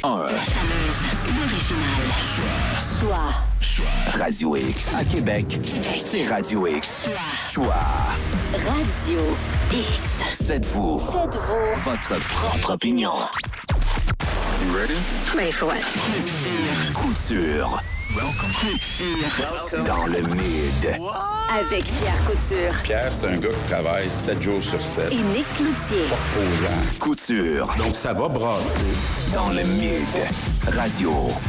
Choix. Radio X. À Québec, c'est Radio X. Choix. Radio X. Faites-vous votre propre opinion. You ready? Ready for what? Couture. Dans le mid. Avec Pierre Couture. Pierre, c'est un gars qui travaille 7 jours sur 7. Et Nick Cloutier. Posant. Couture. Donc, ça va brasser. Dans le mid. Radio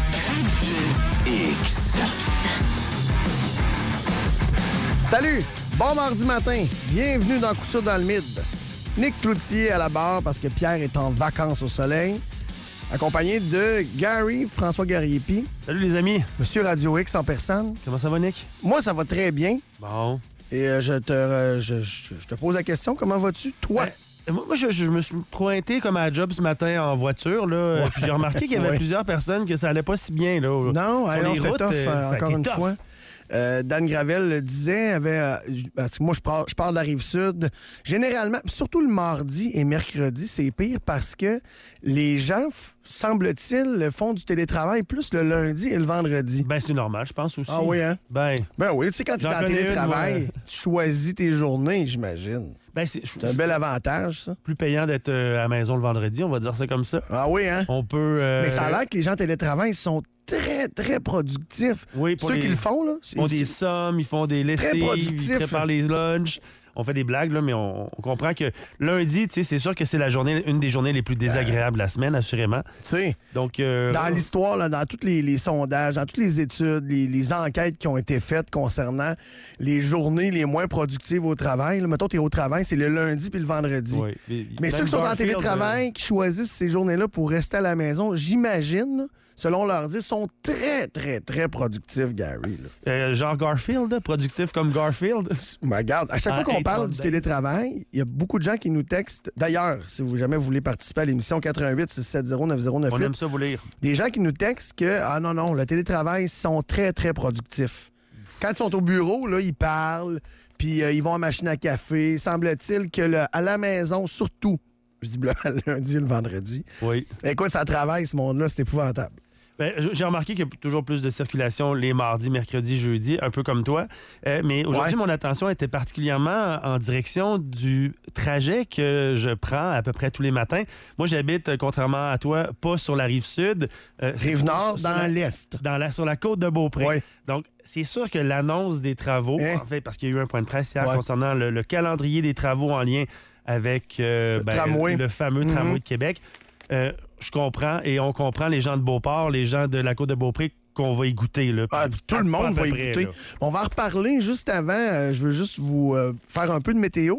X. Salut! Bon mardi matin. Bienvenue dans Couture dans le mid. Nick Cloutier à la barre parce que Pierre est en vacances au soleil. Accompagné de Gary, François Gariepi. Salut les amis. Monsieur Radio X en personne. Comment ça va, Nick? Moi, ça va très bien. Bon. Et je te pose la question, comment vas-tu, toi? Moi, je me suis pointé comme à la job ce matin en voiture, là. Puis j'ai remarqué qu'il y avait plusieurs personnes que ça allait pas si bien, là. Non, Sur les c'était routes, tough, ça a encore été une tough. fois. Dan Gravel le disait, parce que moi, je pars de la Rive-Sud. Généralement, surtout le mardi et mercredi, c'est pire parce que les gens, semble-t-il, font du télétravail plus le lundi et le vendredi. Ben, c'est normal, je pense aussi. Ah oui, hein? Ben Oui, tu sais, quand tu es J'en en connais télétravail, une, moi. tu choisis tes journées, j'imagine. c'est C'est un bel avantage, ça. plus payant d'être à la maison le vendredi, on va dire ça comme ça. Ah oui, hein? On peut... Mais ça a l'air que les gens en télétravail sont très, très productifs. Oui, pour Ceux les- qui le font, là. Ils font des sommes, ils font des lessives, productif. ils préparent les lunchs. On fait des blagues, là, mais on comprend que lundi, tu sais, c'est sûr que c'est une des journées les plus désagréables de la semaine, assurément. Tu sais, Donc, dans l'histoire, là, dans tous les sondages, dans toutes les études, les enquêtes qui ont été faites concernant les journées les moins productives au travail, là, mettons, tu es au travail, c'est le lundi puis le vendredi. oui. Mais Même ceux qui sont en Garfield, télétravail, qui choisissent ces journées-là pour rester à la maison, j'imagine, là, selon leur dire, sont très, très, très productifs, Gary. Là. genre Garfield, là, productif comme Garfield. Mais regarde, à chaque fois qu'on parle du Days. télétravail, il y a beaucoup de gens qui nous textent. D'ailleurs, si vous jamais voulez participer à l'émission 88 670 9098, On aime ça vous lire. des gens qui nous textent que, non, le télétravail, ils sont très, très productifs. Quand ils sont au bureau, là, ils parlent, puis ils vont en machine à café. Semble-t-il que à la maison, surtout, visiblement le lundi et le vendredi, Oui. écoute, ça travaille, ce monde-là, c'est épouvantable. Ben, j'ai remarqué qu'il y a toujours plus de circulation les mardis, mercredis, jeudis, un peu comme toi. Mais aujourd'hui, mon attention était particulièrement en direction du trajet que je prends à peu près tous les matins. Moi, j'habite, contrairement à toi, pas sur la Rive-Sud. Rive-Nord, dans l'Est. Sur la côte de Beaupré. Oui. Donc, c'est sûr que l'annonce des travaux, en fait, parce qu'il y a eu un point de presse hier concernant le calendrier des travaux en lien avec tramway. le fameux tramway de Québec. Je comprends et on comprend les gens de Beauport, les gens de la côte de Beaupré qu'on va y goûter. Là, tout le monde va y goûter. On va en reparler juste avant. Je veux juste vous faire un peu de météo.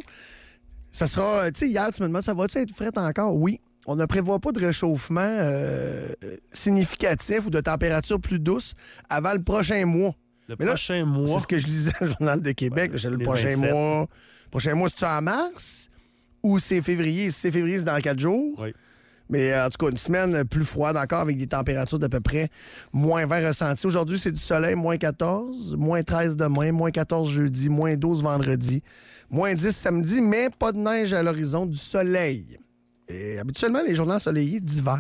Ça sera, tu sais, hier, tu me demandes, ça va-tu être frais encore? Oui. On ne prévoit pas de réchauffement significatif ou de température plus douce avant le prochain mois. Prochain mois. C'est ce que je lisais dans le Journal de Québec. J'ai le prochain 27. mois. Prochain mois, c'est-tu en mars? Ou c'est février? Si c'est février, c'est dans 4 jours. Oui. Mais en tout cas, une semaine plus froide encore avec des températures d'à peu près moins 20 ressenties. Aujourd'hui, c'est du soleil, moins 14, moins 13 demain, moins 14 jeudi, moins 12 vendredi, moins 10 samedi, mais pas de neige à l'horizon, du soleil. Et habituellement, les journées ensoleillées d'hiver,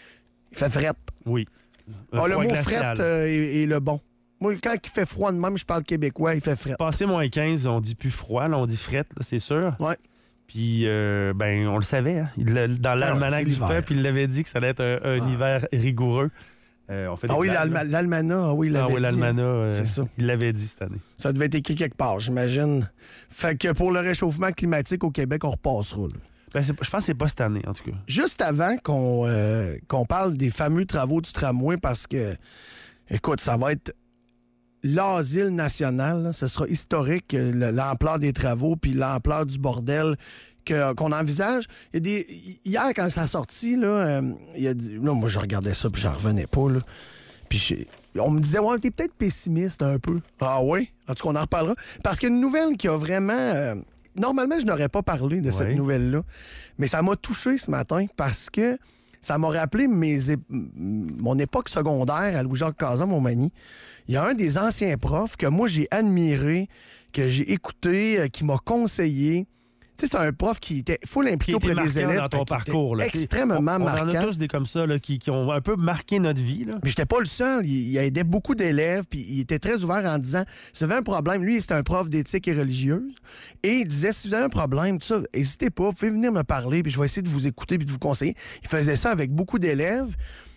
il fait frette. Oui. Le Froid mot glacial. frette est le bon. Moi, quand il fait froid de même, je parle québécois, il fait frette. Passé moins 15, on dit plus froid, là, on dit frette, là, c'est sûr. Ouais. Puis, on le savait. Hein? Dans l'almanach du l'hiver. peuple, il l'avait dit que ça allait être un hiver rigoureux. On fait des blagues, là. l'almanach, oui, il l'avait dit. l'almanach, c'est ça. il l'avait dit cette année. Ça devait être écrit quelque part, j'imagine. Fait que pour le réchauffement climatique au Québec, on repassera, là. Je pense que c'est pas cette année, en tout cas. Juste avant qu'on parle des fameux travaux du tramway, parce que, écoute, ça va être l'asile national. Là. Ce sera historique, l'ampleur des travaux puis l'ampleur du bordel qu'on envisage. Hier, quand ça a sorti, là, moi, je regardais ça puis j'en revenais pas. Là. Puis on me disait, ouais, t'es peut-être pessimiste un peu. Ah oui? En tout cas, on en reparlera. Parce qu'il y a une nouvelle qui a vraiment... normalement, je n'aurais pas parlé de cette nouvelle-là. Mais ça m'a touché ce matin parce que ça m'a rappelé mon époque secondaire à Louis-Jacques Cazan, Montmagny. Il y a un des anciens profs que moi, j'ai admiré, que j'ai écouté, qui m'a conseillé. Tu Tu sais, c'est un prof qui était full Qui impliqué était auprès des marquant élèves. dans ton qui était parcours. Là, extrêmement on en a marquant. tous des comme ça là, qui ont un peu marqué notre vie. Là. Mais j'étais pas le seul. Il aidait beaucoup d'élèves, puis il était très ouvert en disant, si vous avez un problème, lui, c'était un prof d'éthique et religieuse, et il disait, si vous avez un problème, tout ça, n'hésitez pas, vous pouvez venir me parler, puis je vais essayer de vous écouter puis de vous conseiller. Il faisait ça avec beaucoup d'élèves.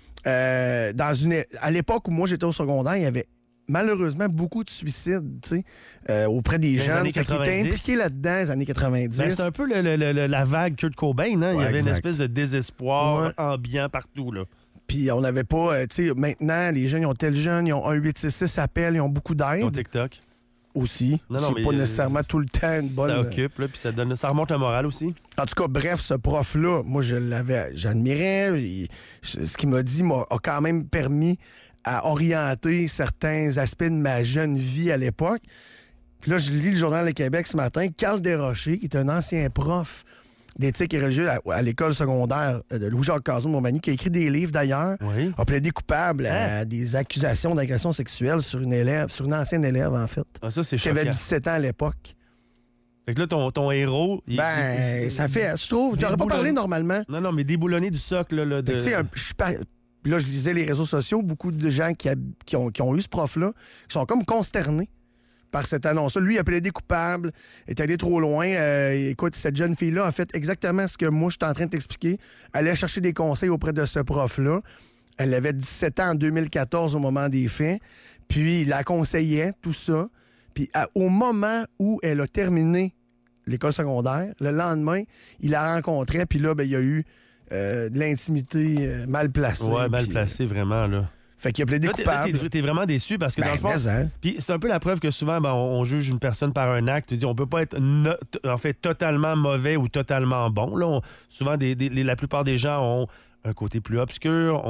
À l'époque où moi, j'étais au secondaire, il y avait malheureusement beaucoup de suicides, tu sais, auprès des Dans les jeunes. années Fait qu'il était 90. impliqué là-dedans, les années 90. Ben, c'est un peu la vague Kurt Cobain. Hein? Il y avait exact. une espèce de désespoir Ouais. ambiant partout. Là. Puis on n'avait pas, tu sais, maintenant, les jeunes, ils ont tel jeune, ils ont un 866 appel, ils ont beaucoup Au d'aide TikTok. aussi. Non, non, C'est mais, pas nécessairement tout le temps une bonne... Ça occupe, là, puis ça remonte le moral aussi. En tout cas, bref, ce prof-là, moi, j'admirais. Ce qu'il m'a dit a quand même permis à orienter certains aspects de ma jeune vie à l'époque. Puis là, je lis le Journal du Québec ce matin. Carl Desrochers, qui est un ancien prof d'éthique et religieux à l'école secondaire de Louis-Jacques Cazot de Montmagny, qui a écrit des livres d'ailleurs, Oui. a plaidé coupable à des accusations d'agression sexuelle sur une ancienne élève, en fait, Ah, ça, c'est qui choquant. avait 17 ans à l'époque. Fait que là, ton héros... Ça fait, je trouve, j'aurais pas parlé normalement. Non, mais déboulonné du socle. Là, Fait que, tu sais, là, je lisais les réseaux sociaux, beaucoup de gens qui ont eu ce prof-là, qui sont comme consternés par cette annonce-là. Lui, il a plaidé coupable, est allé trop loin. Écoute, cette jeune fille-là a fait exactement ce que moi, je suis en train de t'expliquer. Elle allait chercher des conseils auprès de ce prof-là. Elle avait 17 ans en 2014 au moment des faits. Puis, il la conseillait, tout ça. Puis, au moment où elle a terminé l'école secondaire, le lendemain, il la rencontrait. Puis là, ben, il y a eu de l'intimité mal placée. Ouais, mal Puis, placé, vraiment, là. fait qu'il a plaidé Là, coupable. t'es vraiment déçu parce que, dans le fond... mais, hein. Puis c'est un peu la preuve que souvent, on juge une personne par un acte. Tu dis, on peut pas être en fait totalement mauvais ou totalement bon. Là, souvent, la plupart des gens ont un côté plus obscur,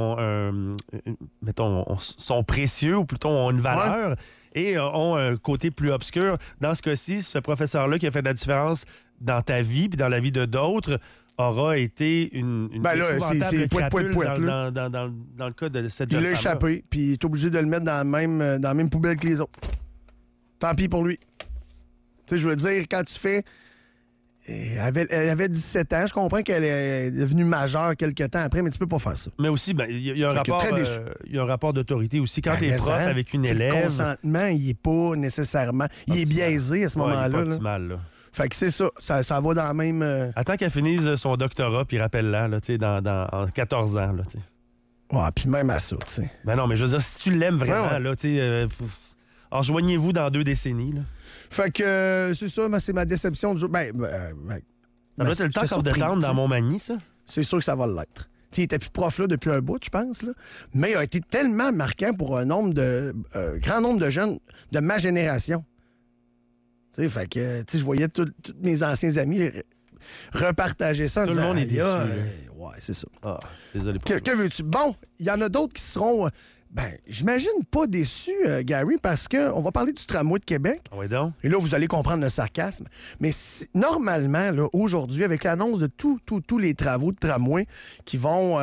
sont précieux ou plutôt ont une valeur et ont un côté plus obscur. Dans ce cas-ci, ce professeur-là qui a fait de la différence dans ta vie puis dans la vie de d'autres aura été une Ben là, c'est crapule poète, là. dans le cas de cette Il jeune l'a femme-là. échappé, puis il est obligé de le mettre dans la même poubelle que les autres. Tant pis pour lui. Tu sais, je veux dire, quand tu fais... Elle avait 17 ans. Je comprends qu'elle est devenue majeure quelques temps après, mais tu peux pas faire ça. Mais aussi, ben, il y a un Fait que rapport, très déçu. il y a un rapport d'autorité aussi. Quand Ben, tu es mais prof ça, avec une c'est le élève... consentement, il est pas nécessairement... Il est biaisé à ce Ouais, il est moment-là. pas là. optimal, là. Fait que c'est ça. Ça va dans la même... Attends qu'elle finisse son doctorat, puis rappelle-la, là, tu sais, en 14 ans, là, tu sais. Ouais, puis même à ça, tu sais. Ben non, mais je veux dire, si tu l'aimes vraiment, Ouais. là, tu sais, rejoignez-vous dans 2 décennies, là. Fait que c'est ça, c'est ma déception du jour. Ça doit être le temps j'étais de surpris, tendre tu sais. dans Montmagny, ça. C'est sûr que ça va l'être. T'sais, il était plus prof là depuis un bout, je pense, là. Mais il a été tellement marquant pour un grand nombre de jeunes de ma génération. T'sais, fait que je voyais tous mes anciens amis repartager ça en Tout le disant, monde est déçu, là. ouais, c'est ça. Ah, désolé pour Que veux-tu? Bon, il y en a d'autres qui seront, j'imagine pas déçus, Gary, parce qu'on va parler du tramway de Québec. Ah ouais, donc. Et là, vous allez comprendre le sarcasme. Mais normalement, là, aujourd'hui, avec l'annonce de tous les travaux de tramway qui vont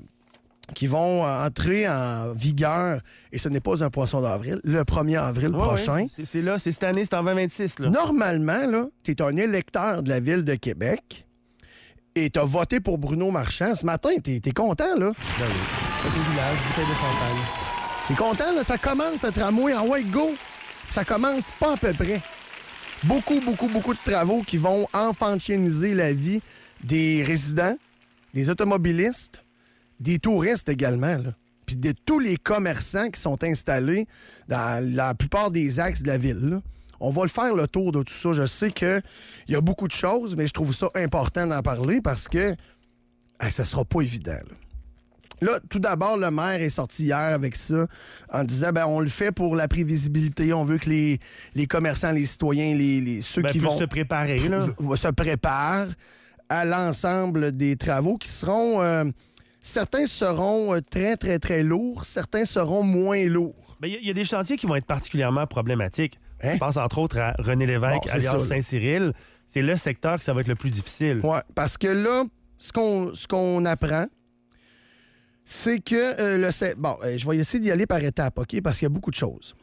entrer en vigueur, et ce n'est pas un poisson d'avril, le 1er avril Ouais, prochain, ouais. C'est là, c'est cette année, c'est en 2026, là. normalement, là, tu es un électeur de la Ville de Québec et tu as voté pour Bruno Marchand. Ce matin, tu es content, là. Ben oui. Fait au village, bouteille de champagne. T'es content, là? Ça commence, le tramway, en white go. Ça commence pas à peu près. Beaucoup de travaux qui vont enfantianiser la vie des résidents, des automobilistes, des touristes également, là. Puis de tous les commerçants qui sont installés dans la plupart des axes de la ville, là. On va le faire le tour de tout ça. Je sais qu'il y a beaucoup de choses, mais je trouve ça important d'en parler parce que ça sera pas évident, là. Là, tout d'abord, le maire est sorti hier avec ça en disant, on le fait pour la prévisibilité. On veut que les commerçants, les citoyens, ceux qui vont se préparer, là. se préparent à l'ensemble des travaux qui seront... certains seront très, très, très lourds. Certains seront moins lourds. Ben, il y a des chantiers qui vont être particulièrement problématiques. Hein? Je pense entre autres à René Lévesque, Bon, c'est alias ça. Saint-Cyril. C'est le secteur que ça va être le plus difficile. Oui, parce que là, ce qu'on apprend, c'est que je vais essayer d'y aller par étapes, OK? Parce qu'il y a beaucoup de choses.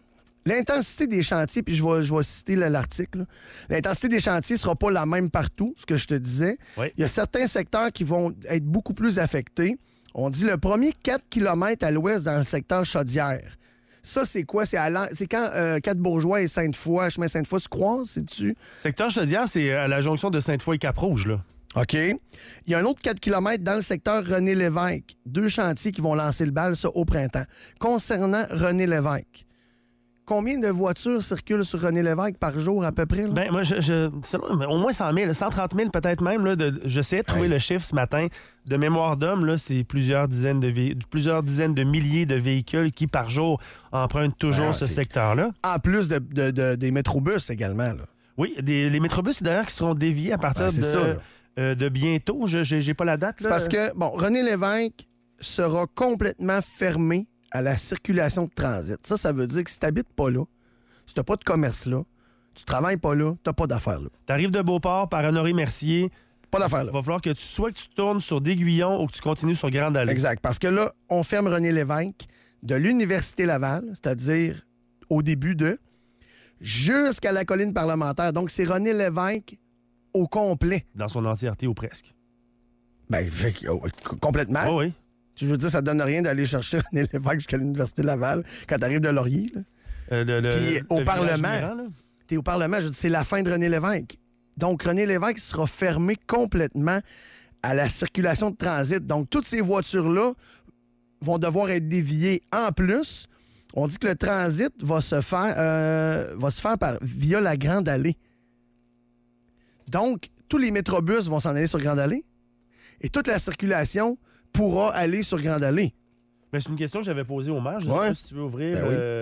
L'intensité des chantiers, puis je vais citer l'article, là. L'intensité des chantiers ne sera pas la même partout, ce que je te disais. Oui. Il y a certains secteurs qui vont être beaucoup plus affectés. On dit le premier 4 km à l'ouest dans le secteur Chaudière. Ça, c'est quoi? C'est quand Quatre-Bourgeois et Sainte-Foy, chemin Sainte-Foy, se croisent, c'est-tu? Secteur Chaudière, c'est à la jonction de Sainte-Foy et Cap-Rouge, là. OK. Il y a un autre 4 km dans le secteur René-Lévesque. 2 chantiers qui vont lancer le bal, ça, au printemps. Concernant René-Lévesque, combien de voitures circulent sur René-Lévesque par jour, à peu près? Là? Ben, moi, au moins 100 000, 130 000 peut-être même. Là, j'essayais de trouver le chiffre ce matin. De mémoire d'homme, là, c'est plusieurs dizaines de milliers de véhicules qui, par jour, empruntent toujours ce secteur-là. En plus des métrobus également. Là. Oui, les métrobus, d'ailleurs, qui seront déviés à partir de bientôt. J'ai pas la date. C'est parce que, René-Lévesque sera complètement fermé à la circulation de transit. Ça veut dire que si tu n'habites pas là, si tu n'as pas de commerce là, tu travailles pas là, tu n'as pas d'affaires là. Tu arrives de Beauport par Honoré-Mercier. Pas d'affaires là. Il va falloir que tu tournes sur d'Aiguillon ou que tu continues sur Grande Allée. Exact. Parce que là, on ferme René-Lévesque de l'Université Laval, c'est-à-dire au début jusqu'à la colline parlementaire. Donc, c'est René-Lévesque au complet. Dans son entièreté ou presque. Bien, complètement. Oh oui. Tu veux dire, ça ne donne rien d'aller chercher René Lévesque jusqu'à l'Université Laval quand tu arrives de Laurier. Puis au Parlement, tu es au Parlement, je dis, c'est la fin de René Lévesque. Donc, René Lévesque sera fermé complètement à la circulation de transit. Donc, toutes ces voitures-là vont devoir être déviées. En plus, on dit que le transit va se faire via la Grande Allée. Donc, tous les métrobus vont s'en aller sur Grande Allée et toute la circulation pourra aller sur Grande Allée. Mais c'est une question que j'avais posée au maire. Je ne sais pas si tu veux ouvrir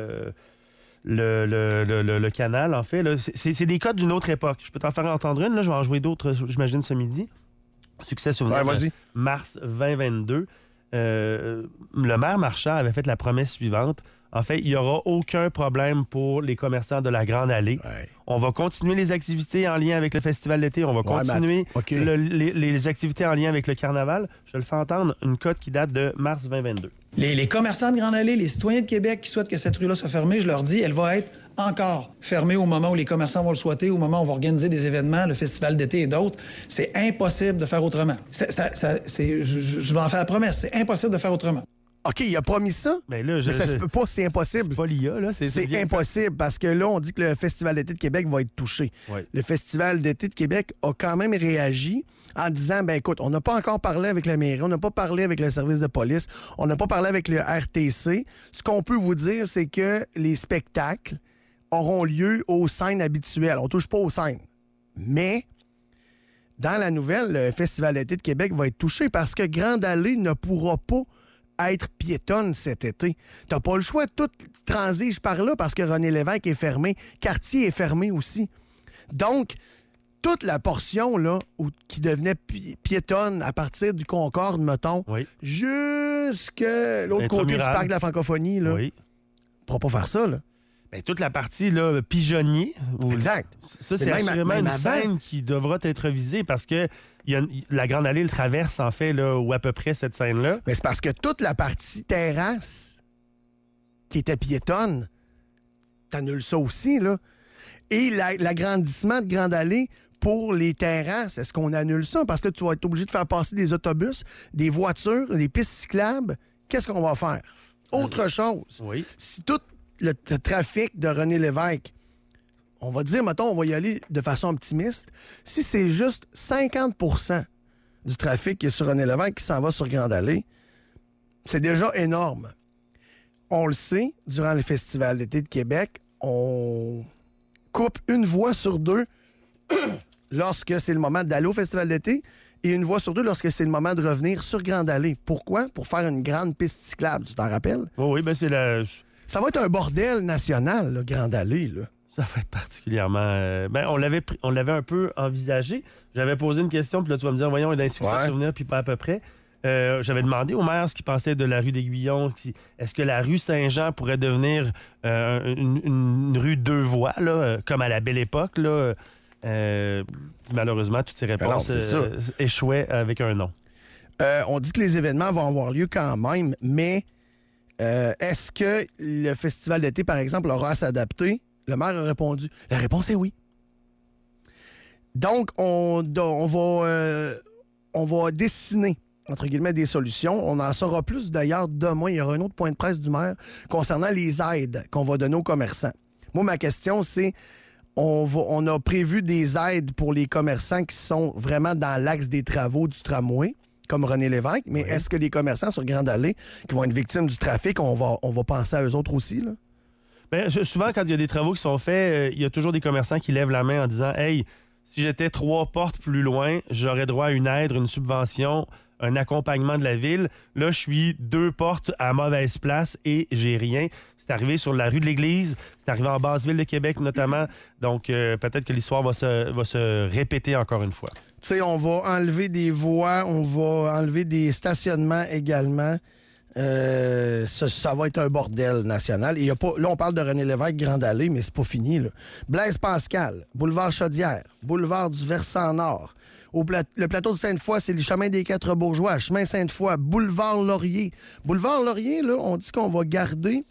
le canal, en fait. Là. C'est des codes d'une autre époque. Je peux t'en faire entendre une. Là. Je vais en jouer d'autres, j'imagine, ce midi. Succès souvenir de mars 2022. Le maire Marchand avait fait la promesse suivante. En fait, il n'y aura aucun problème pour les commerçants de la Grande Allée. Ouais. On va continuer les activités en lien avec le festival d'été. On va continuer les activités en lien avec le carnaval. Je le fais entendre, une cote qui date de mars 2022. Les commerçants de Grande Allée, les citoyens de Québec qui souhaitent que cette rue-là soit fermée, je leur dis, elle va être encore fermée au moment où les commerçants vont le souhaiter, au moment où on va organiser des événements, le festival d'été et d'autres. C'est impossible de faire autrement. Je vais en faire la promesse. C'est impossible de faire autrement. OK, il a promis ça, mais ça se peut pas, c'est impossible. C'est pas l'IA, là. C'est impossible, parce que là, on dit que le Festival d'été de Québec va être touché. Oui. Le Festival d'été de Québec a quand même réagi en disant, écoute, on n'a pas encore parlé avec la mairie, on n'a pas parlé avec le service de police, on n'a pas parlé avec le RTC. Ce qu'on peut vous dire, c'est que les spectacles auront lieu aux scènes habituelles. On touche pas aux scènes. Mais dans la nouvelle, le Festival d'été de Québec va être touché parce que Grande Allée ne pourra pas être piétonne cet été. T'as pas le choix, tout transige par là parce que René Lévesque est fermé. Cartier est fermé aussi. Donc, toute la portion là qui devenait piétonne à partir du Concorde, mettons, jusqu'à l'autre côté du parc de la Francophonie, là, on pourra pas faire ça, là. Bien, toute la partie là, pigeonnier. Exact. Ça, c'est assurément une scène qui devra être visée parce que la Grande Allée le traverse, en fait, là, ou à peu près cette scène-là. Mais c'est parce que toute la partie terrasse qui était piétonne, t'annules ça aussi, là. Et l'agrandissement de Grande Allée pour les terrasses, est-ce qu'on annule ça? Parce que tu vas être obligé de faire passer des autobus, des voitures, des pistes cyclables. Qu'est-ce qu'on va faire? Autre chose. Oui. Si tout le trafic de René Lévesque, on va dire, mettons, on va y aller de façon optimiste, si c'est juste 50 % du trafic qui est sur René Lévesque qui s'en va sur Grande Allée, c'est déjà énorme. On le sait, durant le Festival d'été de Québec, on coupe une voie sur deux lorsque c'est le moment d'aller au Festival d'été et une voie sur deux lorsque c'est le moment de revenir sur Grande Allée. Pourquoi? Pour faire une grande piste cyclable, tu t'en rappelles? Oui, bien c'est la... Ça va être un bordel national, là, Grande Allée, là. Ça va être particulièrement... on l'avait un peu envisagé. J'avais posé une question, puis là, tu vas me dire, voyons, il a un succès souvenir, puis pas à peu près. J'avais demandé au maire ce qu'il pensait de la rue d'Aiguillon. Est-ce que la rue Saint-Jean pourrait devenir une rue deux voies, là, comme à la belle époque, là? Malheureusement, toutes ces réponses échouaient avec un non. On dit que les événements vont avoir lieu quand même, mais Est-ce que le festival d'été, par exemple, aura à s'adapter? Le maire a répondu. La réponse est oui. Donc, on va dessiner, entre guillemets, des solutions. On en saura plus d'ailleurs demain. Il y aura un autre point de presse du maire concernant les aides qu'on va donner aux commerçants. Moi, ma question, c'est, on a prévu des aides pour les commerçants qui sont vraiment dans l'axe des travaux du tramway, comme René Lévesque, mais est-ce que les commerçants sur Grande Allée qui vont être victimes du trafic, on va penser à eux autres aussi, là? Bien, souvent, quand il y a des travaux qui sont faits, il y a toujours des commerçants qui lèvent la main en disant « Hey, si j'étais 3 portes plus loin, j'aurais droit à une aide, une subvention, un accompagnement de la ville. Là, je suis 2 portes à mauvaise place et j'ai rien. » C'est arrivé sur la rue de l'Église, c'est arrivé en Basse-Ville de Québec notamment. Donc, peut-être que l'histoire va se répéter encore une fois. Tu sais, on va enlever des voies, on va enlever des stationnements également. Ça va être un bordel national. Et là, on parle de René Lévesque, Grande Allée, mais c'est pas fini, là. Blaise Pascal, boulevard Chaudière, boulevard du Versant Nord. Le plateau de Sainte-Foy, c'est le chemin des 4 Bourgeois. Chemin Sainte-Foy, boulevard Laurier. Boulevard Laurier, là, on dit qu'on va garder...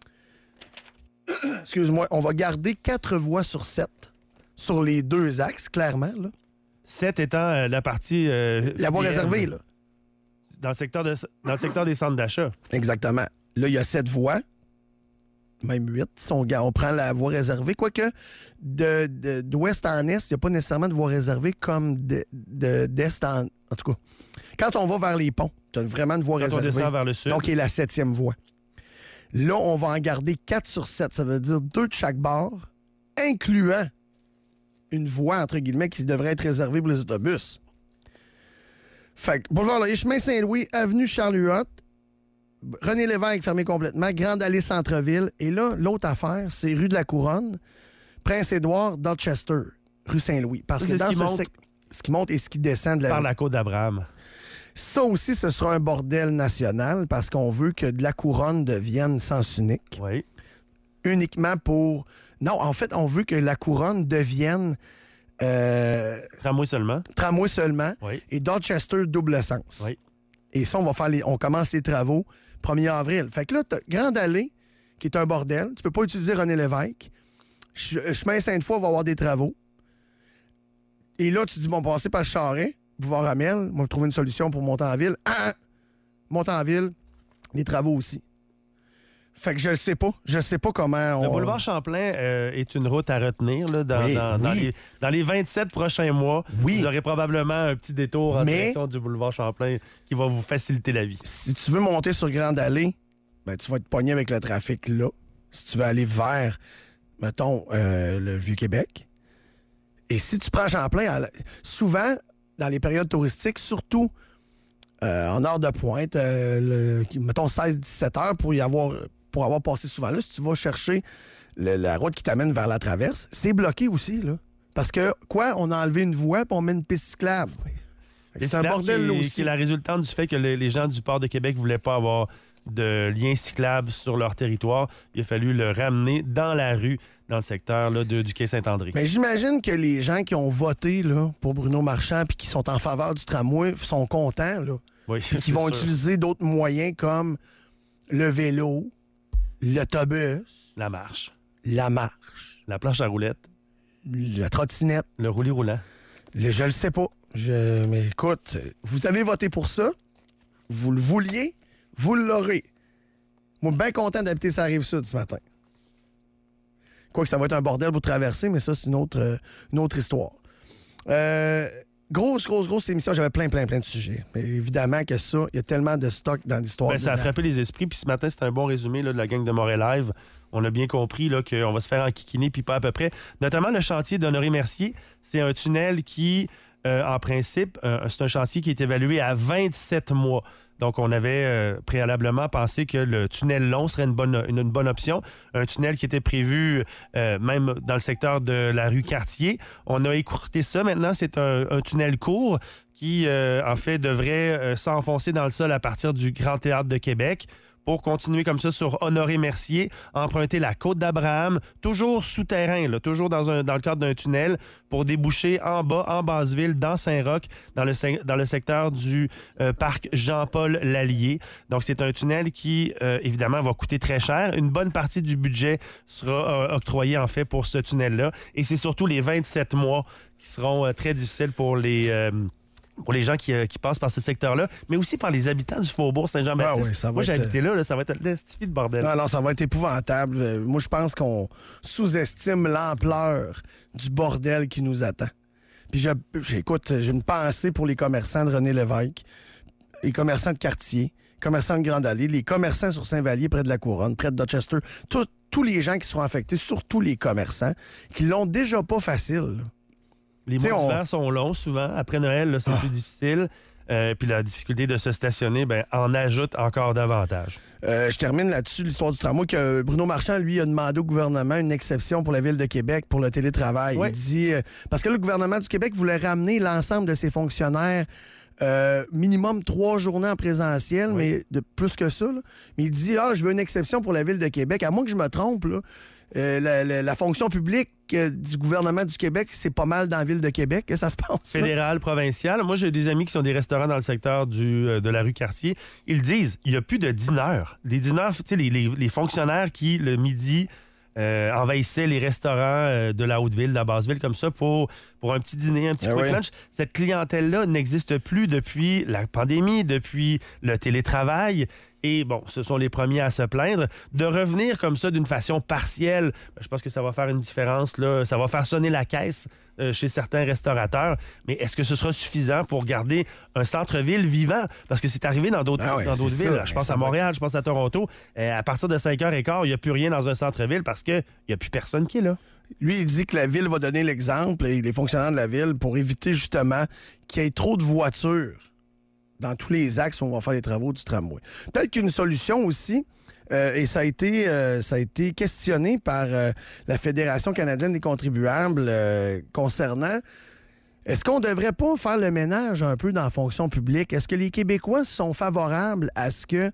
Excuse-moi, on va garder 4 voies sur 7 sur les 2 axes, clairement, là. 7 étant la partie... la voie réservée, là. Dans le secteur des centres d'achat. Exactement. Là, il y a 7 voies, même 8, si on prend la voie réservée. Quoique, d'ouest en est, il n'y a pas nécessairement de voie réservée comme d'est en... En tout cas, quand on va vers les ponts, tu as vraiment une voie réservée. On descend vers le sud. Donc, il est la 7e voie. Là, on va en garder 4 sur 7. Ça veut dire 2 de chaque bord, incluant une voie, entre guillemets, qui devrait être réservée pour les autobus. Fait que, boulevard Laurier, chemin Saint-Louis, avenue Charles-Huot, René Lévesque fermé complètement, Grande Allée Centre-Ville. Et là, l'autre affaire, c'est rue de la Couronne, Prince-Édouard, Dorchester, rue Saint-Louis. Parce que dans ce qui monte et ce qui descend de la... Par la côte d'Abraham. Ça aussi, ce sera un bordel national parce qu'on veut que de la Couronne devienne sens unique. Oui. Uniquement pour... Non, en fait, on veut que la Couronne devienne... Tramway seulement. Tramway seulement. Oui. Et Dorchester, double sens. Oui. Et ça, on commence les travaux 1er avril. Fait que là, t'as Grande Allée, qui est un bordel. Tu peux pas utiliser René Lévesque. Chemin Sainte-Foy va avoir des travaux. Et là, tu dis, bon, passer par Charest, boulevard Amel, on va trouver une solution pour Montanville. Montanville, des travaux aussi. Fait que je le sais pas. Je sais pas comment... Le boulevard Champlain est une route à retenir là, dans les 27 prochains mois. Oui. Vous aurez probablement un petit détour en direction du boulevard Champlain qui va vous faciliter la vie. Si tu veux monter sur Grande Allée, ben, tu vas être pogné avec le trafic là. Si tu veux aller vers, mettons, le Vieux-Québec. Et si tu prends Champlain, souvent, dans les périodes touristiques, surtout en heure de pointe, mettons 16-17 heures pour avoir passé souvent là, si tu vas chercher la route qui t'amène vers la traverse, c'est bloqué aussi, là. Parce que, on a enlevé une voie puis on met une piste cyclable. C'est un bordel là aussi. C'est la résultante du fait que les gens du port de Québec ne voulaient pas avoir de liens cyclables sur leur territoire. Il a fallu le ramener dans la rue, dans le secteur là, du quai Saint-André. Mais j'imagine que les gens qui ont voté là, pour Bruno Marchand puis qui sont en faveur du tramway sont contents, là. Oui, qui vont utiliser d'autres moyens comme le vélo, l'autobus, la marche, la planche à roulettes, la trottinette, le roulis roulant. Je le sais pas. Mais écoute, vous avez voté pour ça, vous le vouliez, vous l'aurez. Moi, bien content d'habiter sur la Rive-Sud ce matin. Quoique ça va être un bordel pour traverser, mais ça, c'est une autre histoire. Grosse émission. J'avais plein de sujets. Mais évidemment que ça, il y a tellement de stock dans l'histoire. Ça a frappé les esprits. Puis ce matin, c'était un bon résumé là, de la gang de Montréal Live. On a bien compris là, qu'on va se faire enquiquiner, puis pas à peu près. Notamment le chantier d'Honoré-Mercier. C'est un tunnel qui, en principe, c'est un chantier qui est évalué à 27 mois. Donc, on avait préalablement pensé que le tunnel long serait une bonne option. Un tunnel qui était prévu même dans le secteur de la rue Cartier. On a écourté ça. Maintenant, c'est un tunnel court qui, en fait, devrait s'enfoncer dans le sol à partir du Grand Théâtre de Québec pour continuer comme ça sur Honoré-Mercier, emprunter la côte d'Abraham, toujours souterrain, là, toujours dans le cadre d'un tunnel, pour déboucher en bas, en Basse-Ville, dans Saint-Roch, dans le secteur du parc Jean-Paul Lallier. Donc, c'est un tunnel qui, évidemment, va coûter très cher. Une bonne partie du budget sera octroyée, en fait, pour ce tunnel-là. Et c'est surtout les 27 mois qui seront très difficiles pour les gens qui passent par ce secteur-là, mais aussi par les habitants du Faubourg Saint-Jean-Baptiste. Moi, j'ai habité là, ça va être l'estifie de bordel. Non, ça va être épouvantable. Moi, je pense qu'on sous-estime l'ampleur du bordel qui nous attend. Puis, écoute, j'ai une pensée pour les commerçants de René Lévesque, les commerçants de quartier, les commerçants de Grande Allée, les commerçants sur Saint-Vallier, près de la Couronne, près de Dorchester, tous les gens qui seront affectés, surtout les commerçants, qui l'ont déjà pas facile, là. Les mois d'hiver sont longs, souvent. Après Noël, là, c'est plus difficile. Puis la difficulté de se stationner en ajoute encore davantage. Je termine là-dessus l'histoire du tramway que Bruno Marchand, lui, a demandé au gouvernement une exception pour la Ville de Québec pour le télétravail. Ouais. Il dit... parce que là, le gouvernement du Québec voulait ramener l'ensemble de ses fonctionnaires minimum 3 journées en présentiel, mais de plus que ça. Là. Mais il dit, je veux une exception pour la Ville de Québec. À moins que je me trompe, là, la fonction publique du gouvernement du Québec, c'est pas mal dans la Ville de Québec que ça se passe. Fédéral, provincial. Moi, j'ai des amis qui sont des restaurants dans le secteur de la rue Cartier. Ils disent, il n'y a plus de dîneurs. Les dîneurs, tu sais, les fonctionnaires qui, le midi, envahissaient les restaurants de la Haute-Ville, de la Basse-Ville, comme ça, pour un petit dîner, un petit quick lunch. Cette clientèle-là n'existe plus depuis la pandémie, depuis le télétravail. Et bon, ce sont les premiers à se plaindre. De revenir comme ça d'une façon partielle, je pense que ça va faire une différence, là. Ça va faire sonner la caisse chez certains restaurateurs. Mais est-ce que ce sera suffisant pour garder un centre-ville vivant? Parce que c'est arrivé dans d'autres villes. Là. Je pense à Montréal, je pense à Toronto. À partir de 5h15, il n'y a plus rien dans un centre-ville parce qu'il n'y a plus personne qui est là. Lui, il dit que la Ville va donner l'exemple, et les fonctionnaires de la Ville, pour éviter justement qu'il y ait trop de voitures dans tous les axes où on va faire les travaux du tramway. Peut-être qu'une solution aussi, et ça a été questionné par la Fédération canadienne des contribuables concernant, est-ce qu'on ne devrait pas faire le ménage un peu dans la fonction publique? Est-ce que les Québécois sont favorables à ce que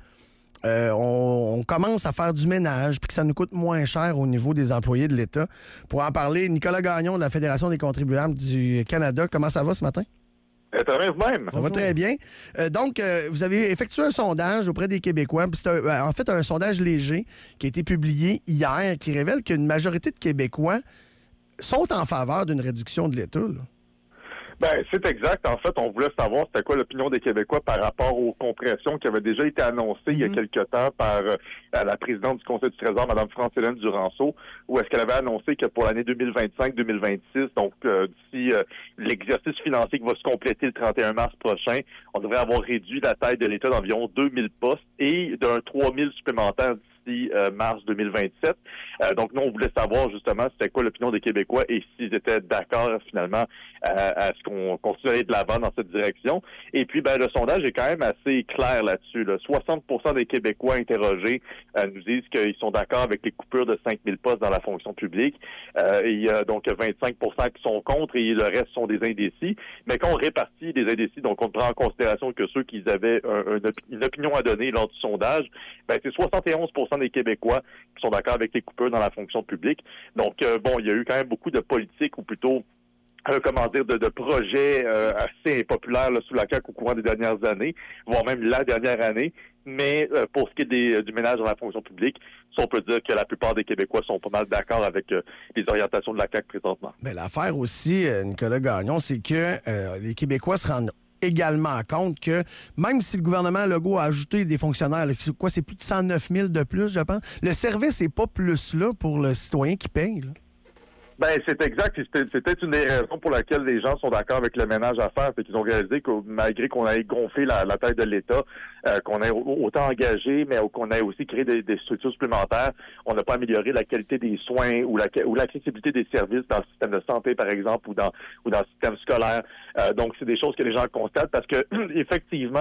on commence à faire du ménage puis que ça nous coûte moins cher au niveau des employés de l'État? Pour en parler, Nicolas Gagnon de la Fédération des contribuables du Canada. Comment ça va ce matin? Très bien vous-même. Ça va très bien. Donc, vous avez effectué un sondage auprès des Québécois. Puis c'est en fait un sondage léger qui a été publié hier qui révèle qu'une majorité de Québécois sont en faveur d'une réduction de l'État, là. Ben, c'est exact. En fait, on voulait savoir c'était quoi l'opinion des Québécois par rapport aux compressions qui avaient déjà été annoncées il y a quelque temps par la présidente du Conseil du Trésor, Mme France-Hélène Duranceau, où est-ce qu'elle avait annoncé que pour l'année 2025-2026, donc d'ici l'exercice financier qui va se compléter le 31 mars prochain, on devrait avoir réduit la taille de l'État d'environ 2000 postes et d'un 3000 supplémentaires d'ici mars 2027. Donc, nous, on voulait savoir justement c'était quoi l'opinion des Québécois et s'ils étaient d'accord finalement à ce qu'on continue de l'avant dans cette direction. Et puis, le sondage est quand même assez clair là-dessus. Là. 60% des Québécois interrogés nous disent qu'ils sont d'accord avec les coupures de 5000 postes dans la fonction publique. Il y a donc 25% qui sont contre et le reste sont des indécis. Mais quand on répartit des indécis, donc on prend en considération que ceux qui avaient une opinion à donner lors du sondage, c'est 71% des Québécois qui sont d'accord avec les coupures dans la fonction publique. Donc, il y a eu quand même beaucoup de politiques ou plutôt de projets assez impopulaires là, sous la CAQ au courant des dernières années, voire même la dernière année. Mais pour ce qui est du ménage dans la fonction publique, on peut dire que la plupart des Québécois sont pas mal d'accord avec les orientations de la CAQ présentement. Mais l'affaire aussi, Nicolas Gagnon, c'est que les Québécois se rendent également compte que même si le gouvernement Legault a ajouté des fonctionnaires, c'est plus de 109 000 de plus, je pense, le service n'est pas plus là pour le citoyen qui paye, là. C'est exact. C'est peut-être une des raisons pour laquelle les gens sont d'accord avec le ménage à faire. C'est qu'ils ont réalisé que malgré qu'on ait gonflé la taille de l'État, qu'on ait autant engagé, mais qu'on ait aussi créé des structures supplémentaires, on n'a pas amélioré la qualité des soins ou l'accessibilité des services dans le système de santé, par exemple, ou dans le système scolaire. Donc, c'est des choses que les gens constatent parce que, effectivement,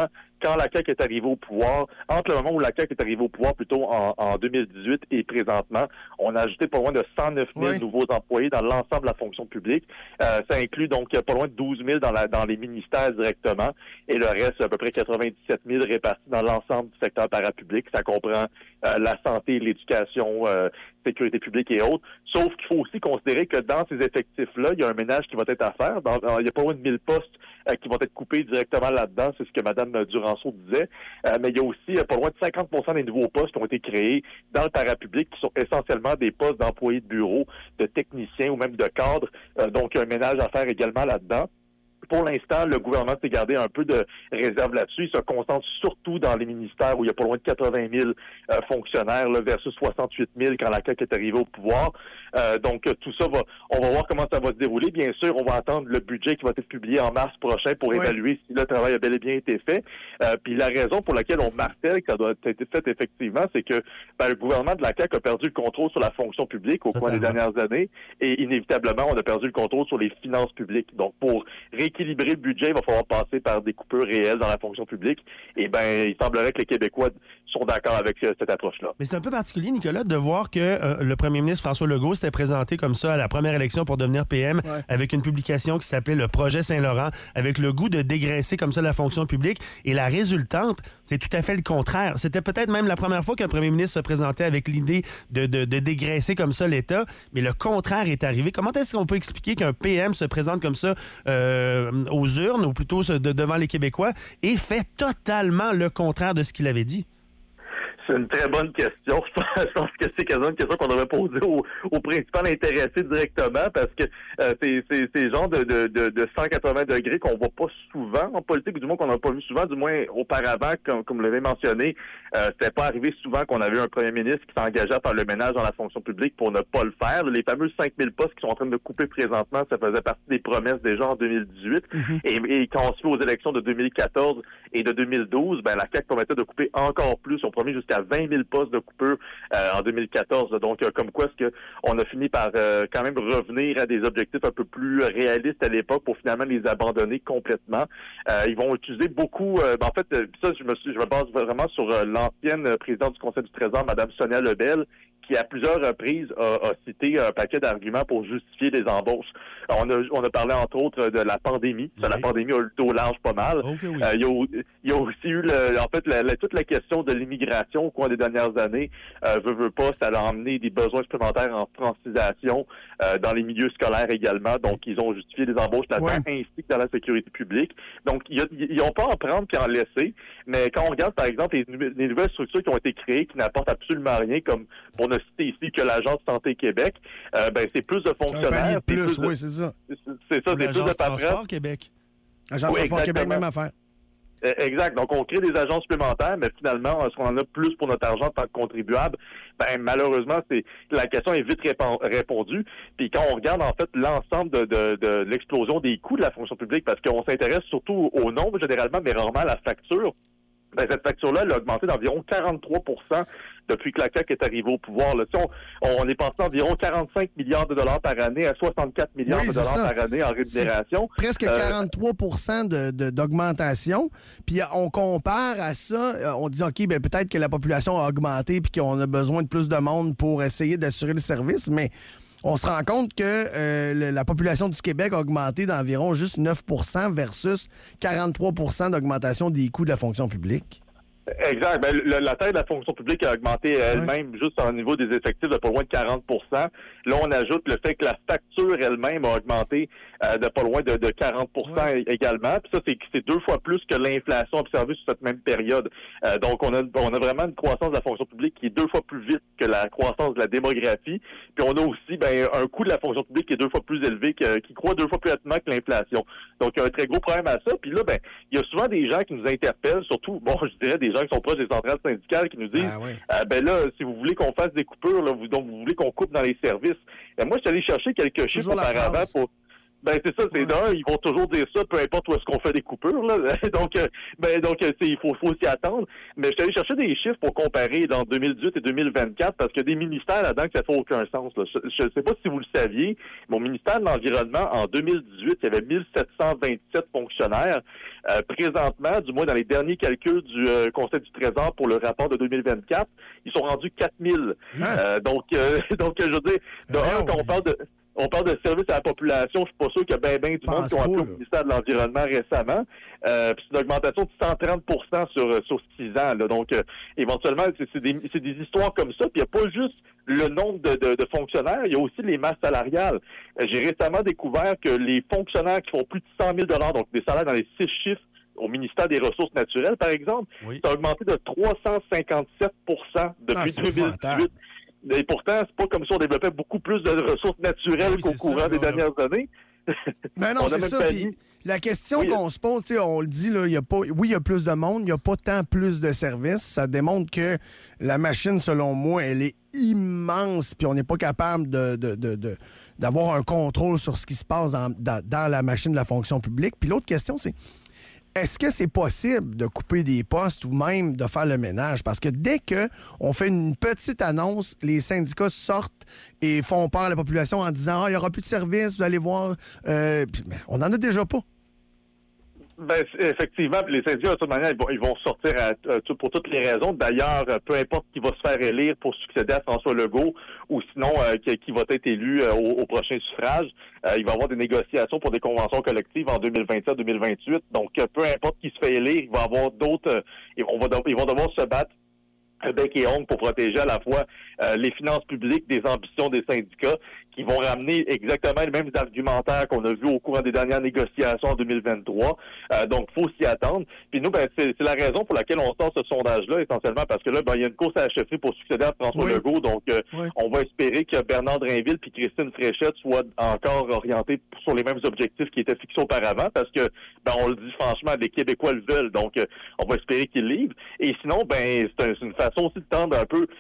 quand la CAQ est arrivée au pouvoir, entre le moment où la CAQ est arrivée au pouvoir, plutôt en 2018 et présentement, on a ajouté pas loin de 109 000 nouveaux employés dans l'ensemble de la fonction publique. Ça inclut donc pas loin de 12 000 dans les ministères directement et le reste, à peu près 97 000 répartis dans l'ensemble du secteur parapublic. Ça comprend la santé, l'éducation, sécurité publique et autres. Sauf qu'il faut aussi considérer que dans ces effectifs-là, il y a un ménage qui va être à faire. Il y a pas loin de 1000 postes qui vont être coupés directement là-dedans. C'est ce que Mme Duranceau disait. Mais il y a aussi pas loin de 50 des nouveaux postes qui ont été créés dans le parapublic qui sont essentiellement des postes d'employés de bureau, de techniciens ou même de cadres. Donc, un ménage à faire également là-dedans. Pour l'instant, le gouvernement s'est gardé un peu de réserve là-dessus. Il se concentre surtout dans les ministères où il y a pas loin de 80 000 fonctionnaires là, versus 68 000 quand la CAQ est arrivée au pouvoir. Donc, tout ça, on va voir comment ça va se dérouler. Bien sûr, on va attendre le budget qui va être publié en mars prochain pour évaluer si le travail a bel et bien été fait. Puis la raison pour laquelle on martèle que ça doit être fait effectivement, c'est que le gouvernement de la CAQ a perdu le contrôle sur la fonction publique au cours des dernières années et inévitablement, on a perdu le contrôle sur les finances publiques. Donc, pour rééquilibrer le budget, il va falloir passer par des coupures réelles dans la fonction publique. Et il semblerait que les Québécois sont d'accord avec cette approche-là. Mais c'est un peu particulier, Nicolas, de voir que le premier ministre François Legault s'était présenté comme ça à la première élection pour devenir PM avec une publication qui s'appelait le Projet Saint-Laurent, avec le goût de dégraisser comme ça la fonction publique. Et la résultante, c'est tout à fait le contraire. C'était peut-être même la première fois qu'un premier ministre se présentait avec l'idée de dégraisser comme ça l'État, mais le contraire est arrivé. Comment est-ce qu'on peut expliquer qu'un PM se présente comme ça aux urnes, ou plutôt devant les Québécois, et fait totalement le contraire de ce qu'il avait dit? C'est une très bonne question. Je pense que c'est quasiment une question qu'on devrait poser au principal intéressé directement parce que c'est le genre de 180 degrés qu'on voit pas souvent en politique, ou du moins qu'on n'a pas vu souvent, du moins auparavant, comme vous l'avez mentionné. C'était pas arrivé souvent qu'on avait un premier ministre qui s'engageait à faire le ménage dans la fonction publique pour ne pas le faire. Les fameux 5000 postes qui sont en train de couper présentement, ça faisait partie des promesses déjà en 2018. Et quand on se fait aux élections de 2014 et de 2012, la CAQ promettait de couper encore plus. On promet jusqu'à 20 000 postes de coupure en 2014. Donc, comme quoi est-ce qu'on a fini par quand même revenir à des objectifs un peu plus réalistes à l'époque pour finalement les abandonner complètement. Ils vont utiliser beaucoup... en fait, ça, je me base vraiment sur l'ancienne présidente du Conseil du Trésor, Mme Sonia Lebel, qui à plusieurs reprises a cité un paquet d'arguments pour justifier les embauches. On a parlé entre autres de la pandémie. Ça, la pandémie a eu le dos large pas mal. Okay, oui. Il y a aussi eu toute la question de l'immigration au cours des dernières années. Veut pas, ça a emmené des besoins supplémentaires en francisation dans les milieux scolaires également. Donc, ils ont justifié les embauches là-dedans, ainsi que dans la sécurité publique. Donc, ils n'ont pas à en prendre puis en laisser. Mais quand on regarde, par exemple, les nouvelles structures qui ont été créées, qui n'apportent absolument rien, comme pour ne citer ici que l'Agence Santé Québec, c'est plus de fonctionnaires. Oui, c'est ça. C'est ça, c'est plus de Transport Québec. Agence Transport Québec, même affaire. Exact. Donc, on crée des agences supplémentaires, mais finalement, est-ce qu'on en a plus pour notre argent en tant que contribuable? Malheureusement, la question est vite répondue. Puis quand on regarde, en fait, l'ensemble de l'explosion des coûts de la fonction publique, parce qu'on s'intéresse surtout au nombre, généralement, mais rarement à la facture, cette facture-là, elle a augmenté d'environ 43 depuis que la CAQ est arrivée au pouvoir. Là. Si on est passé d'environ 45 milliards de dollars par année à 64 milliards de dollars par année en rémunération. Presque 43 d'augmentation. Puis on compare à ça, on dit, OK, peut-être que la population a augmenté puis qu'on a besoin de plus de monde pour essayer d'assurer le service, mais on se rend compte que la population du Québec a augmenté d'environ juste 9 versus 43 d'augmentation des coûts de la fonction publique. Exact. La taille de la fonction publique a augmenté elle-même juste au niveau des effectifs de pas loin de 40 %. Là, on ajoute le fait que la facture elle-même a augmenté de pas loin de 40 % également. Puis ça, c'est 2 fois plus que l'inflation observée sur cette même période. Donc, on a vraiment une croissance de la fonction publique qui est 2 fois plus vite que la croissance de la démographie. Puis on a aussi un coût de la fonction publique qui est 2 fois plus élevé, qui croît 2 fois plus rapidement que l'inflation. Donc, il y a un très gros problème à ça. Puis là, il y a souvent des gens qui nous interpellent, surtout, je dirais des gens qui sont proches des centrales syndicales qui nous disent là, si vous voulez qu'on fasse des coupures, là, donc vous voulez qu'on coupe dans les services. Moi, je suis allé chercher quelques chiffres auparavant Ben c'est ça, c'est d'un, ils vont toujours dire ça, peu importe où est-ce qu'on fait des coupures, là. donc il faut s'y attendre. Mais je suis allé chercher des chiffres pour comparer dans 2018 et 2024 parce qu'il y a des ministères là-dedans que ça fait aucun sens. Là. Je ne sais pas si vous le saviez, mais au ministère de l'Environnement, en 2018, il y avait 1727 fonctionnaires. Présentement, du moins dans les derniers calculs du Conseil du Trésor pour le rapport de 2024, ils sont rendus 4000. Donc, je veux dire, quand on parle de service à la population, je suis pas sûr qu'il y a bien du monde qui ont appelé au ministère de l'Environnement récemment. Puis c'est une augmentation de 130% sur 6 ans. Là. Donc, éventuellement, c'est des histoires comme ça. Puis il n'y a pas juste le nombre de fonctionnaires, il y a aussi les masses salariales. J'ai récemment découvert que les fonctionnaires qui font plus de 100 000 $, donc des salaires dans les 6 chiffres, au ministère des Ressources naturelles, par exemple, ça a augmenté de 357% depuis 2018. Et pourtant, c'est pas comme si on développait beaucoup plus de ressources naturelles qu'au courant des dernières années. Ben non, c'est ça. Puis la question qu'on se pose, on le dit, là, il y a plus de monde, il n'y a pas tant plus de services. Ça démontre que la machine, selon moi, elle est immense, puis on n'est pas capable d'avoir un contrôle sur ce qui se passe dans la machine de la fonction publique. Puis l'autre question, c'est est-ce que c'est possible de couper des postes ou même de faire le ménage? Parce que dès qu'on fait une petite annonce, les syndicats sortent et font peur à la population en disant « il n'y aura plus de service, vous allez voir. » On n'en a déjà pas. Ben, effectivement, les syndicats, de toute manière, ils vont sortir pour toutes les raisons. D'ailleurs, peu importe qui va se faire élire pour succéder à François Legault ou sinon qui va être élu au prochain suffrage, il va y avoir des négociations pour des conventions collectives en 2027-2028. Donc, peu importe qui se fait élire, il va y avoir d'autres... ils vont devoir se battre bec et ongle pour protéger à la fois les finances publiques des ambitions des syndicats qui vont ramener exactement les mêmes argumentaires qu'on a vus au cours des dernières négociations en 2023. Donc, il faut s'y attendre. Puis nous, c'est la raison pour laquelle on sort ce sondage-là, essentiellement, parce que là, il y a une course à la chefferie pour succéder à François Legault. Donc, on va espérer que Bernard Drinville puis Christine Fréchette soient encore orientés sur les mêmes objectifs qui étaient fixés auparavant, parce que, on le dit franchement, les Québécois le veulent. Donc, on va espérer qu'ils livrent. Et sinon, c'est une façon aussi de tendre un peu,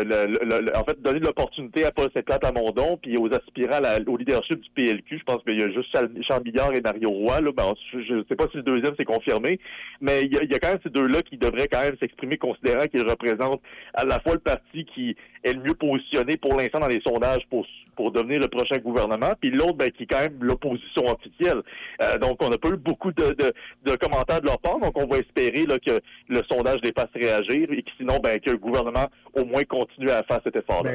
en fait, donner de l'opportunité à Paul Saint-Pierre-Plamondon puis aux aspirants au leadership du PLQ. Je pense qu'il y a juste Charles Milliard et Mario Roy. Là. Je ne sais pas si le deuxième c'est confirmé, mais il y a quand même ces deux-là qui devraient quand même s'exprimer considérant qu'ils représentent à la fois le parti qui est le mieux positionné pour l'instant dans les sondages pour devenir le prochain gouvernement, puis l'autre qui est quand même l'opposition officielle. Donc, on n'a pas eu beaucoup de commentaires de leur part, donc on va espérer là, que le sondage les fasse réagir et que sinon, que le gouvernement au moins continue à faire cet effort-là.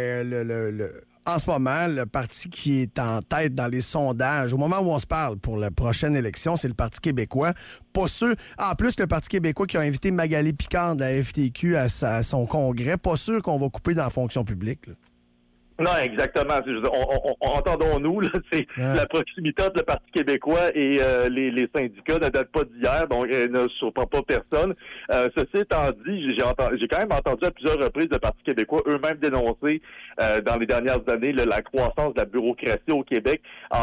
En ce moment, le parti qui est en tête dans les sondages, au moment où on se parle pour la prochaine élection, c'est le Parti québécois. Pas sûr. En plus, le Parti québécois qui a invité Magali Picard de la FTQ à son congrès, pas sûr qu'on va couper dans la fonction publique. Là. Non, exactement. Entendons-nous, là, c'est la proximité entre le Parti québécois et les syndicats ne date pas d'hier, donc elle ne surprend pas personne. Ceci étant dit, j'ai quand même entendu à plusieurs reprises le Parti québécois eux-mêmes dénoncer dans les dernières années la croissance de la bureaucratie au Québec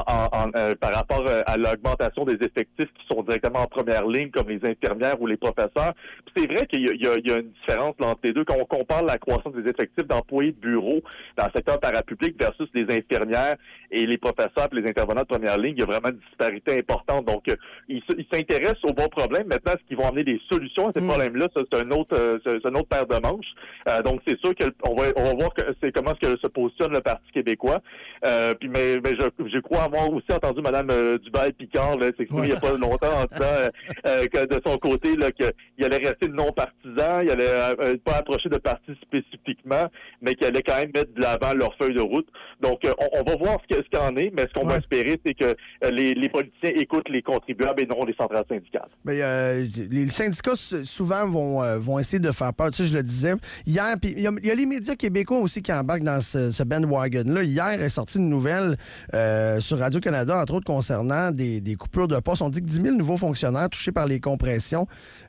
par rapport à l'augmentation des effectifs qui sont directement en première ligne, comme les infirmières ou les professeurs. Puis c'est vrai qu'il y a une différence là, entre les deux. Quand on compare la croissance des effectifs d'employés de bureau dans le secteur parapublic versus les infirmières et les professeurs et les intervenants de première ligne, il y a vraiment une disparité importante. Donc, ils s'intéressent aux bons problèmes. Maintenant, est-ce qu'ils vont amener des solutions à ces problèmes-là? Ça, c'est une autre paire de manches. Donc, c'est sûr qu'on va voir comment est-ce que se positionne le Parti québécois. Mais je crois avoir aussi entendu Mme Dubail-Picard s'exprimer il n'y a pas longtemps en disant que de son côté, là, qu'il allait rester non-partisan, il allait pas approcher de parti spécifiquement, mais qu'il allait quand même mettre de l'avant leur feuille de route. Donc, on va voir ce qu'il en est, mais ce qu'on va espérer, c'est que les politiciens écoutent les contribuables et non les centrales syndicales. Mais les syndicats, souvent, vont essayer de faire peur. Tu sais, je le disais hier, puis il y a les médias québécois aussi qui embarquent dans ce bandwagon-là. Hier est sortie une nouvelle sur Radio-Canada, entre autres, concernant des coupures de postes. On dit que 10 000 nouveaux fonctionnaires touchés par les compressions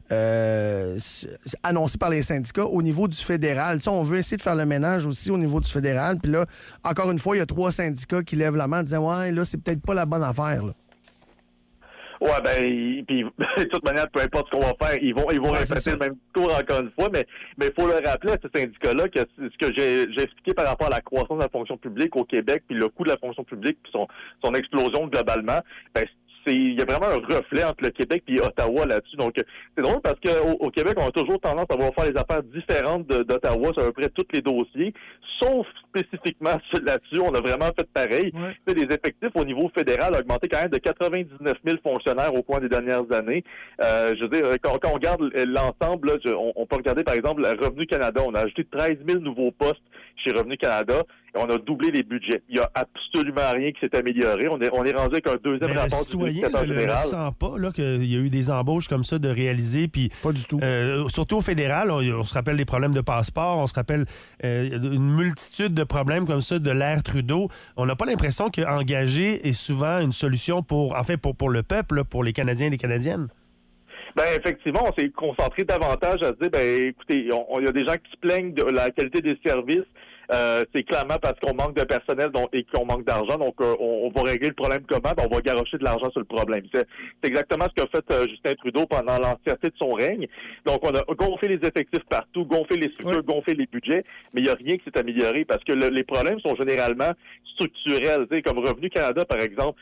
annoncées par les syndicats au niveau du fédéral. Tu sais, on veut essayer de faire le ménage aussi au niveau du fédéral. Puis là, encore une fois, il y a 3 syndicats qui lèvent la main en disant « Ouais, là, c'est peut-être pas la bonne affaire. » Ouais, puis de toute manière, peu importe ce qu'on va faire, ils vont répéter le même discours encore une fois, mais il faut le rappeler à ce syndicat-là que ce que j'ai expliqué par rapport à la croissance de la fonction publique au Québec, puis le coût de la fonction publique, puis son explosion globalement, il y a vraiment un reflet entre le Québec et Ottawa là-dessus. Donc, c'est drôle parce qu'au Québec, on a toujours tendance à vouloir faire les affaires différentes d'Ottawa sur à peu près tous les dossiers, sauf spécifiquement là-dessus. On a vraiment fait pareil. Ouais. Les effectifs au niveau fédéral ont augmenté quand même de 99 000 fonctionnaires au cours des dernières années. Je veux dire, quand on regarde l'ensemble, là, on peut regarder, par exemple, Revenu Canada. On a ajouté 13 000 nouveaux postes chez Revenu Canada. Et on a doublé les budgets. Il n'y a absolument rien qui s'est amélioré. On est rendu avec un deuxième rapport du secrétaire général. Ne sent pas là, qu'il y a eu des embauches comme ça de réaliser. Puis, pas du tout. Surtout au fédéral, on se rappelle les problèmes de passeport, on se rappelle une multitude de problèmes comme ça de l'ère Trudeau. On n'a pas l'impression qu'engager est souvent une solution pour le peuple, pour les Canadiens et les Canadiennes. Effectivement, on s'est concentré davantage à se dire, écoutez, il y a des gens qui se plaignent de la qualité des services. C'est clairement parce qu'on manque de personnel et qu'on manque d'argent. Donc, on va régler le problème comment? On va garocher de l'argent sur le problème. C'est exactement ce qu'a fait Justin Trudeau pendant l'entièreté de son règne. Donc, on a gonflé les effectifs partout, gonflé les structures, gonflé les budgets, mais il n'y a rien qui s'est amélioré parce que les problèmes sont généralement structurels. Tu sais, comme Revenu Canada, par exemple,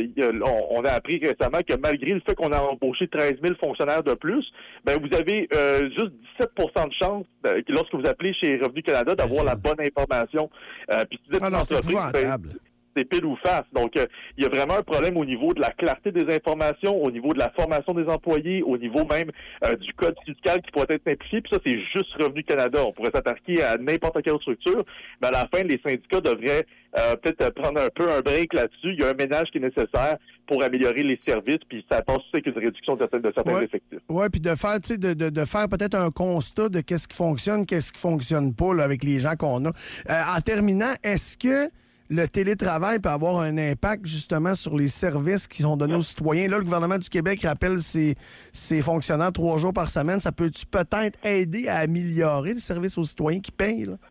on a appris récemment que malgré le fait qu'on a embauché 13 000 fonctionnaires de plus, vous avez juste 17 % de chance lorsque vous appelez chez Revenu Canada d'avoir la bonne information. Puis si vous êtes une entreprise, c'est pile ou face. Donc, il y a vraiment un problème au niveau de la clarté des informations, au niveau de la formation des employés, au niveau même du code fiscal qui pourrait être simplifié. Puis ça, c'est juste Revenu Canada. On pourrait s'attaquer à n'importe quelle structure, mais à la fin, les syndicats devraient peut-être prendre un peu un break là-dessus. Il y a un ménage qui est nécessaire pour améliorer les services, puis ça passe aussi avec une réduction de certains effectifs. Oui, puis de faire, tu sais, de faire peut-être un constat de qu'est-ce qui fonctionne pas là, avec les gens qu'on a. En terminant, est-ce que le télétravail peut avoir un impact justement sur les services qui sont donnés aux citoyens? Là, le gouvernement du Québec rappelle ses fonctionnaires 3 jours par semaine. Ça peut-tu peut-être aider à améliorer le service aux citoyens qui payent, là?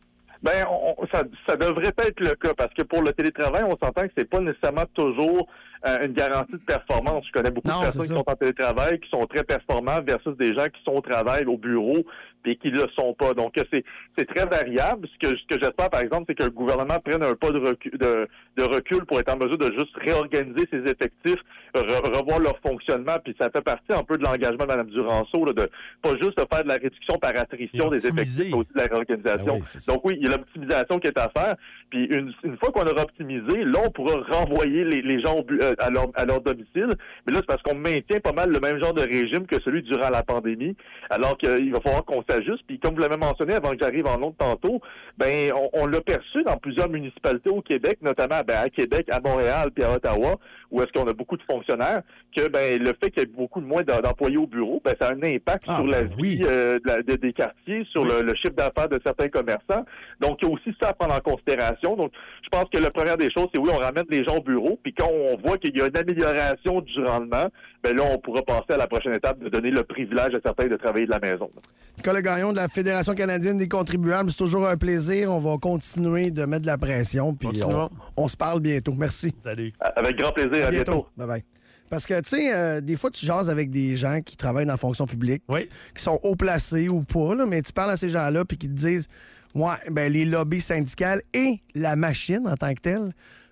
Ça devrait être le cas parce que pour le télétravail, on s'entend que c'est pas nécessairement toujours une garantie de performance. Je connais beaucoup de personnes qui sont en télétravail, qui sont très performants versus des gens qui sont au travail, au bureau, et qui ne le sont pas. Donc, c'est très variable. Ce que j'espère, par exemple, c'est que le gouvernement prenne un pas de recul pour être en mesure de juste réorganiser ses effectifs, revoir leur fonctionnement, puis ça fait partie un peu de l'engagement de Mme Duranceau, là, de pas juste de faire de la réduction par attrition des effectifs, mais aussi de la réorganisation. Donc oui, il y a l'optimisation qui est à faire. Puis une fois qu'on aura optimisé, là, on pourra renvoyer les gens à leur domicile. Mais là, c'est parce qu'on maintient pas mal le même genre de régime que celui durant la pandémie, alors qu'il va falloir qu'on s'ajuste. Puis comme vous l'avez mentionné avant que j'arrive en ondes tantôt, on l'a perçu dans plusieurs municipalités au Québec, notamment à Québec, à Montréal puis à Ottawa, où est-ce qu'on a beaucoup de fonctionnaires, que le fait qu'il y ait beaucoup de moins d'employés au bureau, ça a un impact sur la vie des quartiers, sur le chiffre d'affaires de certains commerçants. Donc, il y a aussi ça à prendre en considération. Donc, je pense que la première des choses, c'est on ramène les gens au bureau, puis quand on voit qu'il y a une amélioration du rendement, là, on pourra passer à la prochaine étape de donner le privilège à certains de travailler de la maison. Nicolas Gagnon de la Fédération canadienne des contribuables, c'est toujours un plaisir. On va continuer de mettre de la pression, puis on se parle bientôt. Merci. Salut. Avec grand plaisir. À bientôt. Bye-bye. Parce que, tu sais, des fois, tu jases avec des gens qui travaillent dans la fonction publique, qui sont haut placés ou pas, là, mais tu parles à ces gens-là puis qui te disent, les lobbies syndicales et la machine en tant que telle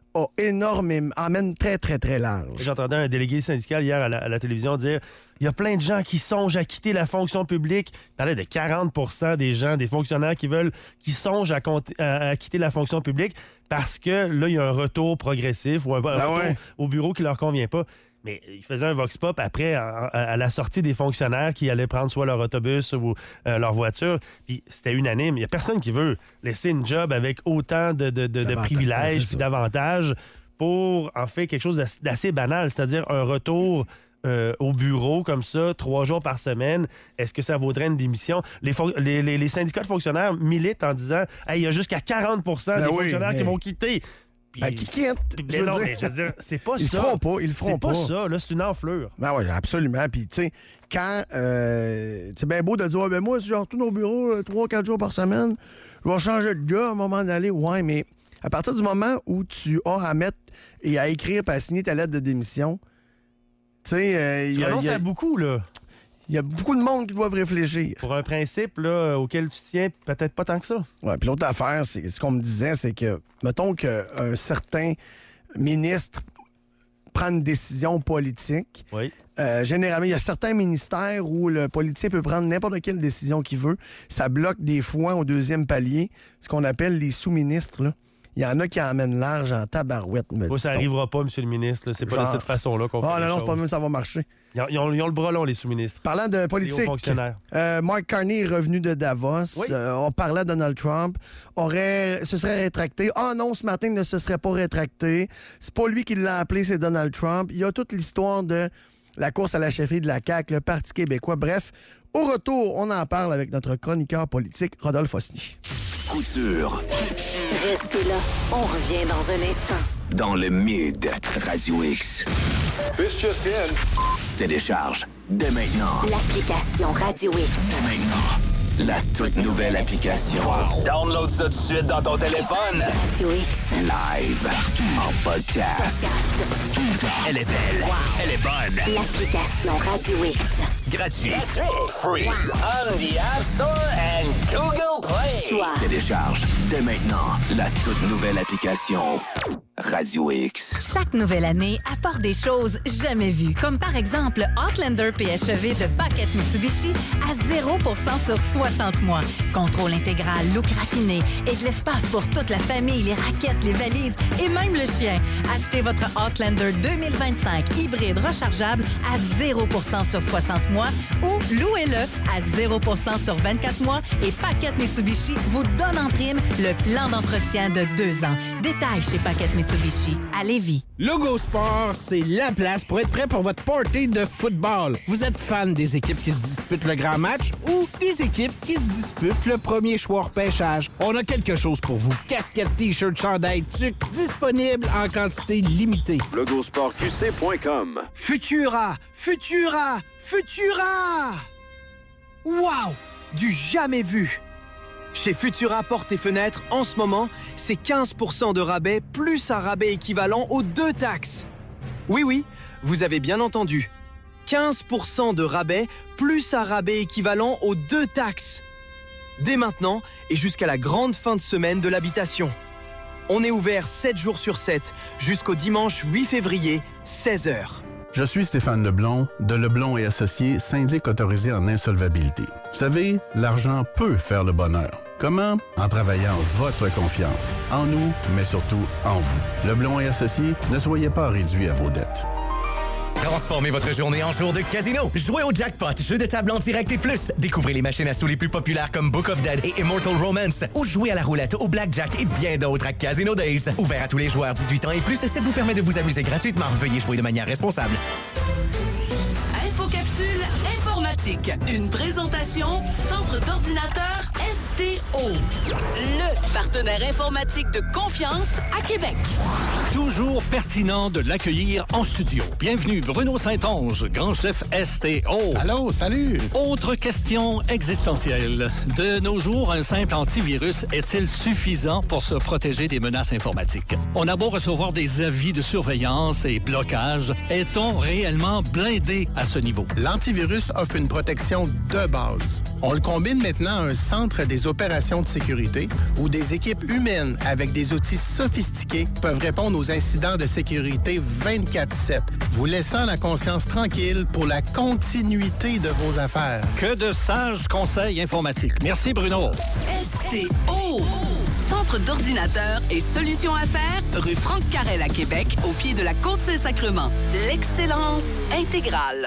emmène très, très, très large. J'entendais un délégué syndical hier à la télévision dire il y a plein de gens qui songent à quitter la fonction publique. Il parlait de 40 % des gens, des fonctionnaires qui songent à quitter la fonction publique parce que là, il y a un retour progressif ou un retour au bureau qui leur convient pas. Mais il faisait un vox pop après, à la sortie des fonctionnaires qui allaient prendre soit leur autobus ou leur voiture. Puis c'était unanime. Il n'y a personne qui veut laisser une job avec autant de privilèges et d'avantages pour en fait quelque chose d'assez banal, c'est-à-dire un retour au bureau comme ça, 3 jours par semaine. Est-ce que ça vaudrait une démission? Les syndicats de fonctionnaires militent en disant il y a jusqu'à 40 % des fonctionnaires qui vont quitter. Qui quittent. Je veux dire, c'est pas ils ça. Ils le feront pas. C'est pas ça, là, c'est une enflure. Oui, absolument. Puis, tu sais, quand c'est bien beau de dire, moi, si je retourne au bureau 3-4 jours par semaine, je vais changer de gars à un moment donné. Ouais, mais à partir du moment où tu as à mettre et à écrire et à signer ta lettre de démission, Tu sais, il Tu à beaucoup, là. Il y a beaucoup de monde qui doivent réfléchir. Pour un principe là, auquel tu tiens, peut-être pas tant que ça. Oui, puis l'autre affaire, c'est ce qu'on me disait, c'est que, mettons qu'un certain ministre prend une décision politique. Oui. Généralement, il y a certains ministères où le politicien peut prendre n'importe quelle décision qu'il veut. Ça bloque des fois au deuxième palier, ce qu'on appelle les sous-ministres, là. Il y en a qui emmènent large en tabarouette. Ça n'arrivera pas, M. le ministre. C'est pas de cette façon-là qu'on fait. Ah non, c'est pas même ça va marcher. Ils ont le bras long, les sous-ministres. Parlant de politique, Mark Carney est revenu de Davos. Oui. On parlait de Donald Trump. Se serait rétracté. Ah non, ce matin, il ne se serait pas rétracté. C'est pas lui qui l'a appelé, c'est Donald Trump. Il y a toute l'histoire de la course à la chefferie de la CAQ, le Parti québécois. Bref, au retour, on en parle avec notre chroniqueur politique, Rodolphe Osny. Couture. Restez là, on revient dans un instant. Dans le Mid, Radio X. This just in. Télécharge dès maintenant. L'application Radio X. Dès maintenant. La toute nouvelle application. Download ça tout de suite dans ton téléphone. Radio X. Live. En podcast. Elle est belle. Elle est bonne. L'application Radio X. Gratuit. Free. On the App Store and Google Play. Choix. Télécharge dès maintenant la toute nouvelle application Radio X. Chaque nouvelle année apporte des choses jamais vues, comme par exemple Outlander PHEV de Paquette Mitsubishi à 0% sur 60 mois. Contrôle intégral, look raffiné et de l'espace pour toute la famille, les raquettes, les valises et même le chien. Achetez votre Outlander 2025 hybride rechargeable à 0% sur 60 mois ou louez-le à 0% sur 24 mois et Paquette Mitsubishi vous donne en prime le plan d'entretien de 2 ans. Détails chez Paquette Mitsubishi à Lévis. Logo Sport, c'est la place pour être prêt pour votre party de football. Vous êtes fan des équipes qui se disputent le grand match ou des équipes qui se disputent le premier choix repêchage? On a quelque chose pour vous. Casquettes, t-shirts, chandails, tucs, disponibles en quantité limitée. Logosportqc.com. Futura! Futura! Futura! Wow! Du jamais vu! Chez Futura Portes et Fenêtres, en ce moment, c'est 15% de rabais plus un rabais équivalent aux 2 taxes. Oui, vous avez bien entendu. 15% de rabais plus un rabais équivalent aux 2 taxes. Dès maintenant et jusqu'à la grande fin de semaine de l'habitation. On est ouvert 7 jours sur 7 jusqu'au dimanche 8 février, 16h. Je suis Stéphane Leblond, de Leblond et Associés, syndic autorisé en insolvabilité. Vous savez, l'argent peut faire le bonheur. Comment? En travaillant votre confiance. En nous, mais surtout en vous. Leblond et Associés, ne soyez pas réduits à vos dettes. Transformez votre journée en jour de casino. Jouez au jackpot, jeu de table en direct et plus. Découvrez les machines à sous les plus populaires comme Book of Dead et Immortal Romance. Ou jouez à la roulette, au blackjack et bien d'autres à Casino Days. Ouvert à tous les joueurs 18 ans et plus, ça vous permet de vous amuser gratuitement. Veuillez jouer de manière responsable. Infocapsule informatique. Une présentation Centre d'ordinateur STO. Le partenaire informatique de confiance à Québec. Toujours pertinent de l'accueillir en studio. Bienvenue Bruno Saint-Onge, grand chef STO. Allô, salut. Autre question existentielle. De nos jours, un simple antivirus est-il suffisant pour se protéger des menaces informatiques? On a beau recevoir des avis de surveillance et blocage, est-on réellement blindé à ce niveau? L'antivirus offre une protection de base. On le combine maintenant à un centre des opérations de sécurité où des équipes humaines avec des outils sophistiqués peuvent répondre aux incidents de sécurité 24/7, vous laissant la conscience tranquille pour la continuité de vos affaires. Que de sages conseils informatiques. Merci Bruno. STO. Centre d'ordinateur et solutions affaires, rue Franck Carrel à Québec, au pied de la Côte Saint-Sacrement. L'excellence intégrale.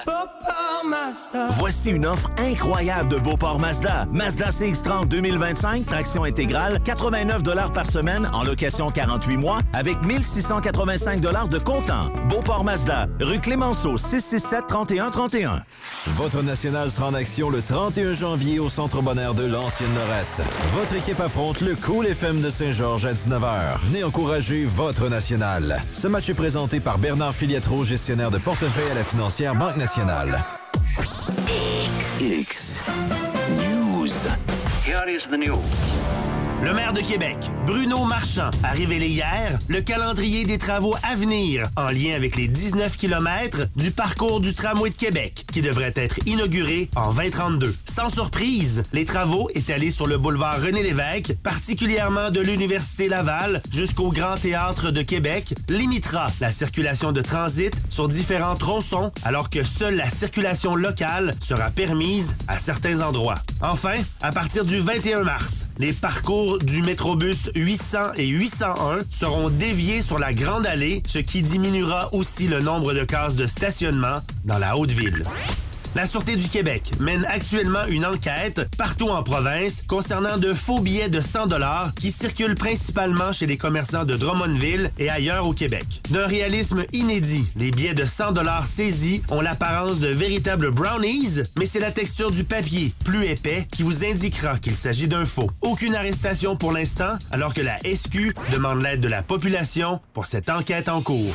Voici une offre incroyable de Beauport Mazda. Mazda CX-30 2025, traction intégrale, 89 $ par semaine, en location 48 mois, avec 1685 $ de comptant. Beauport Mazda, rue Clémenceau, 667-3131. Votre national sera en action le 31 janvier au Centre Bonheur de l'Ancienne-Lorette. Votre équipe affronte le Cool FM de Saint-Georges à 19h. Venez encourager votre national. Ce match est présenté par Bernard Filiatro, gestionnaire de portefeuille à la financière Banque Nationale. X News. Here is the news. Le maire de Québec, Bruno Marchand, a révélé hier le calendrier des travaux à venir en lien avec les 19 km du parcours du tramway de Québec qui devrait être inauguré en 2032. Sans surprise, les travaux étalés sur le boulevard René-Lévesque, particulièrement de l'Université Laval jusqu'au Grand Théâtre de Québec, limitera la circulation de transit sur différents tronçons alors que seule la circulation locale sera permise à certains endroits. Enfin, à partir du 21 mars, les parcours du Métrobus 800 et 801 seront déviés sur la Grande Allée, ce qui diminuera aussi le nombre de cases de stationnement dans la Haute-Ville. La Sûreté du Québec mène actuellement une enquête partout en province concernant de faux billets de 100 $ qui circulent principalement chez les commerçants de Drummondville et ailleurs au Québec. D'un réalisme inédit, les billets de 100 $ saisis ont l'apparence de véritables brownies, mais c'est la texture du papier, plus épais, qui vous indiquera qu'il s'agit d'un faux. Aucune arrestation pour l'instant, alors que la SQ demande l'aide de la population pour cette enquête en cours.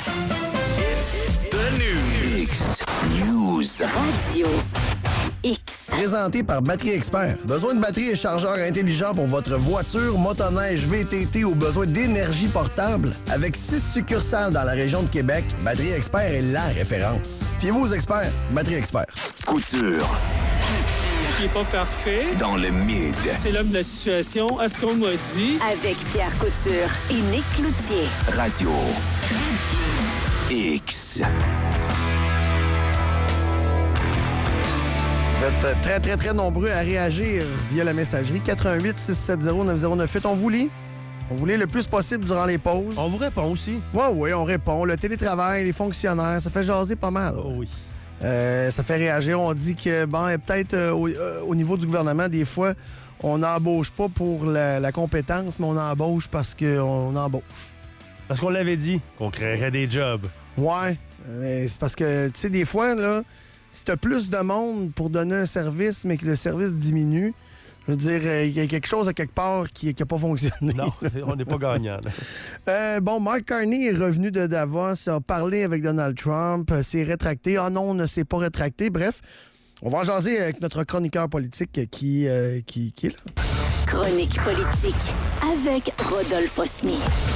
News. Radio X. Présenté par Batterie Expert. Besoin de batterie et chargeur intelligent pour votre voiture, motoneige, VTT ou besoin d'énergie portable? Avec 6 succursales dans la région de Québec, Batterie Expert est la référence. Fiez-vous aux experts. Batterie Expert. Couture. Qui est pas parfait. Dans le mid. C'est l'homme de la situation. À ce qu'on m'a dit. Avec Pierre Couture et Nick Cloutier. Radio X. Vous êtes très, très, très nombreux à réagir via la messagerie 88-670-9098. On vous lit. On vous lit le plus possible durant les pauses. On vous répond aussi. Oui, on répond. Le télétravail, les fonctionnaires, ça fait jaser pas mal. Oh oui. Ça fait réagir. On dit que, peut-être au niveau du gouvernement, des fois, on n'embauche pas pour la compétence, mais on embauche parce qu'on embauche. Parce qu'on l'avait dit, qu'on créerait des jobs. Ouais, mais c'est parce que, tu sais, des fois, là, si t'as plus de monde pour donner un service, mais que le service diminue, je veux dire, il y a quelque chose à quelque part qui n'a pas fonctionné. Non, on n'est pas gagnant. Mark Carney est revenu de Davos, a parlé avec Donald Trump, s'est rétracté. Ah non, on ne s'est pas rétracté. Bref, on va en jaser avec notre chroniqueur politique qui est là. Chronique politique avec Rodolphe Osny.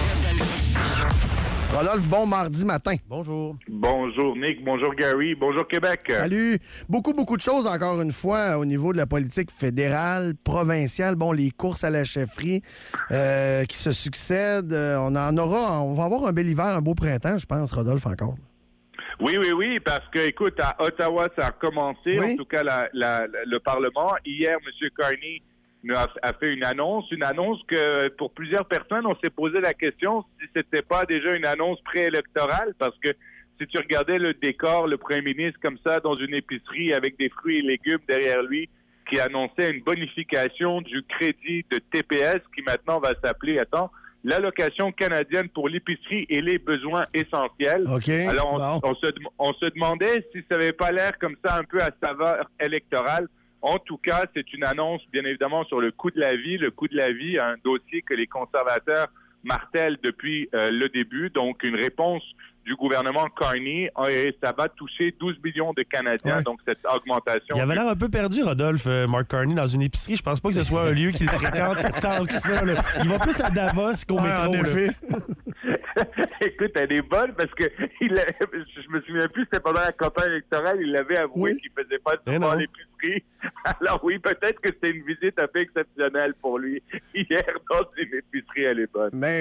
Rodolphe, bon mardi matin. Bonjour. Bonjour Nick, bonjour Gary, bonjour Québec. Salut. Beaucoup de choses encore une fois au niveau de la politique fédérale, provinciale. Bon, les courses à la chefferie qui se succèdent. On va avoir un bel hiver, un beau printemps, je pense, Rodolphe, encore. Oui, parce que, écoute, à Ottawa, ça a commencé, oui. En tout cas le Parlement. Hier, M. Carney a fait une annonce que pour plusieurs personnes, on s'est posé la question si c'était pas déjà une annonce préélectorale, parce que si tu regardais le décor, le premier ministre comme ça dans une épicerie avec des fruits et légumes derrière lui qui annonçait une bonification du crédit de TPS qui maintenant va s'appeler, l'allocation canadienne pour l'épicerie et les besoins essentiels. Okay. Alors on se demandait si ça n'avait pas l'air comme ça un peu à saveur électorale. En tout cas, c'est une annonce, bien évidemment, sur le coût de la vie. Le coût de la vie, un dossier que les conservateurs martèlent depuis le début. Donc, une réponse du gouvernement Carney, et ça va toucher 12 millions de Canadiens, donc cette augmentation. Il avait l'air un peu perdu, Rodolphe, Mark Carney, dans une épicerie. Je pense pas que ce soit un lieu qu'il fréquente tant que ça. Là. Il va plus à Davos qu'au métro. En effet. Écoute, elle est bonne parce que je me souviens plus, c'était pendant la campagne électorale, il avait avoué qu'il faisait pas souvent l'épicerie. Alors oui, peut-être que c'était une visite un peu exceptionnelle pour lui. Hier, dans une épicerie, elle est bonne. Mais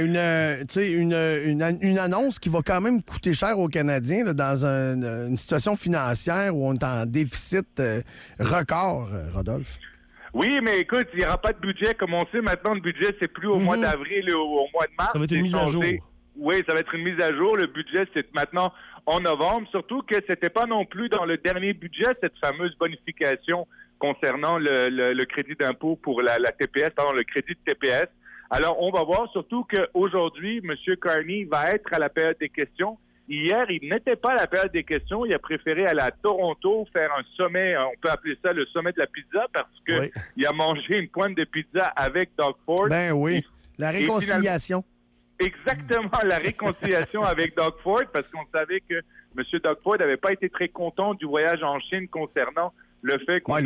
une annonce qui va quand même coûter cher aux Canadiens là, dans une situation financière où on est en déficit record, Rodolphe. Oui, mais écoute, il n'y aura pas de budget. Comme on sait, maintenant, le budget, c'est plus au mois d'avril et au mois de mars. Ça va être une mise à jour. Oui, ça va être une mise à jour. Le budget, c'est maintenant en novembre. Surtout que c'était pas non plus dans le dernier budget, cette fameuse bonification concernant le crédit d'impôt pour la TPS, le crédit de TPS. Alors, on va voir surtout qu'aujourd'hui, M. Carney va être à la période des questions. Hier, il n'était pas à la période des questions. Il a préféré aller à Toronto faire un sommet, on peut appeler ça le sommet de la pizza, parce que il a mangé une pointe de pizza avec Doug Ford. Ben oui, la réconciliation. Exactement, la réconciliation avec Doug Ford, parce qu'on savait que M. Doug Ford n'avait pas été très content du voyage en Chine concernant le fait qu'on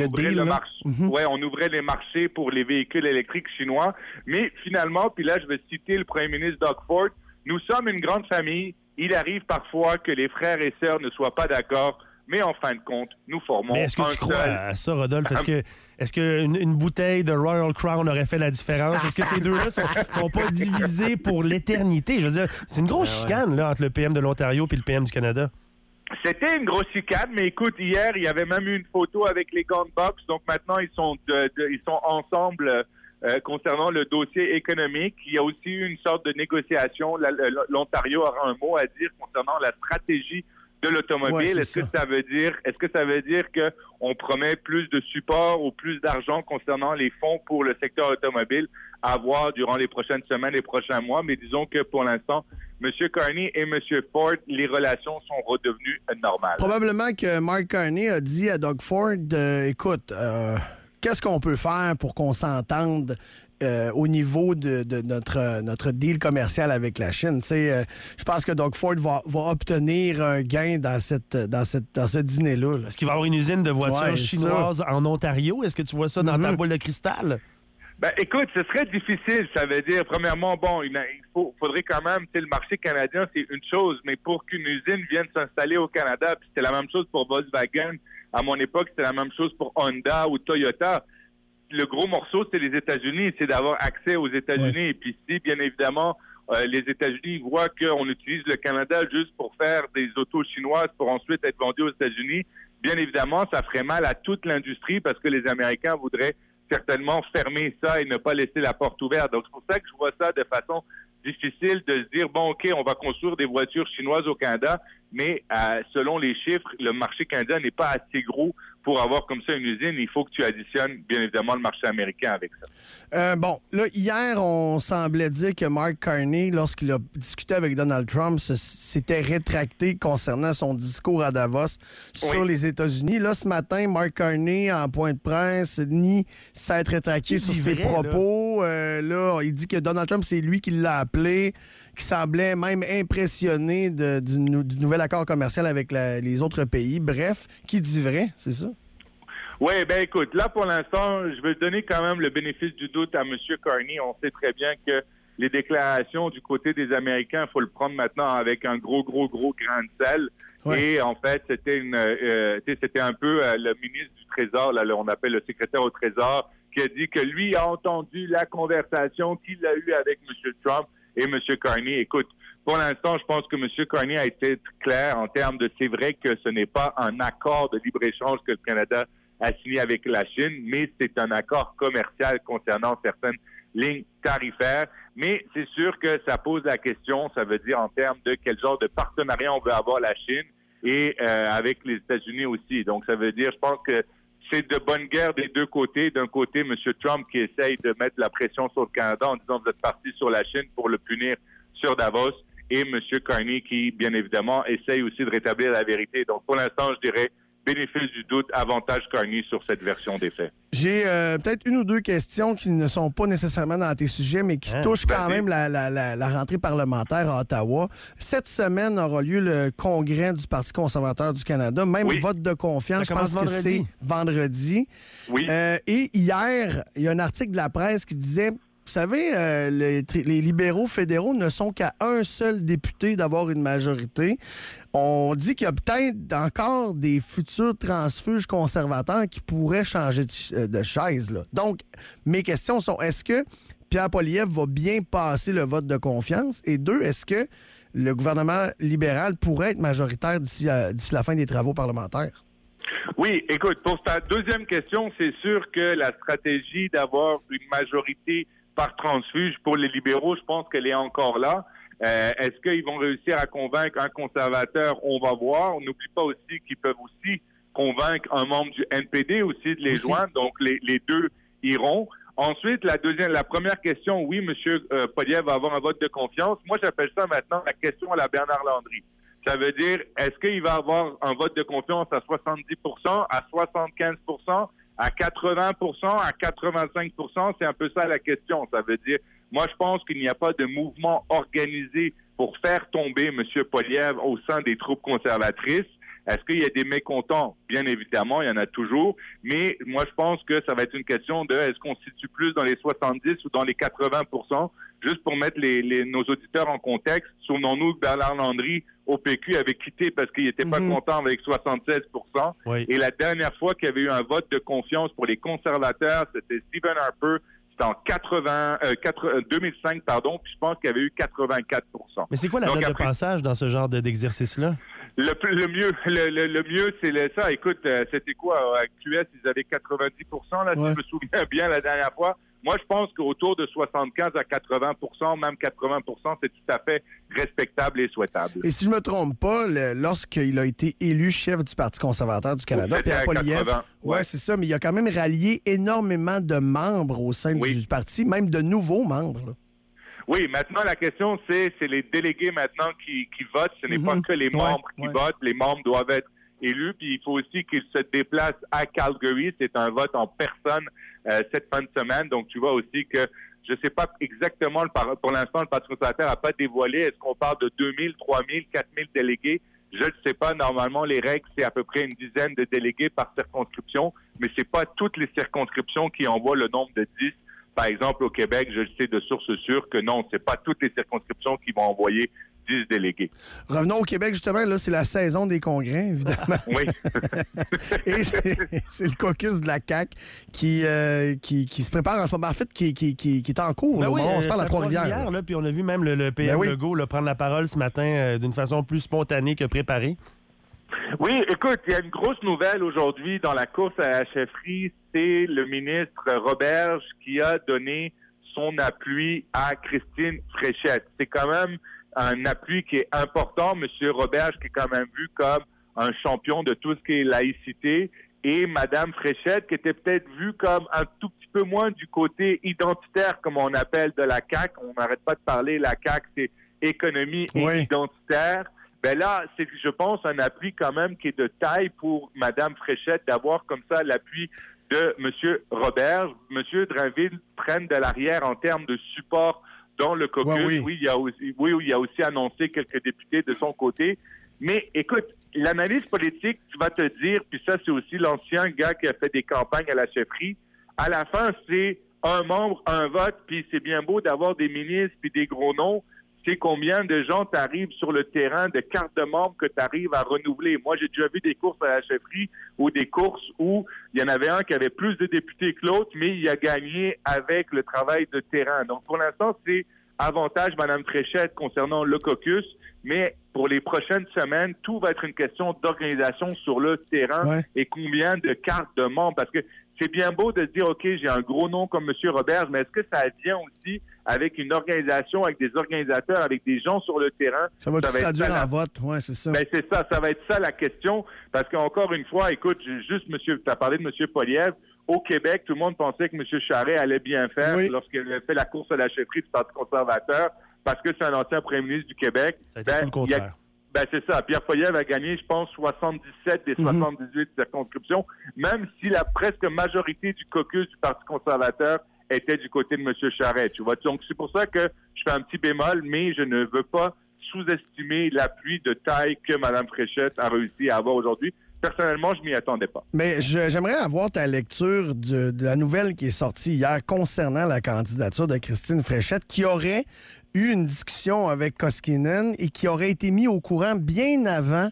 on ouvrait les marchés pour les véhicules électriques chinois. Mais finalement, puis là, je vais citer le premier ministre Doug Ford, nous sommes une grande famille. Il arrive parfois que les frères et sœurs ne soient pas d'accord, mais en fin de compte, nous formons Mais est-ce que tu crois à ça, Rodolphe? Est-ce qu'une bouteille de Royal Crown aurait fait la différence? Est-ce que ces deux-là sont pas divisés pour l'éternité? Je veux dire, c'est une grosse chicane là, entre le PM de l'Ontario et le PM du Canada. C'était une grosse chicane, mais écoute, hier, il y avait même eu une photo avec les Gunbox, donc maintenant, ils sont ensemble concernant le dossier économique. Il y a aussi eu une sorte de négociation. L'Ontario aura un mot à dire concernant la stratégie de l'automobile. Ouais, est-ce que ça veut dire qu'on promet plus de support ou plus d'argent concernant les fonds pour le secteur automobile à voir durant les prochaines semaines, les prochains mois? Mais disons que pour l'instant, M. Carney et M. Ford, les relations sont redevenues normales. Probablement que Mark Carney a dit à Doug Ford, écoute, qu'est-ce qu'on peut faire pour qu'on s'entende au niveau de notre deal commercial avec la Chine? Je pense que Doug Ford va obtenir un gain dans ce dîner-là. Est-ce qu'il va y avoir une usine de voitures chinoises en Ontario? Est-ce que tu vois ça dans ta boule de cristal? Ben, écoute, ce serait difficile. Ça veut dire, premièrement, faudrait quand même, le marché canadien, c'est une chose, mais pour qu'une usine vienne s'installer au Canada, puis c'était la même chose pour Volkswagen, à mon époque, c'était la même chose pour Honda ou Toyota. Le gros morceau, c'est les États-Unis, c'est d'avoir accès aux États-Unis. Ouais. Et puis si, bien évidemment, les États-Unis voient qu'on utilise le Canada juste pour faire des autos chinoises pour ensuite être vendues aux États-Unis, bien évidemment, ça ferait mal à toute l'industrie parce que les Américains voudraient certainement fermer ça et ne pas laisser la porte ouverte. Donc, c'est pour ça que je vois ça de façon difficile de se dire, bon, OK, on va construire des voitures chinoises au Canada, mais selon les chiffres, le marché canadien n'est pas assez gros pour avoir comme ça une usine. Il faut que tu additionnes, bien évidemment, le marché américain avec ça. Là, hier, on semblait dire que Mark Carney, lorsqu'il a discuté avec Donald Trump, s'était rétracté concernant son discours à Davos sur les États-Unis. Là, ce matin, Mark Carney, en point de presse, nie s'être rétracté sur ses propos. Là, il dit que Donald Trump, c'est lui qui l'a appelé, qui semblait même impressionné du nouvel accord commercial avec les autres pays. Bref, qui dit vrai, c'est ça? Oui, ben écoute, là pour l'instant, je vais donner quand même le bénéfice du doute à M. Carney. On sait très bien que les déclarations du côté des Américains, il faut le prendre maintenant avec un gros grain de sel. Ouais. Et en fait, c'était un peu le ministre du Trésor, là, on appelle le secrétaire au Trésor, qui a dit que lui a entendu la conversation qu'il a eue avec M. Trump et M. Carney. Écoute, pour l'instant, je pense que M. Carney a été clair en termes de c'est vrai que ce n'est pas un accord de libre-échange que le Canada a signé avec la Chine, mais c'est un accord commercial concernant certaines lignes tarifaires. Mais c'est sûr que ça pose la question, ça veut dire en termes de quel genre de partenariat on veut avoir la Chine et avec les États-Unis aussi. Donc, ça veut dire, je pense que c'est de bonne guerre des deux côtés. D'un côté, M. Trump qui essaye de mettre la pression sur le Canada en disant vous êtes parti sur la Chine pour le punir sur Davos, et M. Carney qui, bien évidemment, essaye aussi de rétablir la vérité. Donc, pour l'instant, je dirais bénéfice du doute, avantage Carney sur cette version des faits. J'ai peut-être une ou deux questions qui ne sont pas nécessairement dans tes sujets, mais qui touchent quand même la rentrée parlementaire à Ottawa. Cette semaine aura lieu le congrès du Parti conservateur du Canada. Même le vote de confiance, je pense que c'est vendredi. Oui. Et hier, il y a un article de la presse qui disait... Vous savez, les libéraux fédéraux ne sont qu'à un seul député d'avoir une majorité. On dit qu'il y a peut-être encore des futurs transfuges conservateurs qui pourraient changer de chaise. Là. Donc, mes questions sont, est-ce que Pierre Poilievre va bien passer le vote de confiance? Et deux, est-ce que le gouvernement libéral pourrait être majoritaire d'ici la fin des travaux parlementaires? Oui, écoute, pour ta deuxième question, c'est sûr que la stratégie d'avoir une majorité par transfuge pour les libéraux, je pense qu'elle est encore là. Est-ce qu'ils vont réussir à convaincre un conservateur? On va voir. On n'oublie pas aussi qu'ils peuvent aussi convaincre un membre du NPD aussi de les joindre. Donc, les deux iront. Ensuite, la première question, oui, M. Poilievre va avoir un vote de confiance. Moi, j'appelle ça maintenant la question à la Bernard Landry. Ça veut dire, est-ce qu'il va avoir un vote de confiance à 70%, à 75%, à 80%, à 85%? C'est un peu ça la question. Ça veut dire, moi, je pense qu'il n'y a pas de mouvement organisé pour faire tomber M. Poilievre au sein des troupes conservatrices. Est-ce qu'il y a des mécontents? Bien évidemment, il y en a toujours. Mais moi, je pense que ça va être une question de est-ce qu'on se situe plus dans les 70 ou dans les 80%? Juste pour mettre nos auditeurs en contexte, souvenons-nous que Bernard Landry, au PQ, avait quitté parce qu'il n'était pas content avec 76%. Oui. Et la dernière fois qu'il y avait eu un vote de confiance pour les conservateurs, c'était Stephen Harper. C'était en 2005, puis je pense qu'il y avait eu 84%. Mais c'est quoi la date de passage dans ce genre d'exercice-là? Le mieux, c'est ça. Écoute, c'était quoi? À QS, ils avaient 90%, là, si je me souviens bien, la dernière fois. Moi, je pense qu'autour de 75 à 80%, même 80%, c'est tout à fait respectable et souhaitable. Et si je me trompe pas, lorsqu'il a été élu chef du Parti conservateur du Canada, Pierre Poilievre, c'est ça, mais il a quand même rallié énormément de membres au sein du parti, même de nouveaux membres. Là. Oui, maintenant, la question, c'est les délégués maintenant qui votent. Ce n'est pas que les membres qui votent. Les membres doivent être élus. Puis il faut aussi qu'ils se déplacent à Calgary. C'est un vote en personne cette fin de semaine. Donc, tu vois aussi que je ne sais pas exactement, pour l'instant, le Parti conservateur n'a pas dévoilé. Est-ce qu'on parle de 2000, 3000, 4000 délégués? Je ne sais pas. Normalement, les règles, c'est à peu près une dizaine de délégués par circonscription. Mais ce n'est pas toutes les circonscriptions qui envoient le nombre de 10. Par exemple, au Québec, je le sais de sources sûres que non, c'est pas toutes les circonscriptions qui vont envoyer 10 délégués. Revenons au Québec, justement. Là, c'est la saison des congrès, évidemment. Oui. Et c'est le caucus de la CAQ qui se prépare en ce moment. En fait, qui est en cours. Là, on se parle à Trois-Rivières. Puis on a vu même le PM Legault prendre la parole ce matin d'une façon plus spontanée que préparée. Oui, écoute, il y a une grosse nouvelle aujourd'hui dans la course à la chefferie. C'est le ministre Roberge qui a donné son appui à Christine Fréchette. C'est quand même un appui qui est important. Monsieur Roberge qui est quand même vu comme un champion de tout ce qui est laïcité. Et Madame Fréchette qui était peut-être vue comme un tout petit peu moins du côté identitaire, comme on appelle de la CAQ. On n'arrête pas de parler, la CAQ, c'est économie et identitaire. Ben là, c'est, je pense, un appui quand même qui est de taille pour Mme Fréchette d'avoir comme ça l'appui de M. Roberge. M. Drainville prenne de l'arrière en termes de support dans le caucus. Oui, il a aussi annoncé quelques députés de son côté. Mais écoute, l'analyse politique, tu vas te dire, puis ça, c'est aussi l'ancien gars qui a fait des campagnes à la chefferie. À la fin, c'est un membre, un vote, puis c'est bien beau d'avoir des ministres puis des gros noms. C'est combien de gens t'arrivent sur le terrain, de cartes de membres que tu arrives à renouveler. Moi, j'ai déjà vu des courses à la chefferie ou des courses où il y en avait un qui avait plus de députés que l'autre, mais il a gagné avec le travail de terrain. Donc, pour l'instant, c'est avantage Mme Fréchette concernant le caucus, mais pour les prochaines semaines, tout va être une question d'organisation sur le terrain et combien de cartes de membres. Parce que c'est bien beau de dire, OK, j'ai un gros nom comme M. Roberge, mais est-ce que ça vient aussi avec une organisation, avec des organisateurs, avec des gens sur le terrain? Ça va tout traduire en vote, oui, c'est ça. Ben, c'est ça, ça va être ça la question. Parce qu'encore une fois, écoute, juste, tu as parlé de M. Poilievre. Au Québec, tout le monde pensait que M. Charest allait bien faire lorsqu'il a fait la course à la chefferie du Parti conservateur, parce que c'est un ancien premier ministre du Québec. Ça a été tout le contraire. C'est ça. Pierre Poilievre a gagné, je pense, 77 des 78 circonscriptions, même si la presque majorité du caucus du Parti conservateur était du côté de M. Charest. Tu vois? Donc, c'est pour ça que je fais un petit bémol, mais je ne veux pas sous-estimer l'appui de taille que Mme Fréchette a réussi à avoir aujourd'hui. Personnellement, je m'y attendais pas. Mais j'aimerais avoir ta lecture de la nouvelle qui est sortie hier concernant la candidature de Christine Fréchette, qui aurait eu une discussion avec Koskinen et qui aurait été mis au courant bien avant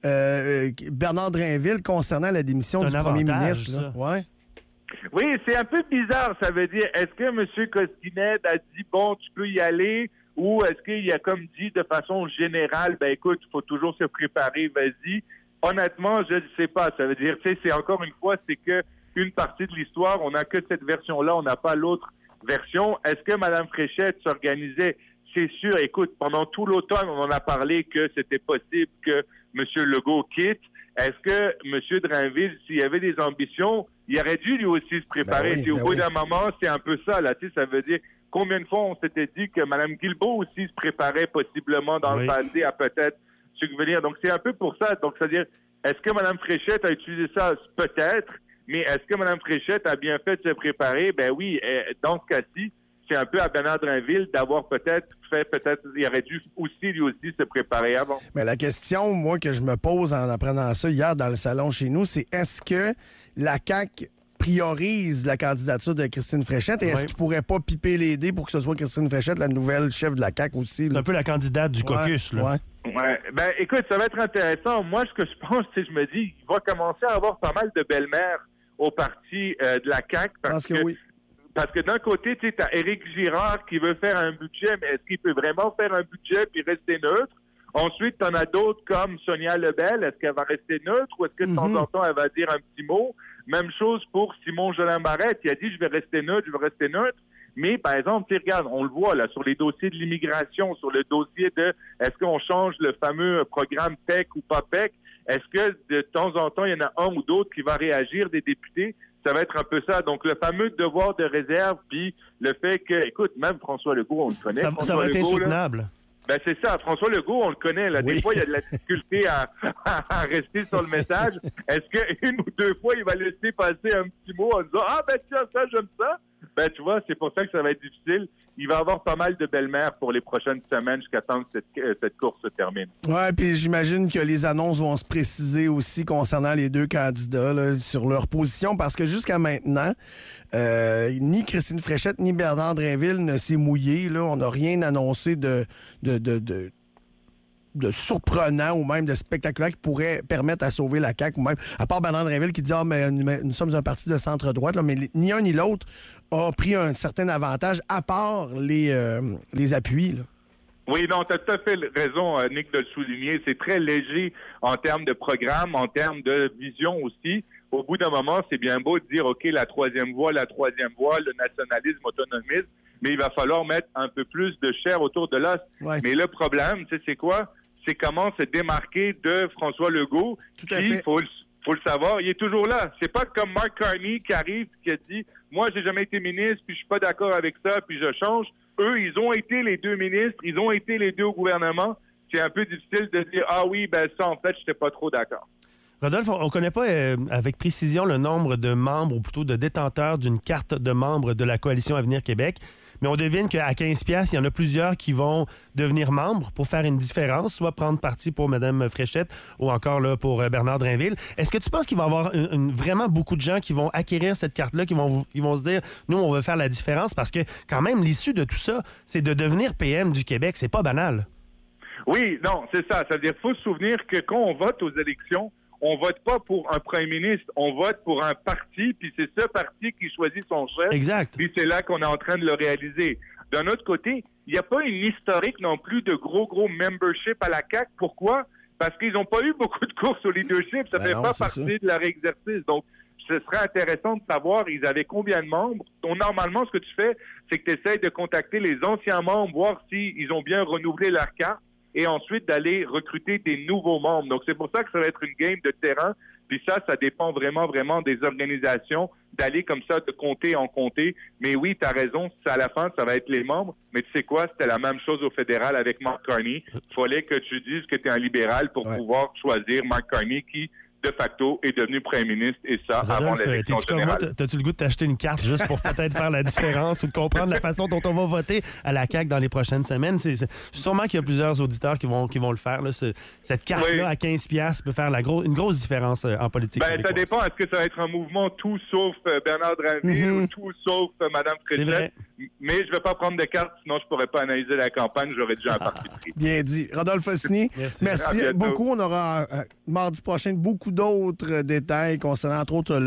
Bernard Drainville concernant la démission du premier ministre. Là. Ouais. Oui, c'est un peu bizarre. Ça veut dire, est-ce que M. Koskinen a dit, bon, tu peux y aller, ou est-ce qu'il a comme dit de façon générale, ben écoute, il faut toujours se préparer, vas-y. Honnêtement, je ne sais pas. Ça veut dire, tu sais, c'est encore une fois, c'est que une partie de l'histoire, on n'a que cette version-là, on n'a pas l'autre version. Est-ce que Mme Fréchette s'organisait? C'est sûr, écoute, pendant tout l'automne, on en a parlé que c'était possible que M. Legault quitte. Est-ce que M. Drainville, s'il y avait des ambitions, il aurait dû lui aussi se préparer? Au bout d'un moment, c'est un peu ça, là, tu sais, ça veut dire combien de fois on s'était dit que Mme Guilbeault aussi se préparait possiblement dans le passé à peut-être subvenir. Donc, c'est un peu pour ça. Donc, c'est-à-dire, est-ce que Mme Fréchette a utilisé ça? Peut-être. Mais est-ce que Mme Fréchette a bien fait de se préparer? Ben oui, dans ce cas-ci, c'est un peu à Bernard Drinville d'avoir il aurait dû lui aussi se préparer avant. Mais la question, moi, que je me pose en apprenant ça hier dans le salon chez nous, c'est est-ce que la CAQ priorise la candidature de Christine Fréchette et est-ce qu'il pourrait pas piper les dés pour que ce soit Christine Fréchette, la nouvelle chef de la CAQ aussi? C'est un peu la candidate du caucus, là. Ouais. Ben, écoute, ça va être intéressant. Moi, ce que je pense, c'est je me dis, il va commencer à avoir pas mal de belles-mères au parti de la CAQ parce que d'un côté, tu sais, t'as Éric Girard qui veut faire un budget, mais est-ce qu'il peut vraiment faire un budget puis rester neutre? Ensuite, t'en as d'autres comme Sonia Lebel. Est-ce qu'elle va rester neutre ou est-ce que de temps en temps, elle va dire un petit mot? Même chose pour Simon Jolin-Barrette. Il a dit, je vais rester neutre. Mais, par exemple, tu regarde, on le voit là sur les dossiers de l'immigration, sur le dossier de est-ce qu'on change le fameux programme PEC ou pas PEC? Est-ce que de temps en temps, il y en a un ou d'autres qui va réagir, des députés? Ça va être un peu ça. Donc, le fameux devoir de réserve, puis le fait que, écoute, même François Legault, on le connaît. Ça va être insoutenable. Là, ben c'est ça. François Legault, on le connaît. Là. Des fois, il y a de la difficulté à rester sur le message. Est-ce qu'une ou deux fois, il va laisser passer un petit mot en disant « Ah, ben tiens, ça, j'aime ça ». Ben, tu vois, c'est pour ça que ça va être difficile. Il va y avoir pas mal de belles-mères pour les prochaines semaines jusqu'à temps que cette course se termine. Oui, puis j'imagine que les annonces vont se préciser aussi concernant les deux candidats là, sur leur position, parce que jusqu'à maintenant, ni Christine Fréchette ni Bernard Drinville ne s'est mouillé. Là. On n'a rien annoncé de surprenant ou même de spectaculaire qui pourrait permettre à sauver la CAQ, ou même, à part Bernard Drinville qui dit « Ah, mais nous sommes un parti de centre-droite, là, mais ni un ni l'autre a pris un certain avantage, à part les appuis. » là. Oui, non, tu as tout à fait raison, Nick, de le souligner. C'est très léger en termes de programme, en termes de vision aussi. Au bout d'un moment, c'est bien beau de dire, OK, la troisième voie, le nationalisme, autonomisme, mais il va falloir mettre un peu plus de chair autour de l'os. Ouais. Mais le problème, tu sais, c'est quoi? C'est comment se démarquer de François Legault. Tout à fait. Faut le savoir, il est toujours là. C'est pas comme Mark Carney qui arrive qui a dit « Moi, j'ai jamais été ministre, puis je suis pas d'accord avec ça, puis je change. » Eux, ils ont été les deux ministres, ils ont été les deux au gouvernement. C'est un peu difficile de dire « Ah oui, ben ça, en fait, j'étais pas trop d'accord. » Rodolphe, on ne connaît pas avec précision le nombre de membres, ou plutôt de détenteurs d'une carte de membre de la Coalition Avenir Québec, mais on devine qu'à 15$, il y en a plusieurs qui vont devenir membres pour faire une différence, soit prendre parti pour Mme Fréchette ou encore là, pour Bernard Drinville. Est-ce que tu penses qu'il va y avoir vraiment beaucoup de gens qui vont acquérir cette carte-là, qui vont se dire « Nous, on veut faire la différence » parce que quand même, l'issue de tout ça, c'est de devenir PM du Québec. C'est pas banal. Oui, non, c'est ça. Ça veut dire qu'il faut se souvenir que quand on vote aux élections, on vote pas pour un premier ministre, on vote pour un parti, puis c'est ce parti qui choisit son chef. Exact. Puis c'est là qu'on est en train de le réaliser. D'un autre côté, il n'y a pas une historique non plus de gros membership à la CAQ. Pourquoi? Parce qu'ils n'ont pas eu beaucoup de courses au leadership. Ça ne fait pas partie de leur exercice. Donc, ce serait intéressant de savoir, ils avaient combien de membres. Donc, normalement, ce que tu fais, c'est que tu essaies de contacter les anciens membres, voir s'ils ont bien renouvelé leur carte, et ensuite d'aller recruter des nouveaux membres. Donc, c'est pour ça que ça va être une game de terrain. Puis ça dépend vraiment des organisations, d'aller comme ça, de comté en comté. Mais oui, tu as raison, à la fin, ça va être les membres. Mais tu sais quoi, c'était la même chose au fédéral avec Mark Carney. Il fallait que tu dises que tu es un libéral pour pouvoir choisir Mark Carney qui, de facto, est devenu premier ministre, et ça, Rodolphe, avant l'élection générale. T'as-tu le goût de t'acheter une carte juste pour peut-être faire la différence ou de comprendre la façon dont on va voter à la CAQ dans les prochaines semaines? C'est sûrement qu'il y a plusieurs auditeurs qui vont le faire. Là. Cette carte-là, à 15$ peut faire une grosse différence en politique. Ben, ça dépend. Est-ce que ça va être un mouvement tout sauf Bernard Drinville ou tout sauf Mme Fréchette? Mais je ne vais pas prendre de carte, sinon je ne pourrais pas analyser la campagne. J'aurais déjà un parti pris. Bien dit. Rodolphe Faucigny, merci beaucoup. On aura mardi prochain beaucoup d'autres détails concernant, entre autres,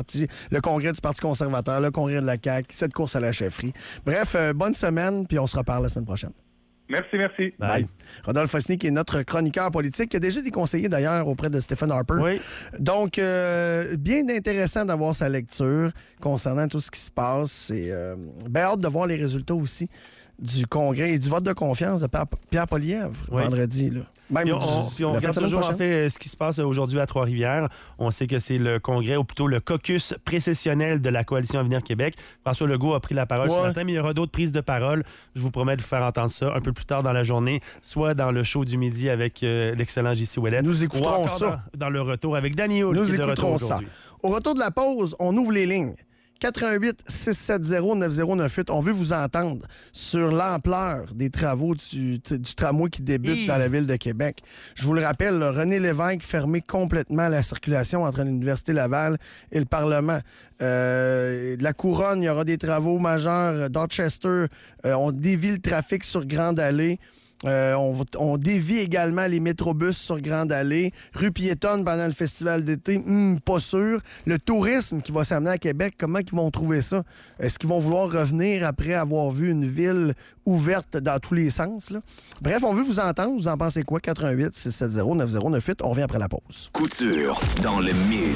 le congrès du Parti conservateur, le congrès de la CAQ, cette course à la chefferie. Bref, bonne semaine, puis on se reparle la semaine prochaine. Merci. Bye. Rodolphe Faucigny, qui est notre chroniqueur politique, qui a déjà été conseiller d'ailleurs auprès de Stephen Harper. Oui. Donc, bien intéressant d'avoir sa lecture concernant tout ce qui se passe. C'est bien hâte de voir les résultats aussi du congrès et du vote de confiance de Pierre Poilievre vendredi. Là. Même puis on regarde toujours en fait ce qui se passe aujourd'hui à Trois-Rivières. On sait que c'est le congrès, ou plutôt le caucus précessionnel de la Coalition Avenir Québec. François Legault a pris la parole ce matin, mais il y aura d'autres prises de parole. Je vous promets de vous faire entendre ça un peu plus tard dans la journée, soit dans le show du midi avec l'excellent J.C. Ouellet. Nous écouterons ça. Dans le retour avec Danny Hull. Nous écouterons ça. Au retour de la pause, on ouvre les lignes. 88-670-9098. On veut vous entendre sur l'ampleur des travaux du tramway qui débute dans la ville de Québec. Je vous le rappelle, là, René Lévesque fermé complètement la circulation entre l'Université Laval et le Parlement. La Couronne, il y aura des travaux majeurs. Dorchester, on dévie le trafic sur Grande Allée. On dévie également les métrobus sur Grande Allée. Rue piétonne pendant le festival d'été, pas sûr. Le tourisme qui va s'amener à Québec, comment ils vont trouver ça? Est-ce qu'ils vont vouloir revenir après avoir vu une ville ouverte dans tous les sens, là? Bref, on veut vous entendre. Vous en pensez quoi? 88-670-9098. On revient après la pause. Couture dans le mid.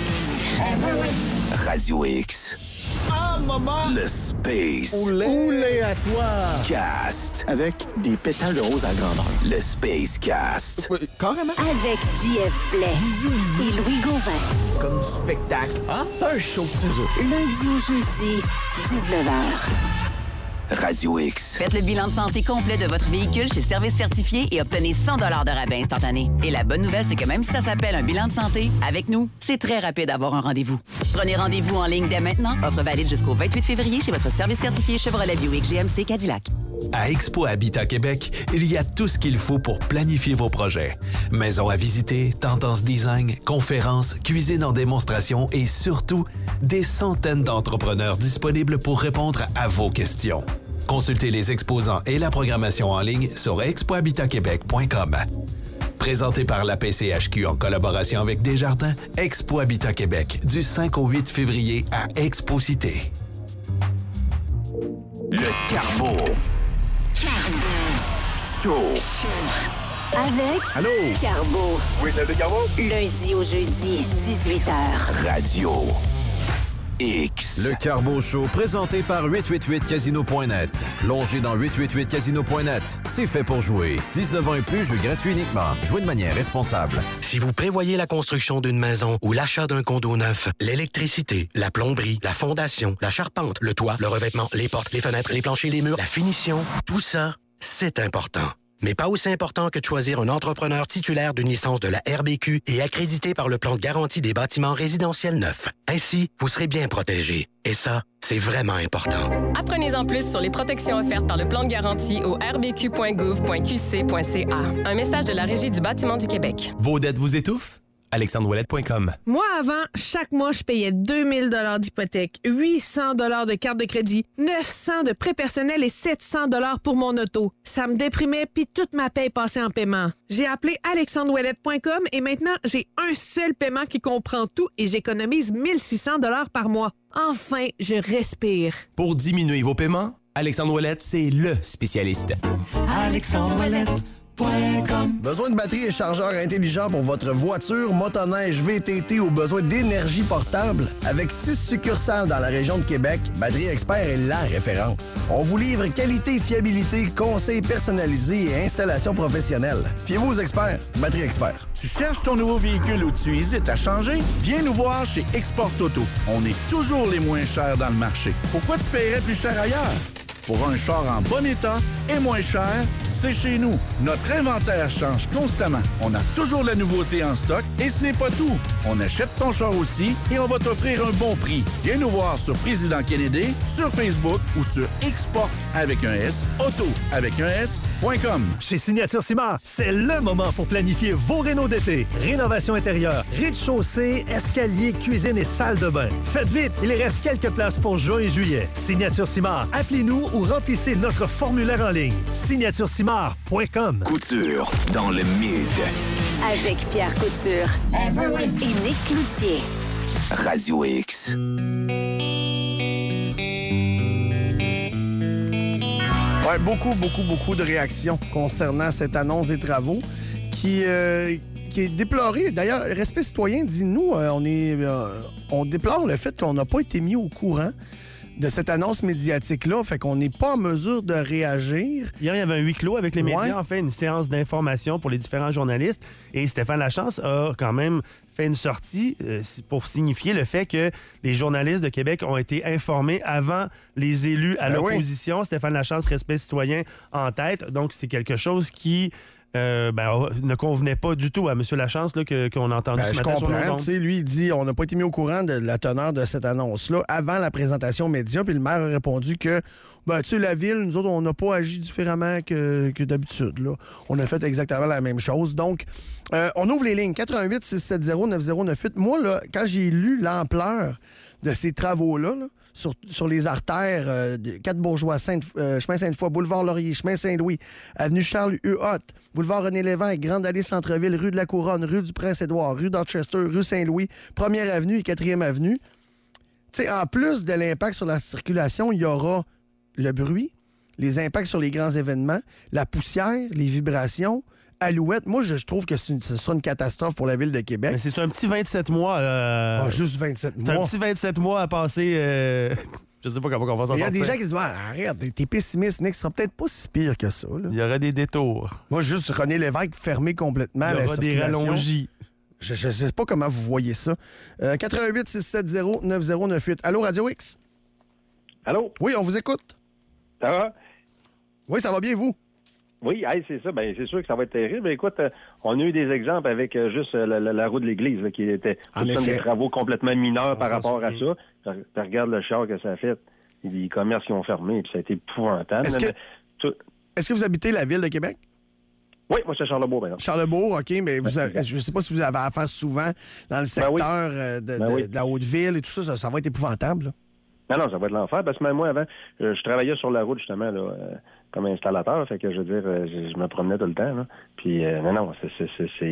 Radio X. Ah, maman! Le Space. Oulé à toi! Cast. Avec des pétales de rose à grandeur. Le Space Cast. Carrément. Avec JF Blais et Louis Gauvin. Comme du spectacle. Ah, c'est un show, c'est ça. Lundi au jeudi, 19h. Radio X. Faites le bilan de santé complet de votre véhicule chez Service Certifié et obtenez 100 de rabais instantané. Et la bonne nouvelle, c'est que même si ça s'appelle un bilan de santé, avec nous, c'est très rapide d'avoir un rendez-vous. Prenez rendez-vous en ligne dès maintenant. Offre valide jusqu'au 28 février chez votre Service Certifié Chevrolet Buick GMC Cadillac. À Expo Habitat Québec, il y a tout ce qu'il faut pour planifier vos projets. Maisons à visiter, tendances design, conférences, cuisine en démonstration et surtout, des centaines d'entrepreneurs disponibles pour répondre à vos questions. Consultez les exposants et la programmation en ligne sur expohabitatquebec.com. Présenté par la PCHQ en collaboration avec Desjardins, Expo Habitat Québec, du 5 au 8 février à Expo Cité. Le Carbo. Show. Avec Allô? Carbo. Oui, c'est Carbo. Lundi au jeudi, 18h. Radio X. Le Carbo Show, présenté par 888casino.net. Plongez dans 888casino.net. C'est fait pour jouer. 19 ans et plus, jeu gratuit uniquement. Jouez de manière responsable. Si vous prévoyez la construction d'une maison ou l'achat d'un condo neuf, l'électricité, la plomberie, la fondation, la charpente, le toit, le revêtement, les portes, les fenêtres, les planchers, les murs, la finition, tout ça, c'est important. Mais pas aussi important que de choisir un entrepreneur titulaire d'une licence de la RBQ et accrédité par le plan de garantie des bâtiments résidentiels neufs. Ainsi, vous serez bien protégé. Et ça, c'est vraiment important. Apprenez-en plus sur les protections offertes par le plan de garantie au rbq.gouv.qc.ca. Un message de la Régie du bâtiment du Québec. Vos dettes vous étouffent? AlexandreOuellette.com. Moi, avant, chaque mois, je payais 2000 $ d'hypothèque, 800 $ de carte de crédit, 900 de prêt personnel et 700 $ pour mon auto. Ça me déprimait, puis toute ma paye passait en paiement. J'ai appelé AlexandreOuellette.com et maintenant, j'ai un seul paiement qui comprend tout et j'économise 1600 $ par mois. Enfin, je respire. Pour diminuer vos paiements, Alexandre Ouellette, c'est le spécialiste. AlexandreOuellette.com. Besoin de batterie et chargeur intelligent pour votre voiture, motoneige, VTT ou besoin d'énergie portable? Avec 6 succursales dans la région de Québec, Batterie Expert est la référence. On vous livre qualité, fiabilité, conseils personnalisés et installations professionnelles. Fiez-vous aux experts. Batterie Expert. Tu cherches ton nouveau véhicule ou tu hésites à changer? Viens nous voir chez Export Auto. On est toujours les moins chers dans le marché. Pourquoi tu paierais plus cher ailleurs? Pour un char en bon état et moins cher, c'est chez nous. Notre inventaire change constamment. On a toujours la nouveauté en stock et ce n'est pas tout. On achète ton char aussi et on va t'offrir un bon prix. Viens nous voir sur Président Kennedy, sur Facebook ou sur Export avec un S, auto avec un S.com. Chez Signature Ciment, c'est le moment pour planifier vos rénaux d'été. Rénovation intérieure, rez-de-chaussée, escalier, cuisine et salle de bain. Faites vite, il reste quelques places pour juin et juillet. Signature Ciment, appelez-nous ou remplissez notre formulaire en ligne. signaturecimard.com. Couture dans le mid. Avec Pierre Couture et Nick Cloutier. Radio X. Ouais, beaucoup de réactions concernant cette annonce des travaux qui est déplorée. D'ailleurs, Respect citoyen dit, nous, on déplore le fait qu'on n'a pas été mis au courant de cette annonce médiatique-là, fait qu'on n'est pas en mesure de réagir. Hier, il y avait un huis clos avec les médias, Ouais. en fait, une séance d'information pour les différents journalistes, et Stéphane Lachance a quand même fait une sortie pour signifier le fait que les journalistes de Québec ont été informés avant les élus à l'opposition. Oui. Stéphane Lachance, Respect citoyen en tête, donc c'est quelque chose qui ne convenait pas du tout à M. Lachance là, qu'on a entendu ce matin sur nos ondes. Je comprends. Lui, il dit on n'a pas été mis au courant de la teneur de cette annonce-là avant la présentation média. Puis le maire a répondu que la ville, nous autres, on n'a pas agi différemment que d'habitude. Là. On a fait exactement la même chose. Donc, on ouvre les lignes 88 670 9098. Moi, là, quand j'ai lu l'ampleur de ces travaux-là, sur les artères 4 Bourgeois, chemin Sainte-Foy, boulevard Laurier, chemin Saint-Louis, avenue Charles-Huot, boulevard René-Lévesque, Grande Allée Centre-Ville, rue de la Couronne, rue du Prince-Édouard, rue Dorchester, rue Saint-Louis, 1er avenue et 4e avenue. Tu sais, en plus de l'impact sur la circulation, il y aura le bruit, les impacts sur les grands événements, la poussière, les vibrations. Alouette, moi, je trouve que ce sera une catastrophe pour la Ville de Québec. Mais c'est un petit 27 mois. Juste 27 mois. C'est un petit 27 mois à passer. Je sais pas comment on va s'en sortir. Il y a des gens qui se disent arrête, t'es pessimiste, Nick, ce sera peut-être pas si pire que ça. Là. Il y aura des détours. Moi, juste René Lévesque fermé complètement. Il y aura des rallongis. Je sais pas comment vous voyez ça. 88 670 9098. Allô, Radio X? Allô? Oui, on vous écoute. Ça va? Oui, ça va bien, vous? Oui, c'est ça. Ben, c'est sûr que ça va être terrible. Écoute, on a eu des exemples avec juste la roue de l'église, là, qui était des travaux complètement mineurs par rapport à ça. Regarde le char que ça a fait. Les commerces qui ont fermé, puis ça a été épouvantable. Est-ce que vous habitez la Ville de Québec? Oui, moi, c'est Charlesbourg, par exemple. Charlesbourg, OK, mais je ne sais pas si vous avez affaire souvent dans le secteur de la Haute-Ville et tout ça. Ça va être épouvantable, là. Non, ça va être l'enfer, parce que même moi, avant, je travaillais sur la route, justement, là, comme installateur, fait que, je veux dire, je me promenais tout le temps, là. Puis, non, ça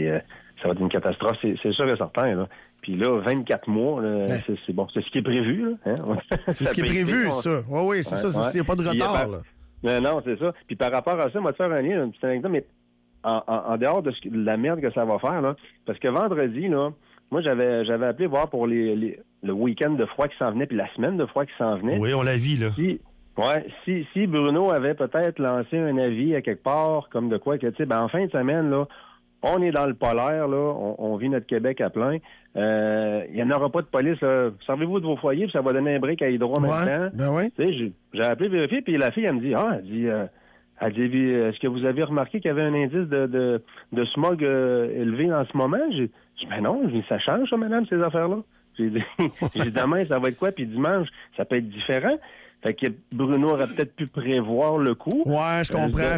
va être une catastrophe, c'est sûr et certain, là. Puis là, 24 mois, là, c'est bon. C'est ce qui est prévu, là. Hein? C'est ce qui est prévu, ça. Oui, c'est ça. Il n'y a pas de retard, là. Non, c'est ça. Puis par rapport à ça, moi, te faire un lien, une petite anecdote, mais en dehors de la merde que ça va faire, là, parce que vendredi, là, moi, j'avais appelé voir pour le week-end de froid qui s'en venait, puis la semaine de froid qui s'en venait. Oui, on l'a vu, là. Si Bruno avait peut-être lancé un avis à quelque part, comme de quoi que, tu sais, en fin de semaine, là, on est dans le polaire, là, on vit notre Québec à plein. Il n'y en aura pas de police, là. Servez-vous de vos foyers, puis ça va donner un break à Hydro en même temps. Ben oui. Tu sais, j'ai appelé vérifier, puis la fille, elle me dit, elle dit, est-ce que vous avez remarqué qu'il y avait un indice de smog élevé en ce moment? J'ai dit, ben non, ça change, ça, madame, ces affaires-là. J'ai dit, demain, ça va être quoi? Puis dimanche, ça peut être différent. Fait que Bruno aurait peut-être pu prévoir le coup. Ouais, je comprends.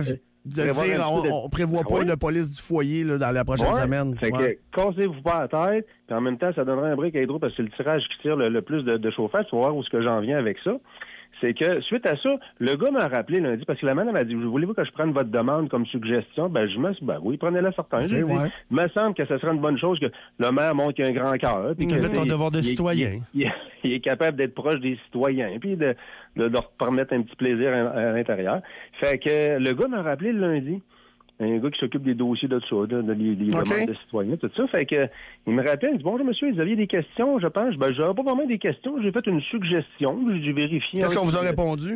On prévoit pas une police du foyer là, dans la prochaine semaine. Fait que cassez-vous pas la tête, puis en même temps, ça donnerait un break à Hydro parce que c'est le tirage qui tire le plus de chauffage. Tu vas voir où est-ce que j'en viens avec ça. C'est que, suite à ça, le gars m'a rappelé lundi, parce que la madame m'a dit, voulez-vous que je prenne votre demande comme suggestion? Ben, oui, prenez-la certain. Il me semble que ce serait une bonne chose que le maire montre qu'il a un grand cœur. Il fait ton devoir de citoyen. Il est capable d'être proche des citoyens, puis de leur permettre un petit plaisir à l'intérieur. Fait que le gars m'a rappelé le lundi. Un gars qui s'occupe des dossiers de ça, des demandes de citoyens, tout ça. Fait que il me rappelle, il dit, bonjour monsieur, vous aviez des questions, je pense. Ben, j'avais pas vraiment des questions, j'ai fait une suggestion, j'ai vérifié. Qu'est-ce qu'on vous a répondu?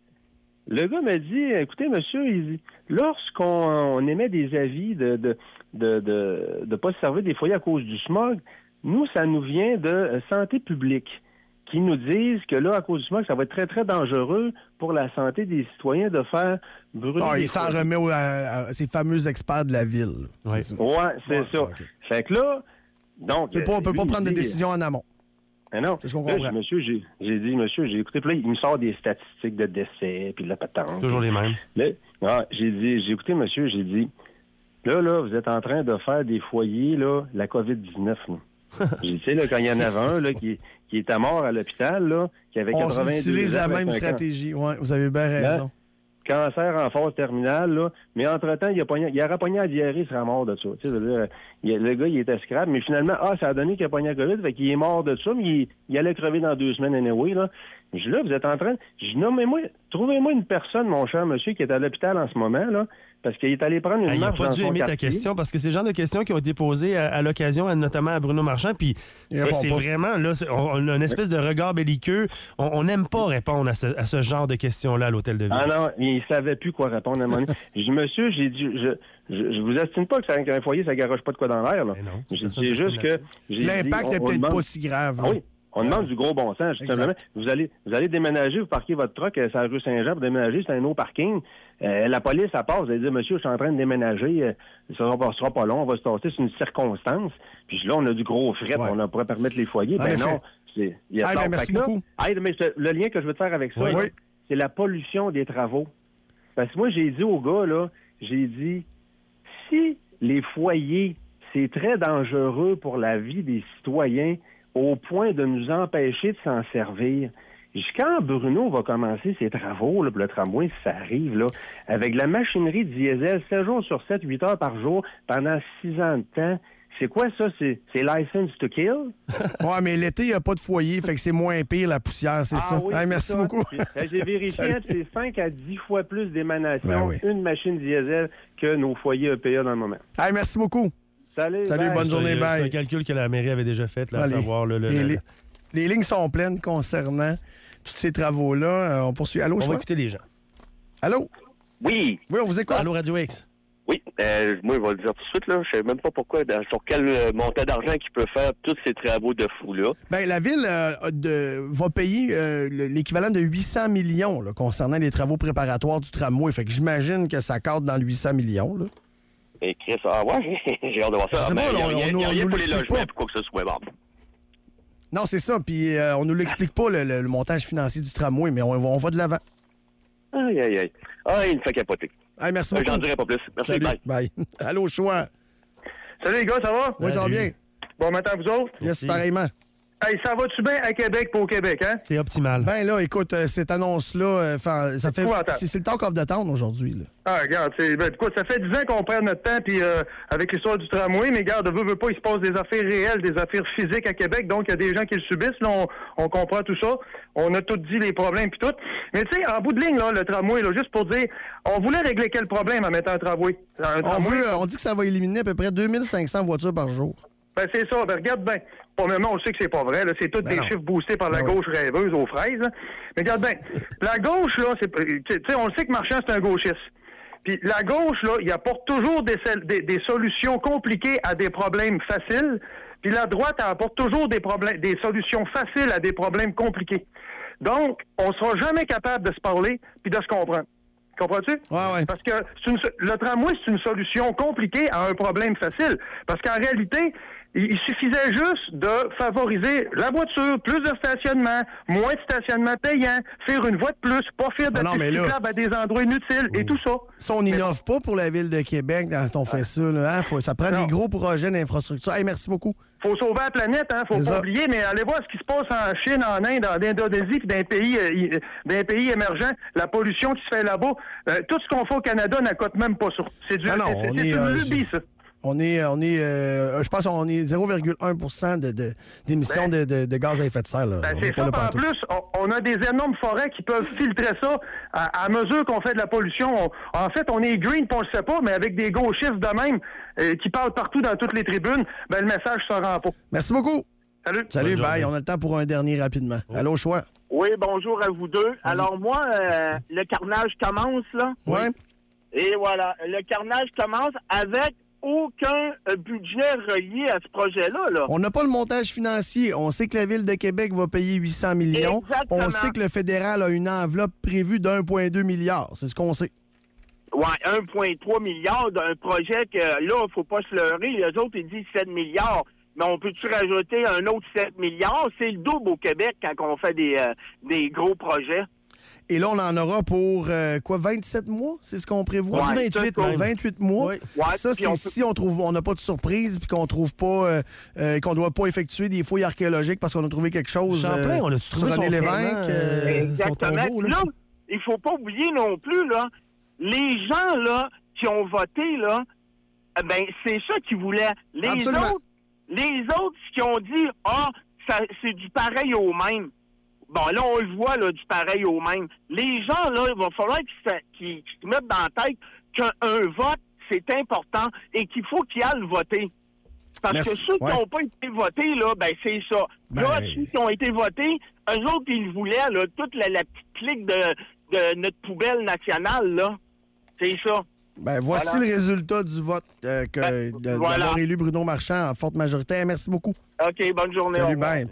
Le gars m'a dit, écoutez monsieur, il dit, lorsqu'on émet des avis de pas se servir des foyers à cause du smog, nous, ça nous vient de santé publique, qui nous disent que là, à cause du smog, ça va être très, très dangereux pour la santé des citoyens de faire brûler. Il s'en remet à ces fameux experts de la ville. C'est ça. Okay. Fait que là, donc. On peut pas prendre de décision en amont. Non. C'est ce qu'on comprend. J'ai dit, écouté, puis là, il me sort des statistiques de décès, puis de la patente. Toujours les mêmes. Là, j'ai écouté, monsieur, j'ai dit, là, vous êtes en train de faire des foyers, là, la COVID-19, là. Tu sais, là, quand il y en avait un là, qui était mort à l'hôpital, là, qui avait 90 ans. On utilise la même stratégie. Oui, vous avez bien raison. Cancer en phase terminale, là, mais entre-temps, il aurait pogné à diarrhée, il serait mort de ça. Tu sais, le gars, il était scrap, mais finalement, ça a donné qu'il a pogné à COVID, fait qu'il est mort de ça, mais il allait crever dans 2 semaines anyway, là. Je dis, là, vous êtes en train... Je dis, non, mais trouvez-moi une personne, mon cher monsieur, qui est à l'hôpital en ce moment, là, parce qu'il est allé prendre une marche dans son quartier. Il n'a pas dû aimer ta question, parce que c'est le genre de questions qui ont été posées à l'occasion, notamment à Bruno Marchand, puis c'est vraiment, là, on a une espèce de regard belliqueux. On n'aime pas répondre à ce genre de questions-là à l'hôtel de ville. Ah non, il ne savait plus quoi répondre à mon... Je dis, monsieur, j'ai dit, je vous estime pas que un foyer, ça garoche pas de quoi dans l'air, là. L'impact n'est peut-être pas si grave, là. Oui. On demande du gros bon sens, justement. Vous allez déménager, vous parquez votre truck sur la rue Saint-Jean pour déménager, c'est un autre parking. La police, elle passe, elle dit, monsieur, je suis en train de déménager, ça sera pas long, on va se tasser, c'est une circonstance. Puis là, on a du gros fret, on pourrait permettre les foyers. Ben non, merci beaucoup. Mais le lien que je veux te faire avec ça, là, c'est la pollution des travaux. Parce que moi, j'ai dit au gars, là, j'ai dit, si les foyers, c'est très dangereux pour la vie des citoyens au point de nous empêcher de s'en servir, quand Bruno va commencer ses travaux, là, pour le tramway, si ça arrive, là, avec la machinerie diesel, 7 jours sur 7, 8 heures par jour, pendant 6 ans de temps, c'est quoi ça? C'est license to kill? Ouais, mais l'été, il n'y a pas de foyer, fait que c'est moins pire, la poussière, c'est ça. Oui, merci beaucoup. J'ai vérifié, c'est 5 à 10 fois plus d'émanations, une machine diesel, que nos foyers EPA dans le moment. Merci beaucoup. Salut, bonne journée, bye. C'est un calcul que la mairie avait déjà fait, là, à savoir... Les lignes sont pleines concernant tous ces travaux-là. On poursuit. Allô, on va écouter les gens. Allô? Oui. Oui, on vous écoute. Allô, Radio X. Oui, moi, je vais le dire tout de suite, là. Je sais même pas pourquoi, sur quel montant d'argent qu'il peut faire tous ces travaux de fou-là. Bien, la ville va payer l'équivalent de 800 millions là, concernant les travaux préparatoires du tramway. Fait que j'imagine que ça cadre dans le 800 millions, là. Et Chris, j'ai hâte de voir ça. Il n'y a rien pour les logements pour quoi que ce soit. Bon. Non, c'est ça. Puis on nous l'explique pas, le montage financier du tramway, mais on va de l'avant. Aïe. Ah, il me fait capoter. Merci beaucoup. J'en dirai pas plus. Merci, salut. Bye. Allô, Choix. Salut les gars, ça va? Oui, ça va bien. Bon matin à vous autres. Yes, pareillement. Hey, ça va-tu bien à Québec pour au Québec, hein? C'est optimal. Ben là, écoute, cette annonce-là, ça fait... C'est le talk of the town aujourd'hui, là. Ah, regarde, ça fait 10 ans qu'on perd notre temps, puis avec l'histoire du tramway, mais regarde, veut pas, il se passe des affaires réelles, des affaires physiques à Québec, donc il y a des gens qui le subissent, là, on comprend tout ça. On a tout dit les problèmes, puis tout. Mais tu sais, en bout de ligne, là, le tramway, là, juste pour dire, on voulait régler quel problème en mettant un tramway? On dit que ça va éliminer à peu près 2500 voitures par jour. Ben, c'est ça. Ben, regarde bien. Premièrement, on sait que c'est pas vrai. Là. C'est tous des chiffres boostés par la gauche rêveuse aux fraises. Là. Mais regarde bien. La gauche, là, on le sait que Marchand, c'est un gauchiste. Puis la gauche, là, il apporte toujours des solutions compliquées à des problèmes faciles. Puis la droite, elle apporte toujours des solutions faciles à des problèmes compliqués. Donc, on sera jamais capable de se parler puis de se comprendre. Comprends-tu? Ouais. Parce que le tramway, c'est une solution compliquée à un problème facile. Parce qu'en réalité, il suffisait juste de favoriser la voiture, plus de stationnement, moins de stationnement payant, faire une voie de plus, pas faire de cyclables à des endroits inutiles et tout ça. Ça, on n'innove pas pour la Ville de Québec quand on fait ça. Là, hein? Ça prend des gros projets d'infrastructure. Hey, merci beaucoup. Faut sauver la planète, hein? Faut pas oublier, mais allez voir ce qui se passe en Chine, en Inde, en Indonésie, puis dans les pays émergents, la pollution qui se fait là-bas. Tout ce qu'on fait au Canada n'accote même pas ça. C'est une lubie, ça. Je pense qu'on est 0,1 d'émissions de gaz à effet de serre. Là. C'est ça, en plus, on a des énormes forêts qui peuvent filtrer ça à mesure qu'on fait de la pollution. En fait, on est green, puis on le sait pas, mais avec des gauchistes de même qui parlent partout dans toutes les tribunes, le message ne se rend pas. Merci beaucoup. Salut, bye. On a le temps pour un dernier rapidement. Allô, Choix. Oui, bonjour à vous deux. Alors moi, le carnage commence, là. Oui. Et voilà, le carnage commence avec aucun budget relié à ce projet-là. Là. On n'a pas le montage financier. On sait que la Ville de Québec va payer 800 millions. Exactement. On sait que le fédéral a une enveloppe prévue d'1,2 milliard. C'est ce qu'on sait. Oui, 1,3 milliard d'un projet que, là, il ne faut pas se leurrer. Les autres, ils disent 7 milliards. Mais on peut-tu rajouter un autre 7 milliards? C'est le double au Québec quand on fait des gros projets. Et là, on en aura pour, 27 mois? C'est ce qu'on prévoit? 28 mois. Oui. Ça, c'est si on n'a pas de surprise puis qu'on trouve pas, qu'on ne doit pas effectuer des fouilles archéologiques parce qu'on a trouvé quelque chose. Champlain, on a-tu trouvé son Lévesque? Exactement. Là, il faut pas oublier non plus, là, les gens, là, qui ont voté, là, ben, c'est ça qu'ils voulaient. Les autres, qui ont dit, c'est du pareil au même. Bon, là, on le voit, là, du pareil au même. Les gens, là, il va falloir qu'ils se mettent dans la tête qu'un vote, c'est important et qu'il faut qu'ils aillent voter. Parce que ceux qui n'ont pas été votés, là, ben, c'est ça. Là, ceux qui ont été votés, eux autres, ils voulaient, là, toute la petite clique de notre poubelle nationale, là. C'est ça. Ben, voici le résultat du vote d'avoir élu Bruno Marchand en forte majorité. Merci beaucoup. OK, bonne journée. Salut, ben.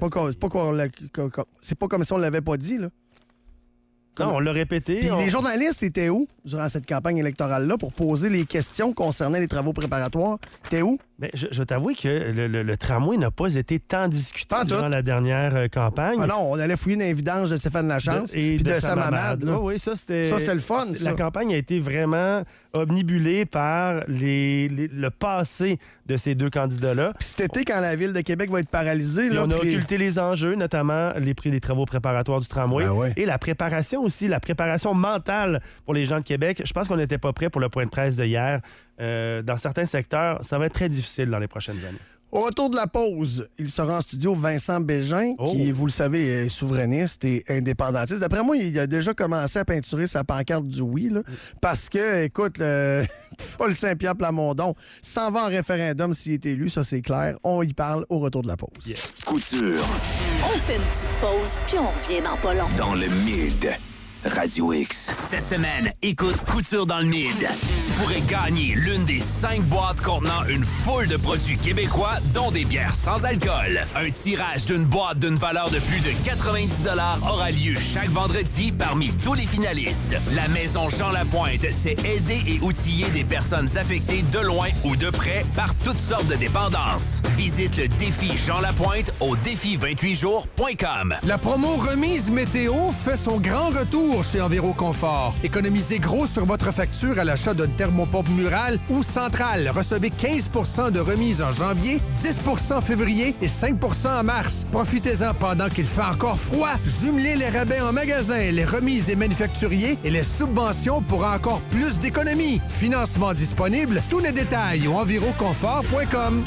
C'est pas comme si on l'avait pas dit, là. Non, on l'a répété. Puis les journalistes étaient où durant cette campagne électorale-là pour poser les questions concernant les travaux préparatoires? T'es où? Bien, je t'avoue que le tramway n'a pas été tant discuté durant la dernière campagne. Ah non, on allait fouiller dans les vidanges de Stéphane Lachance puis de Sam Hamad. Oui, ça, c'était... Ça, c'était le fun, ça. La campagne a été vraiment omnibulée par le passé de ces deux candidats-là. Puis cet été, quand la Ville de Québec va être paralysée... Là, on a occulté les enjeux, notamment les prix des travaux préparatoires du tramway et la préparation aussi, la préparation mentale pour les gens de Québec. Je pense qu'on n'était pas prêts pour le point de presse de hier. Dans certains secteurs, ça va être très difficile dans les prochaines années. Au retour de la pause, il sera en studio Vincent Bégin, qui, vous le savez, est souverainiste et indépendantiste. D'après moi, il a déjà commencé à peinturer sa pancarte du oui, là, parce que, écoute, Paul Saint-Pierre Plamondon s'en va en référendum s'il est élu, ça c'est clair. On y parle au retour de la pause. Yeah. Couture. On fait une petite pause, puis on revient dans pas long. Dans le Mid. Radio X. Cette semaine, écoute Couture dans le Mid. Tu pourrais gagner l'une des 5 boîtes contenant une foule de produits québécois, dont des bières sans alcool. Un tirage d'une boîte d'une valeur de plus de 90 $ aura lieu chaque vendredi parmi tous les finalistes. La Maison Jean Lapointe sait aider et outiller des personnes affectées de loin ou de près par toutes sortes de dépendances. Visite le défi Jean Lapointe au défi28jours.com. La promo remise météo fait son grand retour chez Enviroconfort. Économisez gros sur votre facture à l'achat d'une thermopompe murale ou centrale. Recevez 15 % de remise en janvier, 10 % en février et 5 % en mars. Profitez-en pendant qu'il fait encore froid. Jumelez les rabais en magasin, les remises des manufacturiers et les subventions pour encore plus d'économies. Financement disponible. Tous les détails au enviroconfort.com.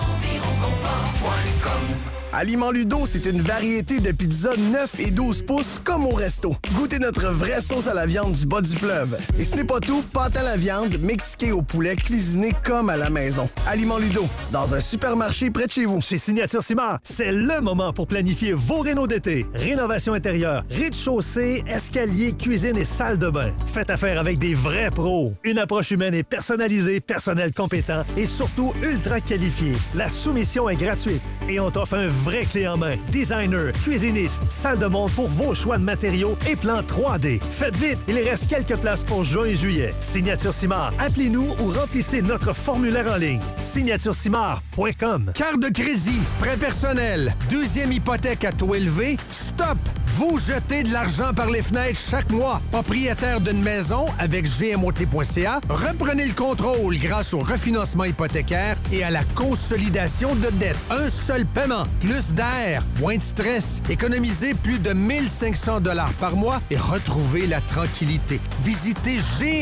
Aliments Ludo, c'est une variété de pizzas 9 et 12 pouces comme au resto. Goûtez notre vraie sauce à la viande du bas du fleuve. Et ce n'est pas tout, pâte à la viande, mexiquée au poulet, cuisinée comme à la maison. Aliments Ludo, dans un supermarché près de chez vous. Chez Signature Ciment, c'est le moment pour planifier vos rénaux d'été. Rénovation intérieure, rez-de-chaussée, escalier, cuisine et salle de bain. Faites affaire avec des vrais pros. Une approche humaine et personnalisée, personnel compétent et surtout ultra qualifié. La soumission est gratuite et on t'offre un vrai clé en main. Designer, cuisiniste, salle de monde pour vos choix de matériaux et plans 3D. Faites vite, il reste quelques places pour juin et juillet. Signature Simard, appelez-nous ou remplissez notre formulaire en ligne. signaturesimard.com. Carte de crédit, prêt personnel, deuxième hypothèque à taux élevé, stop! Vous jetez de l'argent par les fenêtres chaque mois. Propriétaire d'une maison avec gmot.ca, reprenez le contrôle grâce au refinancement hypothécaire et à la consolidation de dettes. Un seul paiement, plus d'air, moins de stress, économisez plus de 1500 $ par mois et retrouvez la tranquillité. Visitez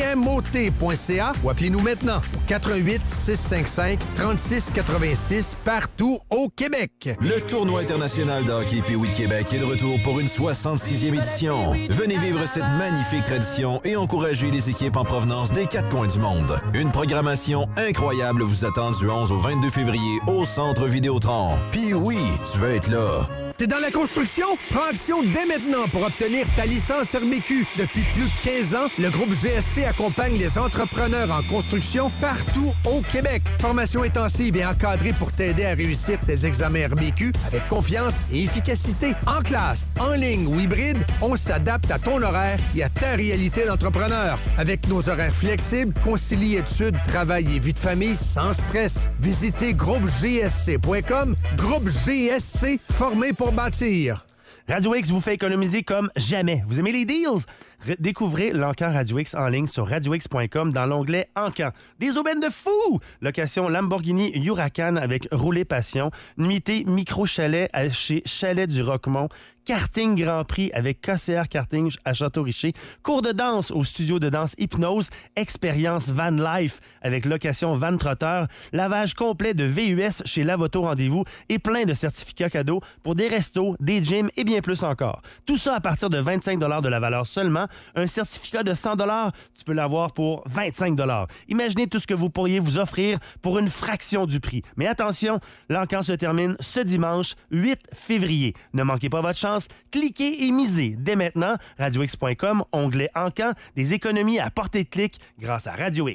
gmot.ca ou appelez-nous maintenant au 88 655 36 86 partout au Québec. Le tournoi international de hockey Pee-Wee de Québec est de retour pour une 66e édition. Venez vivre cette magnifique tradition et encourager les équipes en provenance des 4 coins du monde. Une programmation incroyable vous attend du 11 au 22 février au Centre Vidéotron. Puis oui, tu veux être là. T'es dans la construction? Prends action dès maintenant pour obtenir ta licence RBQ. Depuis plus de 15 ans, le groupe GSC accompagne les entrepreneurs en construction partout au Québec. Formation intensive et encadrée pour t'aider à réussir tes examens RBQ avec confiance et efficacité. En classe, en ligne ou hybride, on s'adapte à ton horaire et à ta réalité d'entrepreneur. Avec nos horaires flexibles, concilie études, travail et vie de famille sans stress. Visitez groupegsc.com. Groupe GSC, formé pour bâtir. Radio X vous fait économiser comme jamais. Vous aimez les deals? Découvrez l'Encan Radio X en ligne sur radiox.com dans l'onglet Encan. Des aubaines de fou! Location Lamborghini Huracan avec roulé passion. Nuitée micro-chalet chez Chalet du Roquemont. Karting Grand Prix avec KCR Karting à Château-Richer. Cours de danse au studio de danse Hypnose. Expérience Van Life avec location Van Trotteur. Lavage complet de VUS chez Lavoto Rendez-vous et plein de certificats cadeaux pour des restos, des gyms et bien plus encore. Tout ça à partir de 25 $ de la valeur seulement. Un certificat de 100 $, tu peux l'avoir pour 25 $. Imaginez tout ce que vous pourriez vous offrir pour une fraction du prix. Mais attention, l'encan se termine ce dimanche 8 février. Ne manquez pas votre chance. Cliquez et misez dès maintenant. RadioX.com, onglet Encan, des économies à portée de clic grâce à Radio X.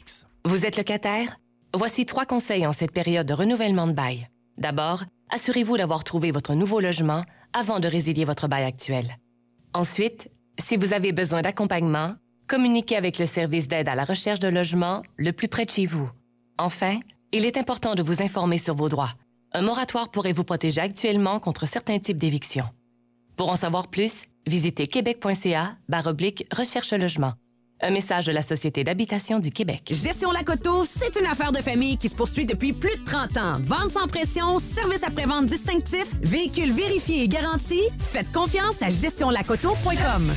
Vous êtes locataire? Voici 3 conseils en cette période de renouvellement de bail. D'abord, assurez-vous d'avoir trouvé votre nouveau logement avant de résilier votre bail actuel. Ensuite, si vous avez besoin d'accompagnement, communiquez avec le service d'aide à la recherche de logement le plus près de chez vous. Enfin, il est important de vous informer sur vos droits. Un moratoire pourrait vous protéger actuellement contre certains types d'éviction. Pour en savoir plus, visitez québec.ca/recherche-logement. Un message de la Société d'habitation du Québec. Gestion Lacoto, c'est une affaire de famille qui se poursuit depuis plus de 30 ans. Vente sans pression, service après-vente distinctif, véhicule vérifié et garanti. Faites confiance à gestionlacoto.com.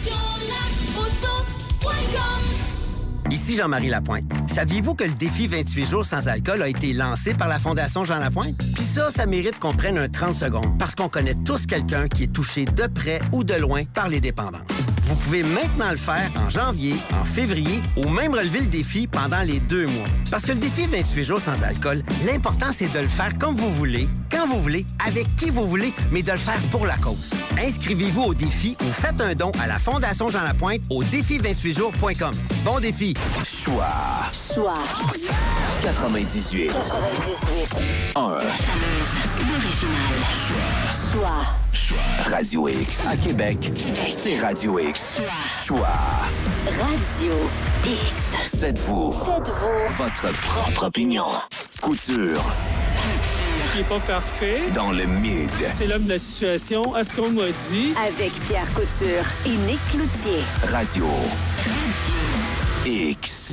Ici Jean-Marie Lapointe. Saviez-vous que le défi 28 jours sans alcool a été lancé par la Fondation Jean Lapointe? Puis ça mérite qu'on prenne un 30 secondes parce qu'on connaît tous quelqu'un qui est touché de près ou de loin par les dépendances. Vous pouvez maintenant le faire en janvier, en février ou même relever le défi pendant les 2 mois. Parce que le défi 28 jours sans alcool, l'important, c'est de le faire comme vous voulez, quand vous voulez, avec qui vous voulez, mais de le faire pour la cause. Inscrivez-vous au défi ou faites un don à la Fondation Jean Lapointe au défi28jours.com. Bon défi! Choix. 98. 1. L'original. Choix. Radio X. À Québec, c'est Radio X. Choix. Radio X. Faites-vous votre propre opinion. Couture. Qui n'est pas parfait. Dans le mid. C'est l'homme de la situation. À ce qu'on m'a dit. Avec Pierre Couture et Nick Cloutier. Radio X.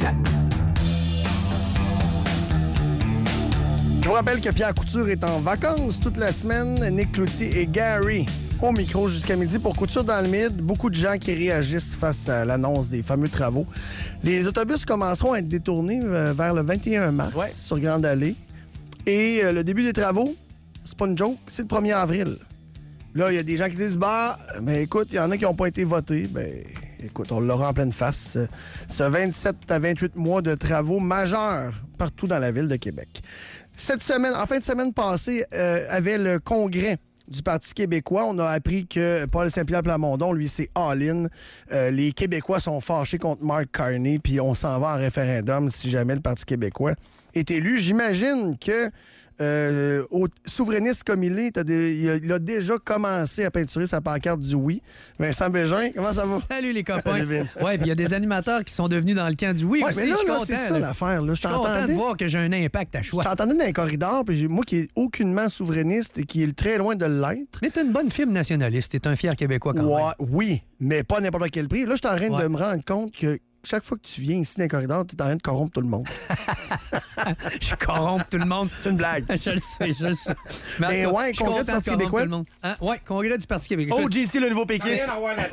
Je vous rappelle que Pierre Couture est en vacances toute la semaine. Nick Cloutier et Gary au micro jusqu'à midi pour Couture dans le Mid. Beaucoup de gens qui réagissent face à l'annonce des fameux travaux. Les autobus commenceront à être détournés vers le 21 mars sur Grande Allée. Et le début des travaux, c'est pas une joke, c'est le 1er avril. Là, il y a des gens qui disent, mais écoute, il y en a qui n'ont pas été votés. Écoute, on l'aura en pleine face. Ce 27 à 28 mois de travaux majeurs partout dans la ville de Québec. Cette semaine, en fin de semaine passée, avait le congrès du Parti québécois. On a appris que Paul Saint-Pierre Plamondon, lui, c'est all-in. Les Québécois sont fâchés contre Mark Carney, puis on s'en va en référendum si jamais le Parti québécois est élu. J'imagine que souverainiste comme il est, il a déjà commencé à peinturer sa pancarte du oui. Vincent Bégin, comment ça va? Salut les copains. Ouais, puis il y a des animateurs qui sont devenus dans le camp du oui. Ouais, aussi, mais là, je suis content. C'est ça l'affaire. Je suis content de voir que j'ai un impact à choix. Je t'entendais dans les corridors, puis moi qui est aucunement souverainiste et qui est très loin de l'être. Mais t'es une bonne fibre nationaliste. T'es un fier Québécois quand même. Oui, mais pas n'importe quel prix. Là, je suis en train de me rendre compte que chaque fois que tu viens ici dans les corridors, tu es en train de corrompre tout le monde. Je corromps tout le monde. C'est une blague. Je le sais. Mais ouais, congrès du Parti québécois. Ouais, congrès du Parti québécois. Oh, JC, le nouveau péquiste.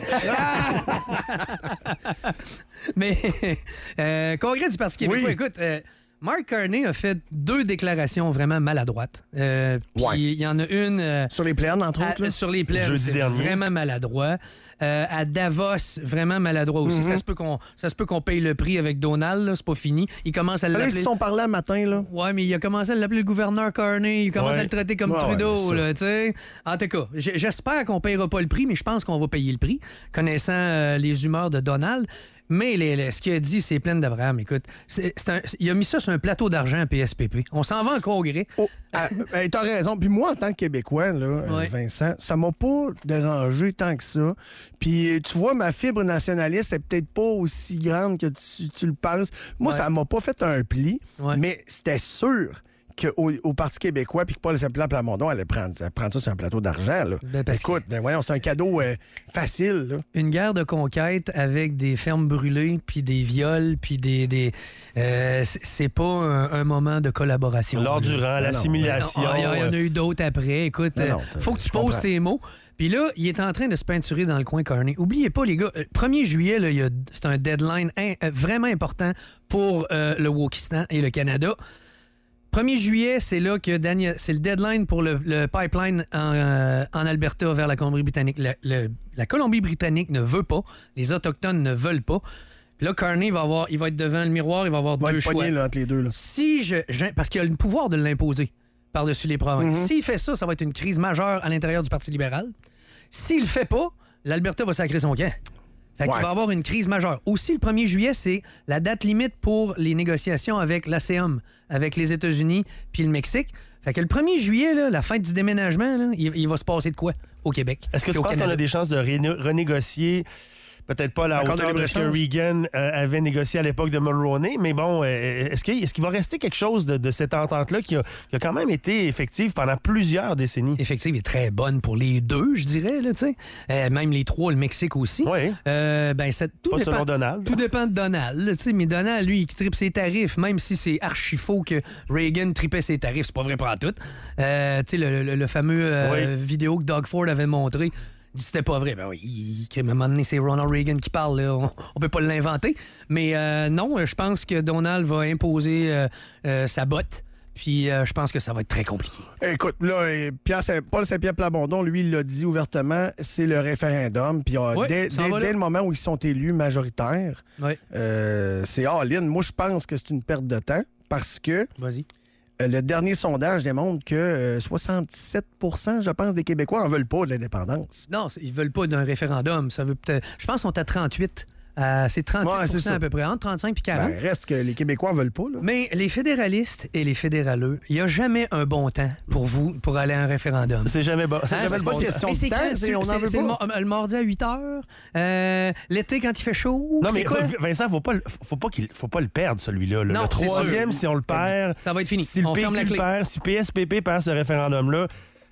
Mais, congrès du Parti québécois, écoute... Mark Carney a fait 2 déclarations vraiment maladroites. Puis il y en a une... sur les plaines, entre autres. Sur les plaines, jeudi dernier. Vraiment maladroit. À Davos, vraiment maladroit aussi. Ça se peut qu'on paye le prix avec Donald, là, c'est pas fini. Il commence à l'appeler... Ils se sont parlé un matin, là. Ouais, mais il a commencé à l'appeler le gouverneur Carney. Il commence à le traiter comme Trudeau, là, tu sais. En tout cas, j'espère qu'on payera pas le prix, mais je pense qu'on va payer le prix, connaissant les humeurs de Donald. Mais ce qu'il a dit, c'est plein d'Abraham. Écoute, il a mis ça sur un plateau d'argent à PSPP. On s'en va en congrès. T'as raison. Puis moi, en tant que Québécois, là, Vincent, ça m'a pas dérangé tant que ça. Puis tu vois, ma fibre nationaliste est peut-être pas aussi grande que tu le penses. Moi, ça m'a pas fait un pli, mais c'était sûr qu'au Parti québécois, puis que Paul Saint-Pierre Plamondon allait prendre ça sur un plateau d'argent. Là. Écoute, voyons, c'est un cadeau facile. Là. Une guerre de conquête avec des fermes brûlées, puis des viols, puis c'est pas un moment de collaboration. L'endurant, l'assimilation. Il y en a eu d'autres après. Écoute, faut que tu poses tes mots. Puis là, il est en train de se peinturer dans le coin Carney. Oubliez pas, les gars, 1er juillet, là, c'est un deadline vraiment important pour le Wokistan et le Canada. 1er juillet, c'est là que c'est le deadline pour le pipeline en Alberta vers la Colombie-Britannique. La Colombie-Britannique ne veut pas. Les Autochtones ne veulent pas. Puis là, Carney il va être devant le miroir, il va avoir deux choix. Il va être pogné entre les deux. Là. Parce qu'il a le pouvoir de l'imposer par-dessus les provinces. S'il fait ça, ça va être une crise majeure à l'intérieur du Parti libéral. S'il le fait pas, l'Alberta va sacrer son camp. Fait qu'il va y avoir une crise majeure. Aussi, le 1er juillet, c'est la date limite pour les négociations avec l'ASEAN, avec les États-Unis puis le Mexique. Fait que le 1er juillet, là, la fête du déménagement, là, il va se passer de quoi au Québec? Est-ce que tu penses qu'on a des chances de renégocier? Peut-être pas à la hauteur de ce que Reagan avait négocié à l'époque de Mulroney, mais bon, est-ce qu'il va rester quelque chose de cette entente-là qui a quand même été effective pendant plusieurs décennies? Effective et très bonne pour les deux, je dirais, là, tu sais. Même les trois, le Mexique aussi. Oui. Tout dépend, selon Donald. Tout dépend de Donald, tu sais. Mais Donald, lui, il tripe ses tarifs, même si c'est archi faux que Reagan tripait ses tarifs. C'est pas vrai pour tout. Tu sais, le fameux vidéo que Doug Ford avait montré. C'était pas vrai. Ben oui, à un moment donné, c'est Ronald Reagan qui parle. Là. On peut pas l'inventer. Mais non, je pense que Donald va imposer sa botte. Puis je pense que ça va être très compliqué. Écoute, là, Paul Saint-Pierre Plamondon, lui, il l'a dit ouvertement, c'est le référendum. Puis dès le moment où ils sont élus majoritaires, c'est all-in. Moi, je pense que c'est une perte de temps parce que... Vas-y. Le dernier sondage démontre que 67 je pense, des Québécois en veulent pas de l'indépendance. Non, ils veulent pas d'un référendum. Ça veut peut-être. Je pense qu'on est à 38. C'est 38 à peu près, entre 35 et 40. Ben, reste que les Québécois en veulent pas. Là. Mais les fédéralistes et les fédéraleux, il n'y a jamais un bon temps pour vous pour aller à un référendum. C'est jamais bon. C'est pas une question de temps. On en veut pas. Le mardi à 8 h, l'été quand il fait chaud. Non, mais Vincent, faut pas le perdre, celui-là. Le troisième, si on le perd, ça va être fini. Si le PQ le perd, si PSPP perd ce référendum-là,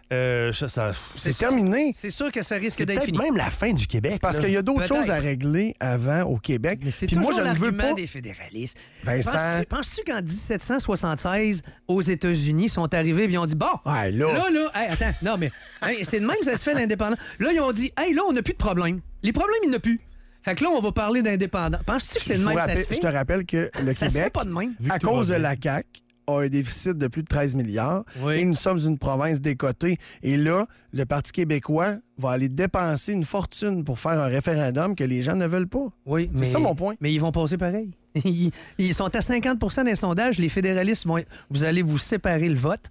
c'est terminé. C'est sûr que ça risque d'être fini. C'est même la fin du Québec. C'est parce qu'il y a d'autres choses à régler avant au Québec. Mais c'est toujours l'argument des fédéralistes. Vincent... Penses-tu qu'en 1776, aux États-Unis, sont arrivés et ils ont dit, bon, attends, non, mais c'est de même que ça se fait l'indépendance. Là, ils ont dit, hey, là, on n'a plus de problème. Les problèmes, il n'y en a plus. Fait que là, on va parler d'indépendance. Penses-tu que c'est de même que ça se fait? Je te rappelle que le ça Québec, se fait pas de même. À cause de la CAQ, a un déficit de plus de 13 milliards et nous sommes une province décotée. Et là, le Parti québécois va aller dépenser une fortune pour faire un référendum que les gens ne veulent pas. Oui, c'est ça mon point. Mais ils vont passer pareil. Ils sont à 50 des sondages. Les fédéralistes, vous allez vous séparer le vote.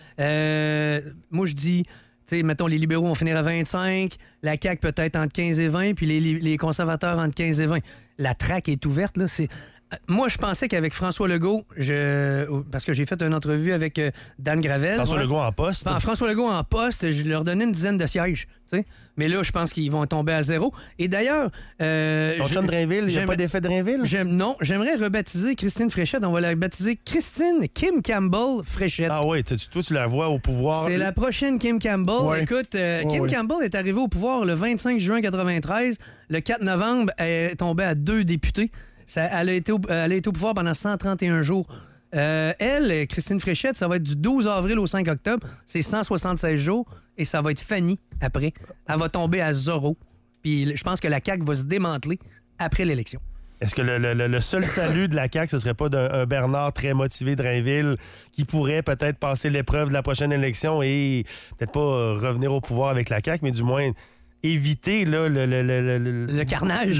Moi, je dis... Tu sais, mettons, les libéraux vont finir à 25, la CAQ peut-être entre 15 et 20, puis les conservateurs entre 15 et 20. La traque est ouverte, là. Moi, je pensais qu'avec François Legault, parce que j'ai fait une entrevue avec Dan Gravel. François Legault en poste. François Legault en poste, je leur donnais une dizaine de sièges. Tu sais. Mais là, je pense qu'ils vont tomber à zéro. Et d'ailleurs... Ton chum Drainville, il n'y a pas d'effet Drainville? Non, j'aimerais rebaptiser Christine Fréchette. On va la baptiser Christine Kim Campbell Fréchette. Ah oui, toi, tu la vois au pouvoir. C'est la prochaine Kim Campbell. Ouais. Écoute, Kim Campbell est arrivée au pouvoir le 25 juin 1993. Le 4 novembre, elle est tombée à 2 députés. Elle a été au pouvoir pendant 131 jours. Elle, Christine Fréchette, ça va être du 12 avril au 5 octobre. C'est 176 jours. Et ça va être Fanny après. Elle va tomber à 0. Puis je pense que la CAQ va se démanteler après l'élection. Est-ce que le seul salut de la CAQ, ce serait pas d'un Bernard très motivé de Drainville qui pourrait peut-être passer l'épreuve de la prochaine élection et peut-être pas revenir au pouvoir avec la CAQ, mais du moins... éviter là, le carnage.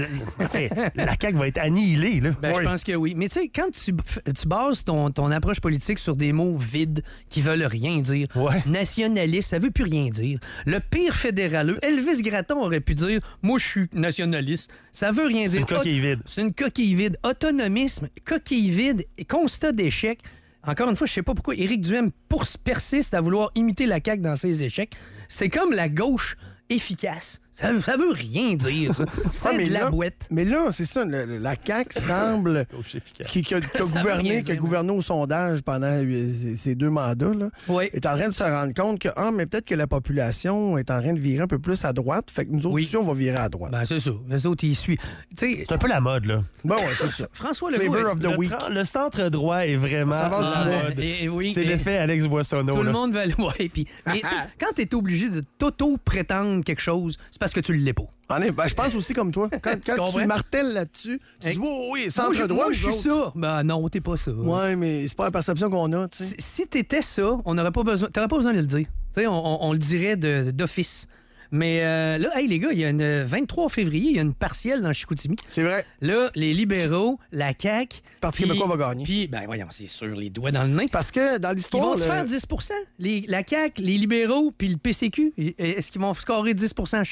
La CAQ va être annihilée. Là. Je pense que oui. Mais tu sais, quand tu bases ton approche politique sur des mots vides qui veulent rien dire, nationaliste, ça veut plus rien dire. Le pire fédéraleux, Elvis Gratton aurait pu dire « Moi, je suis nationaliste ». Ça veut rien dire. C'est une coquille vide. C'est une coquille vide. Autonomisme, coquille vide, constat d'échec. Encore une fois, je sais pas pourquoi Éric Duhaime persiste à vouloir imiter la CAQ dans ses échecs. C'est comme la gauche efficace. Ça veut rien dire, ça. C'est de la boîte. Mais là, c'est ça. La CAQ semble... qui a gouverné au sondage pendant ces 2 mandats, là, est en train de se rendre compte que mais peut-être que la population est en train de virer un peu plus à droite. Fait que nous autres aussi, on va virer à droite. Ben, c'est ça. Les autres, ils suivent. C'est un peu la mode, là. Ben ouais, c'est ça. François Legault... Flavor of the week. Le centre-droit est vraiment ça va la mode. C'est l'effet Alex Boissonneau. Tout le monde va le voir. Mais quand t'es obligé de t'auto-prétendre quelque chose, c'est parce que tu l'es pas. Je pense aussi comme toi. Quand tu martèles là-dessus, tu dis oui, centre-droit. Moi, je suis ça. Ben non, t'es pas ça. Oui, mais c'est pas la perception qu'on a. T'sais. Si t'étais ça, t'aurais pas besoin de le dire. On le dirait d'office. Mais là, les gars, il y a une 23 février, il y a une partielle dans Chicoutimi. C'est vrai. Là, les libéraux, la CAQ... Le Parti québécois va gagner. Puis, voyons, c'est sûr, les doigts dans le nez. Parce que dans l'histoire... Ils vont te faire 10 la CAQ, les libéraux, puis le PCQ, est-ce qu'ils vont scorer 10 chaque?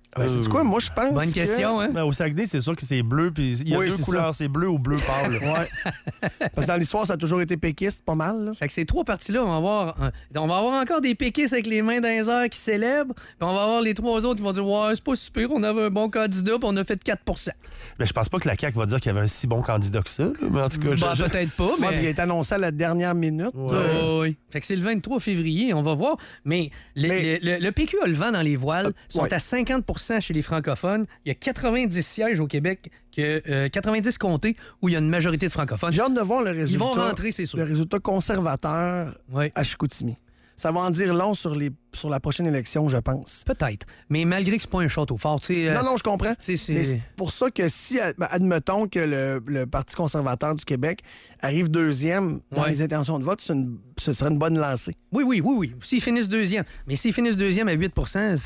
C'est quoi? Moi, je pense Bonne question, hein? Ben, au Saguenay, c'est sûr que c'est bleu, puis il y a deux couleurs, c'est bleu ou bleu pâle. Ouais. Parce que dans l'histoire, ça a toujours été péquiste, pas mal. Là. Fait que ces 3 partis-là, on va avoir encore des péquistes avec les mains dans les airs qui célèbrent, puis on va avoir les 3 autres qui vont dire « Ouais, c'est pas super, on avait un bon candidat, puis on a fait 4 » Ben, je pense pas que la CAQ va dire qu'il y avait un si bon candidat que ça, là, mais en tout cas... peut-être pas, mais... il est annoncé à la dernière minute. Oui. Fait que c'est le 23 février, on va voir. Mais le PQ a le vent dans les voiles, sont à 50 chez les francophones. Il y a 90 sièges au Québec, 90 comtés où il y a une majorité de francophones. J'ai hâte de voir le résultat. Ils vont rentrer, c'est sûr. Le résultat conservateur à Chicoutimi. Ça va en dire long sur la prochaine élection, je pense. Peut-être. Mais malgré que c'est pas un château fort. Non, je comprends. C'est pour ça que si, admettons que le Parti conservateur du Québec arrive deuxième dans les intentions de vote, ce serait une bonne lancée. Oui. S'ils finissent deuxième. Mais s'ils finissent deuxième à 8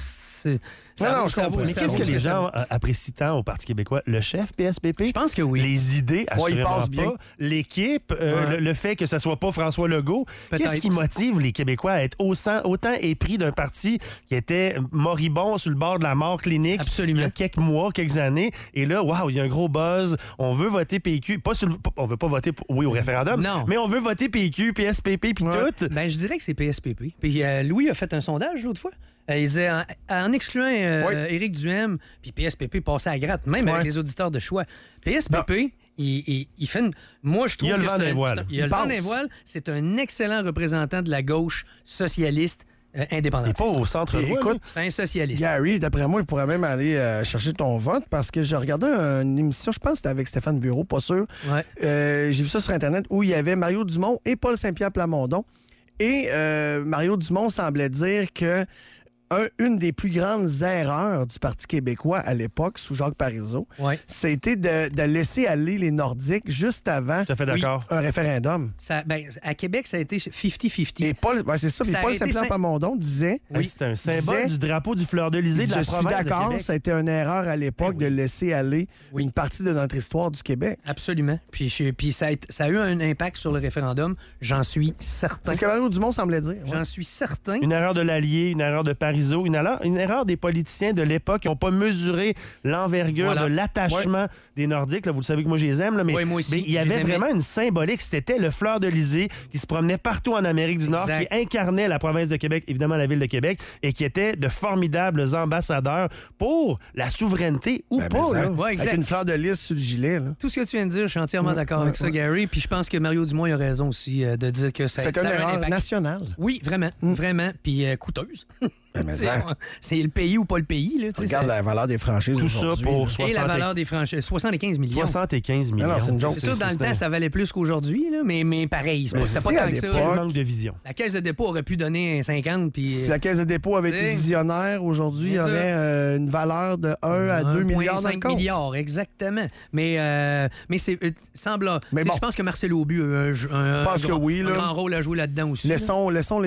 mais qu'est-ce que les gens apprécient tant au Parti québécois? Le chef PSPP? Je pense que oui. Les idées, assurément il passe bien. pas. L'équipe, le fait que ça soit pas François Legault. Qu'est-ce qui motive les Québécois à être autant épris d'un parti qui était moribond sur le bord de la mort clinique il y a quelques mois, quelques années? Et là, il y a un gros buzz. On veut voter PQ. On veut pas voter au référendum. Non. Mais on veut voter PQ, PSPP, puis tout. Ben, je dirais que c'est PSPP. Puis Louis a fait un sondage l'autre fois. Il disait, en excluant Éric Duhem, puis PSPP passait à gratte, même avec les auditeurs de choix. PSPP, il fait une... Moi, je trouve que c'est il a le vent des voiles. C'est un excellent représentant de la gauche socialiste indépendantiste. Il n'est pas au centre droit. Écoute, c'est un socialiste. Gary, d'après moi, il pourrait même aller chercher ton vote parce que j'ai regardé une émission, je pense que c'était avec Stéphane Bureau, pas sûr. J'ai vu ça sur Internet où il y avait Mario Dumont et Paul Saint-Pierre Plamondon. Et Mario Dumont semblait dire que une des plus grandes erreurs du Parti québécois à l'époque, sous Jacques Parizeau, c'était de laisser aller les Nordiques juste avant un référendum. À Québec, ça a été 50-50. Et Paul, c'est ça. Mais Paul Saint-Pierre Plamondon disait... c'était un symbole du drapeau du fleur-de-lysée de la province de Québec. Je suis d'accord, ça a été une erreur à l'époque de laisser aller une partie de notre histoire du Québec. Absolument. Puis ça a eu un impact sur le référendum, j'en suis certain. C'est ce que Mario Dumont semblait dire. J'en suis certain. Une erreur de l'Allier, une erreur de Parizeau, une erreur des politiciens de l'époque qui n'ont pas mesuré l'envergure de l'attachement des Nordiques. Là, vous le savez que moi, je les aime, là, mais il y avait vraiment une symbolique. C'était le fleur-de-lysée qui se promenait partout en Amérique du Nord, qui incarnait la province de Québec, évidemment la ville de Québec, et qui était de formidables ambassadeurs pour la souveraineté ou pas. Avec une fleur de lys sur le gilet. Là. Tout ce que tu viens de dire, je suis entièrement d'accord avec ça, Gary. Puis je pense que Mario Dumont a raison aussi de dire que c'est une erreur nationale. Oui, vraiment. Vraiment. Puis coûteuse. C'est le pays ou pas le pays. Là, regarde la valeur des franchises tout ça pour 60... Et la valeur des franchises, 75 millions. 75 millions. Non, c'est sûr, dans le temps, ça valait plus qu'aujourd'hui, là, mais pareil. C'était pas tant que ça. Quel manque de vision. La Caisse de dépôt aurait pu donner 50. Puis, si la Caisse de dépôt avait été visionnaire, aujourd'hui, il y aurait une valeur de 1 à 2 milliards dans le compte. 1,5 milliard, exactement. Mais c'est semble... Je pense que Marcel Aubu a un grand rôle à jouer là-dedans aussi. Laissons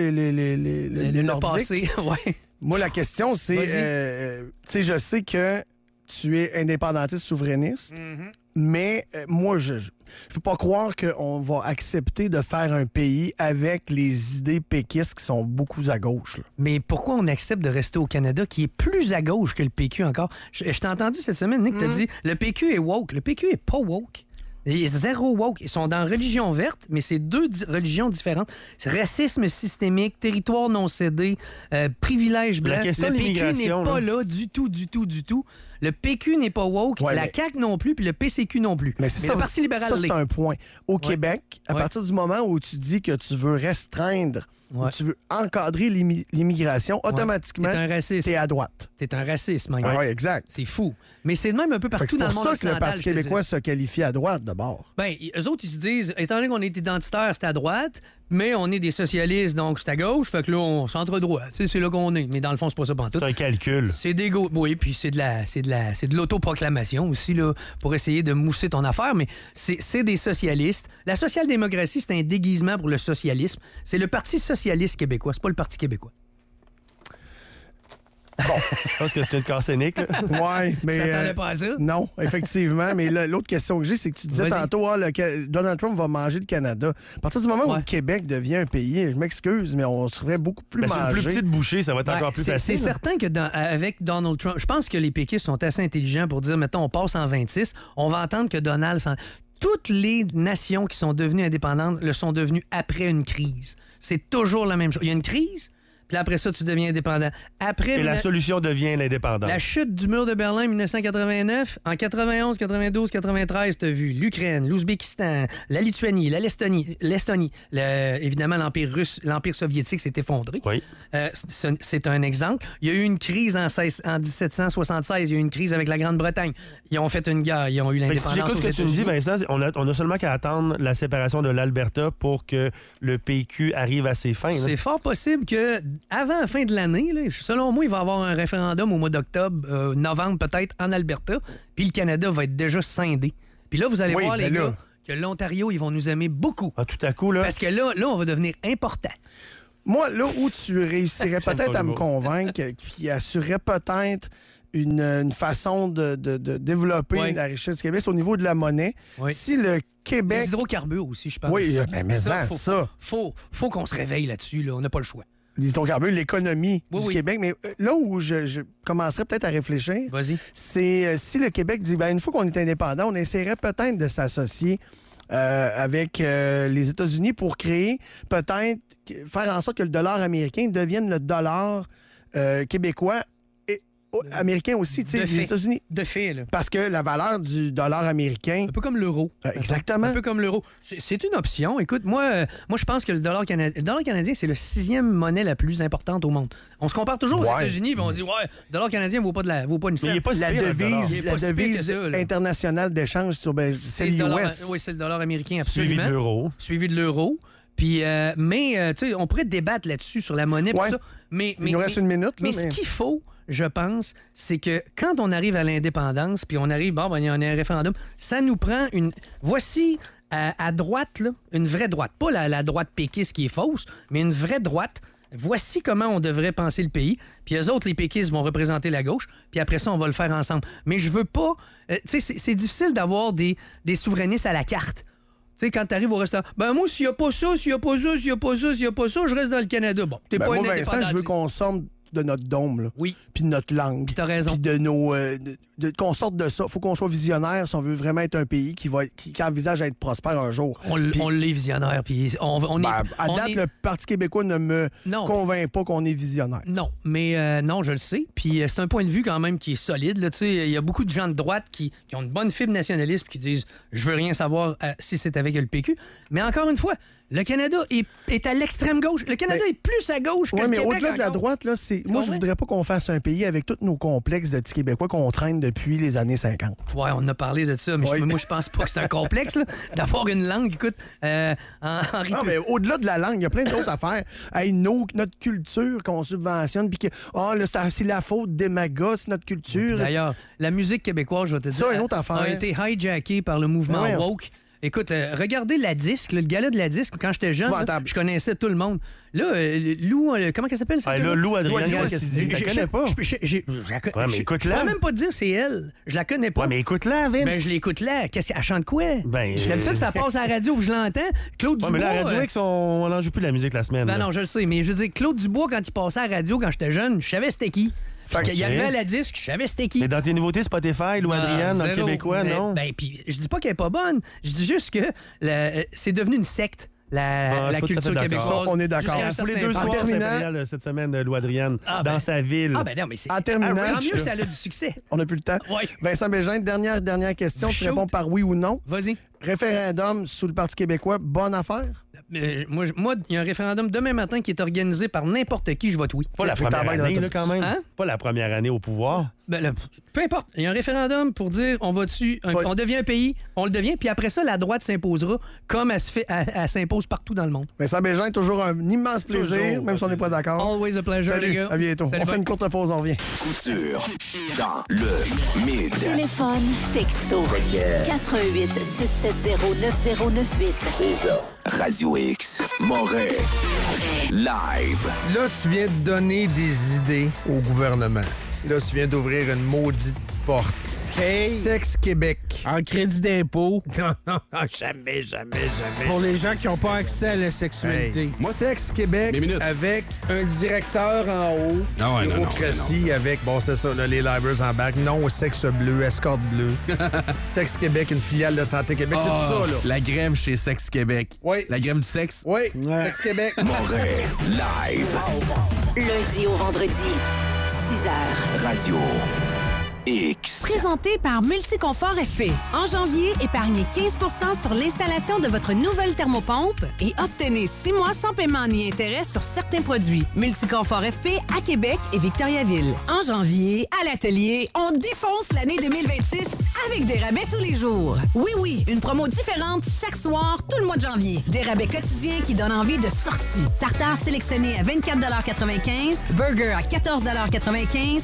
les Nordiques. Moi, la question, c'est... je sais que tu es indépendantiste souverainiste, mais moi, je peux pas croire qu'on va accepter de faire un pays avec les idées péquistes qui sont beaucoup à gauche. Là. Mais pourquoi on accepte de rester au Canada, qui est plus à gauche que le PQ encore? Je t'ai entendu cette semaine, Nick, t'as dit, le PQ est woke. Le PQ est pas woke. Il est zéro woke. Ils sont dans religion verte, mais c'est deux religions différentes. C'est racisme systémique, territoire non cédé, privilège blanc. Le PQ n'est pas là du tout. Le PQ n'est pas woke, la CAQ non plus, puis le PCQ non plus. Mais le Parti libéral l'est. Ça, c'est un point. Au Québec, à partir du moment où tu dis que tu veux restreindre, où tu veux encadrer l'immigration, automatiquement, t'es à droite. T'es un raciste, man. Oui, exact. C'est fou. Mais c'est de même un peu partout dans le monde occidental. C'est pour ça que le Parti québécois se qualifie à droite, d'abord. Bien, eux autres, ils se disent, étant donné qu'on est identitaire, c'est à droite, mais on est des socialistes, donc c'est à gauche, fait que là, on centre-droit. C'est là qu'on est. Mais dans le fond, c'est pas ça pantoute. C'est un calcul. C'est oui, puis c'est de l'autoproclamation aussi, là, pour essayer de mousser ton affaire, mais c'est des socialistes. La social-démocratie, c'est un déguisement pour le socialisme. C'est le Parti socialiste québécois, c'est pas le Parti québécois. Bon. Je pense que c'est une casse scénique. Oui, mais. Tu t'attendais pas à ça? Non, effectivement. Mais l'autre question que j'ai, c'est que tu disais tantôt, Donald Trump va manger le Canada. À partir du moment où le Québec devient un pays, je m'excuse, mais on serait beaucoup plus mangé. C'est une plus petite bouchée, ça va être encore plus facile. C'est certain que avec Donald Trump, je pense que les péquistes sont assez intelligents pour dire, mettons, on passe en 26, on va entendre que Donald... Toutes les nations qui sont devenues indépendantes le sont devenues après une crise. C'est toujours la même chose. Il y a une crise, puis après ça, tu deviens indépendant. Et la solution devient l'indépendance. La chute du mur de Berlin en 1989, en 91, 92, 93, tu as vu l'Ukraine, l'Ouzbékistan, la Lituanie, l'Estonie, évidemment, l'Empire russe, l'Empire soviétique s'est effondré. Oui. C'est un exemple. Il y a eu une crise en 1776, il y a eu une crise avec la Grande-Bretagne. Ils ont fait une guerre, ils ont eu l'indépendance. Si j'écoute ce que tu me dis, Vincent, on a seulement qu'à attendre la séparation de l'Alberta pour que le PQ arrive à ses fins. C'est fort possible que avant la fin de l'année, là, selon moi, il va y avoir un référendum au mois d'octobre, novembre peut-être, en Alberta, puis le Canada va être déjà scindé. Puis là, vous allez voir, les gars, que l'Ontario, ils vont nous aimer beaucoup. Ah, tout à coup, là. Parce que là, on va devenir important. Moi, là où tu réussirais peut-être à me convaincre, qui assurerait peut-être une façon de développer la richesse du Québec, c'est au niveau de la monnaie. Oui. Si le Québec... Les hydrocarbures aussi, je pense. Oui, mais ça. Faut qu'on se réveille là-dessus, là. On n'a pas le choix. Les hydrocarbures, l'économie du Québec. Mais là où je commencerais peut-être à réfléchir, c'est si le Québec dit, une fois qu'on est indépendant, on essaierait peut-être de s'associer avec les États-Unis pour créer, peut-être, faire en sorte que le dollar américain devienne le dollar québécois. Américain aussi, tu sais, les États-Unis. De fait, là. Parce que la valeur du dollar américain... Un peu comme l'euro. Exactement. Un peu comme l'euro. C'est une option. Écoute, moi je pense que le dollar canadien, c'est la 6e monnaie la plus importante au monde. On se compare toujours aux États-Unis, puis on dit, le dollar canadien ne vaut pas une scène. La devise internationale d'échange, c'est l'US. Oui, c'est le dollar américain, absolument. Suivi de l'euro. Puis, tu sais, on pourrait débattre là-dessus, sur la monnaie, tout ça. Il nous reste une minute. Mais ce qu'il faut, je pense, c'est que quand on arrive à l'indépendance, puis on arrive, il y a un référendum, ça nous prend une... Voici, à droite, là, une vraie droite. Pas la droite péquiste qui est fausse, mais une vraie droite. Voici comment on devrait penser le pays. Puis eux autres, les péquistes, vont représenter la gauche. Puis après ça, on va le faire ensemble. Mais je veux pas... tu sais, c'est difficile d'avoir des souverainistes à la carte. Tu sais, quand t'arrives au restaurant, moi, s'il n'y a pas ça, s'il n'y a pas ça, s'il n'y a pas ça, s'il n'y a pas ça, je reste dans le Canada. Bon, t'es pas moi, Vincent, je veux qu'on sorte de notre dôme, là. Oui. Puis de notre langue. Puis t'as raison. Puis de nos... qu'on sorte de ça. Faut qu'on soit visionnaire si on veut vraiment être un pays qui envisage à être prospère un jour. On l'est visionnaire. Puis à date, le Parti québécois ne me convainc pas qu'on est visionnaire. Non, mais non, je le sais. Puis c'est un point de vue quand même qui est solide. Il y a beaucoup de gens de droite qui ont une bonne fibre nationaliste puis qui disent « Je veux rien savoir si c'est avec le PQ ». Mais encore une fois, le Canada est à l'extrême gauche. Le Canada est plus à gauche que le Québec. Oui, mais au-delà de la droite, là, moi, je voudrais pas qu'on fasse un pays avec tous nos complexes de petits Québécois qu'on traîne depuis les années 50. Oui, on a parlé de ça, mais moi, je pense pas que c'est un complexe, là, d'avoir une langue, écoute, Non, mais au-delà de la langue, il y a plein d'autres affaires. Hey, notre culture qu'on subventionne, puis que, c'est la faute des magas, c'est notre culture. D'ailleurs, la musique québécoise, je vais te dire, une autre affaire. A été hijackée par le mouvement woke. Écoute, regardez la disque, le gala de la disque, quand j'étais jeune, je connaissais tout le monde. Là, Lou, comment elle s'appelle? Lou Adrienne, je la connais pas. Je pourrais même pas te dire c'est elle. Je la connais pas. Ouais, mais écoute-la, Vince. Ben, je l'écoute là. Elle chante quoi? J'ai l'habitude que ça passe à la radio où je l'entends. Claude Dubois. Mais là, à la Radio X, on n'en joue plus de la musique la semaine. Ben non, je le sais. Mais je veux dire, Claude Dubois, quand il passait à la radio quand j'étais jeune, je savais c'était qui. Il arrivait à la disque, je savais c'était qui. Mais dans tes nouveautés Spotify, Lou Adrienne, dans le québécois, non? Puis je dis pas qu'elle est pas bonne. Je dis juste que c'est devenu une secte. La culture québécoise. On est d'accord. Pour les 2 soirs, c'est cette semaine, Lou Adrienne, dans sa ville. Ah, ben non, mais c'est... En terminant... Tant mieux, ça a du succès. On n'a plus le temps. Oui. Vincent Bégin, dernière question. Tu réponds par oui ou non. Vas-y. Référendum sous le Parti québécois, bonne affaire? Moi, il y a un référendum demain matin qui est organisé par n'importe qui, je vote oui. Pas la première année, là, quand même. Hein? Pas la première année au pouvoir. Peu importe. Il y a un référendum pour dire on devient un pays, on le devient, puis après ça, la droite s'imposera comme elle s'impose partout dans le monde. Vincent Bégin, toujours un immense plaisir, même si on n'est pas d'accord. Always a pleasure, les gars. À bientôt. On fait une courte pause, on revient. Couture dans le Mid. Téléphone, texto, 88 670 9098. C'est ça. Radio X. Moret. Live. Là, tu viens de donner des idées au gouvernement. Là, tu viens d'ouvrir une maudite porte. Hey. Sexe Québec. En crédit d'impôt. Non, jamais. Pour les gens qui n'ont pas accès à la sexualité. Hey. Moi, Sexe Québec avec un directeur en haut. Non. Bureaucratie avec, bon, c'est ça, là, les livers en bac. Non au sexe bleu, escorte bleue. Sexe Québec, une filiale de Santé Québec. C'est tout ça, là. La grève chez Sexe Québec. Oui. La grève du sexe. Oui. Sexe Québec. Moret. Live. Lundi au vendredi, 6h. Radio X. Présenté par Multiconfort FP. En janvier, épargnez 15 sur l'installation de votre nouvelle thermopompe et obtenez 6 mois sans paiement ni intérêt sur certains produits. Multiconfort FP à Québec et Victoriaville. En janvier, à l'atelier, on défonce l'année 2026 avec des rabais tous les jours. Oui, une promo différente chaque soir tout le mois de janvier. Des rabais quotidiens qui donnent envie de sortie. Tartare sélectionné à 24,95 $, burger à 14,95 $,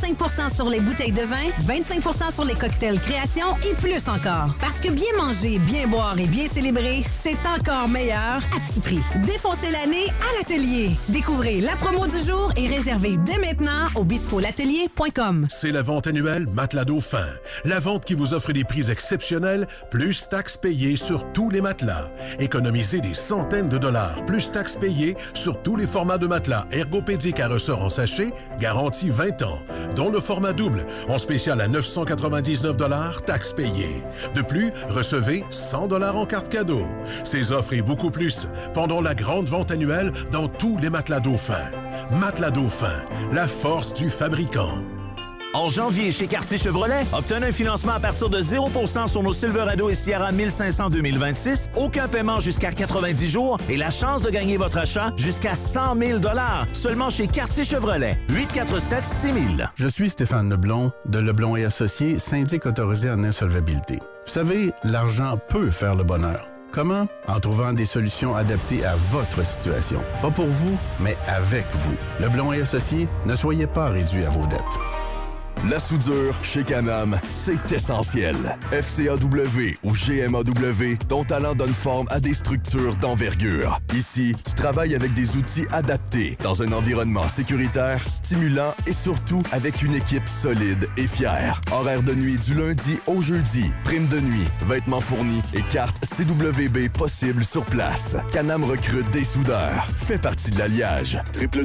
25 sur les bouteilles de vin, 25 sur les cocktails création et plus encore. Parce que bien manger, bien boire et bien célébrer, c'est encore meilleur à petit prix. Défoncez l'année à l'atelier. Découvrez la promo du jour et réservez dès maintenant au bistrolatelier.com. C'est la vente annuelle Matelas Dauphin. La vente qui vous offre des prix exceptionnels, plus taxes payées sur tous les matelas. Économisez des centaines de dollars, plus taxes payées sur tous les formats de matelas ergopédiques à ressort en sachet, garantie 20 ans, dont le format double, en spécial à 999 $, taxes payées. De plus, recevez 100 $ en carte cadeau. Ces offres et beaucoup plus pendant la grande vente annuelle dans tous les matelas Dauphin. Matelas Dauphin, la force du fabricant. En janvier, chez Cartier Chevrolet, obtenez un financement à partir de 0% sur nos Silverado et Sierra 1500 2026, aucun paiement jusqu'à 90 jours et la chance de gagner votre achat jusqu'à 100 000 $ seulement chez Cartier Chevrolet. 847-6000. Je suis Stéphane Leblond, de Leblond et Associés, syndic autorisé en insolvabilité. Vous savez, l'argent peut faire le bonheur. Comment? En trouvant des solutions adaptées à votre situation. Pas pour vous, mais avec vous. Leblond et Associés, ne soyez pas réduits à vos dettes. La soudure chez Can-Am, c'est essentiel. FCAW ou GMAW, ton talent donne forme à des structures d'envergure. Ici, tu travailles avec des outils adaptés, dans un environnement sécuritaire, stimulant et surtout avec une équipe solide et fière. Horaire de nuit du lundi au jeudi, prime de nuit, vêtements fournis et carte CWB possible sur place. Can-Am recrute des soudeurs. Fais partie de l'alliage.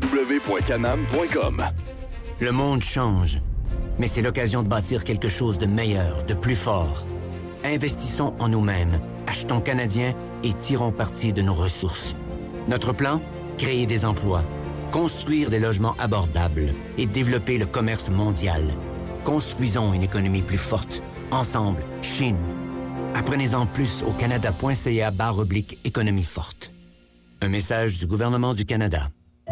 www.canam.com. Le monde change. Mais c'est l'occasion de bâtir quelque chose de meilleur, de plus fort. Investissons en nous-mêmes, achetons canadien et tirons parti de nos ressources. Notre plan? Créer des emplois, construire des logements abordables et développer le commerce mondial. Construisons une économie plus forte, ensemble, chez nous. Apprenez-en plus au canada.ca/économie forte. Un message du gouvernement du Canada.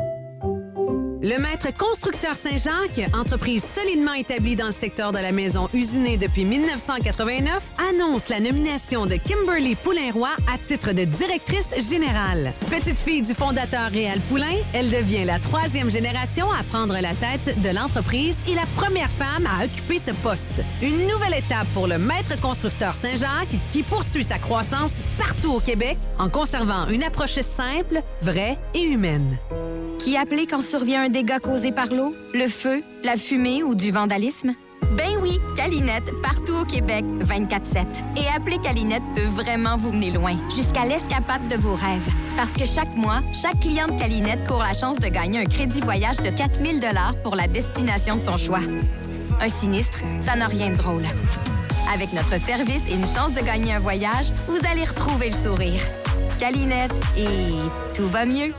Le Maître Constructeur Saint-Jacques, entreprise solidement établie dans le secteur de la maison usinée depuis 1989, annonce la nomination de Kimberly Poulain-Roy à titre de directrice générale. Petite fille du fondateur Réal Poulain, elle devient la 3e génération à prendre la tête de l'entreprise et la première femme à occuper ce poste. Une nouvelle étape pour le Maître Constructeur Saint-Jacques qui poursuit sa croissance partout au Québec en conservant une approche simple, vraie et humaine. Qui appeler quand survient un dégât causé par l'eau, le feu, la fumée ou du vandalisme? Ben oui, Calinette, partout au Québec, 24/7. Et appeler Calinette peut vraiment vous mener loin, jusqu'à l'escapade de vos rêves. Parce que chaque mois, chaque client de Calinette court la chance de gagner un crédit voyage de 4 000 $ pour la destination de son choix. Un sinistre, ça n'a rien de drôle. Avec notre service et une chance de gagner un voyage, vous allez retrouver le sourire. Calinette, et tout va mieux.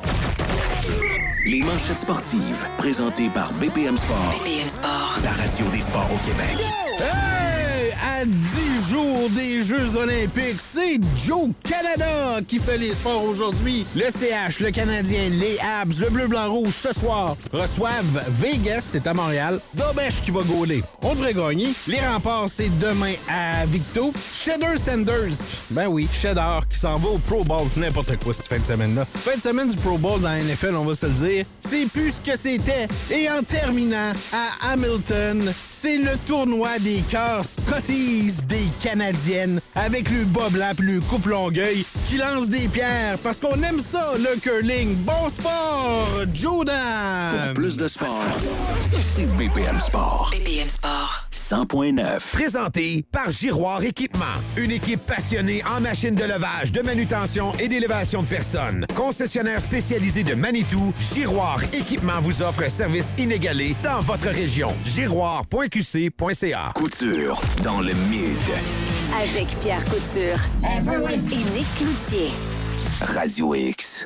Les manchettes sportives, présentées par BPM Sport. BPM Sport. La radio des sports au Québec. Hey! À 10 jours des Jeux olympiques, c'est Joe Canada qui fait les sports aujourd'hui. Le CH, le Canadien, les Habs, le bleu-blanc-rouge ce soir reçoivent Vegas, c'est à Montréal. Dobèche qui va gauler. On devrait gagner. Les remparts, c'est demain à Victo. Cheddar Sanders, ben oui, Cheddar qui s'en va au Pro Bowl. N'importe quoi cette fin de semaine-là. Fin de semaine du Pro Bowl dans la NFL, on va se le dire. C'est plus ce que c'était. Et en terminant à Hamilton, c'est le tournoi des cœurs scottish tease des Canadiennes avec le bas blanc et le coupe Longueuil qui lance des pierres parce qu'on aime ça, le curling. Bon sport, Jordan! Pour plus de sport, c'est BPM Sport. BPM Sport. 100.9. Présenté par Giroir Équipement. Une équipe passionnée en machines de levage, de manutention et d'élévation de personnes. Concessionnaire spécialisé de Manitou, Giroir Équipement vous offre un service inégalé dans votre région. Giroir.qc.ca. Couture dans le Mid. Avec Pierre Couture et Nick Cloutier. Radio X.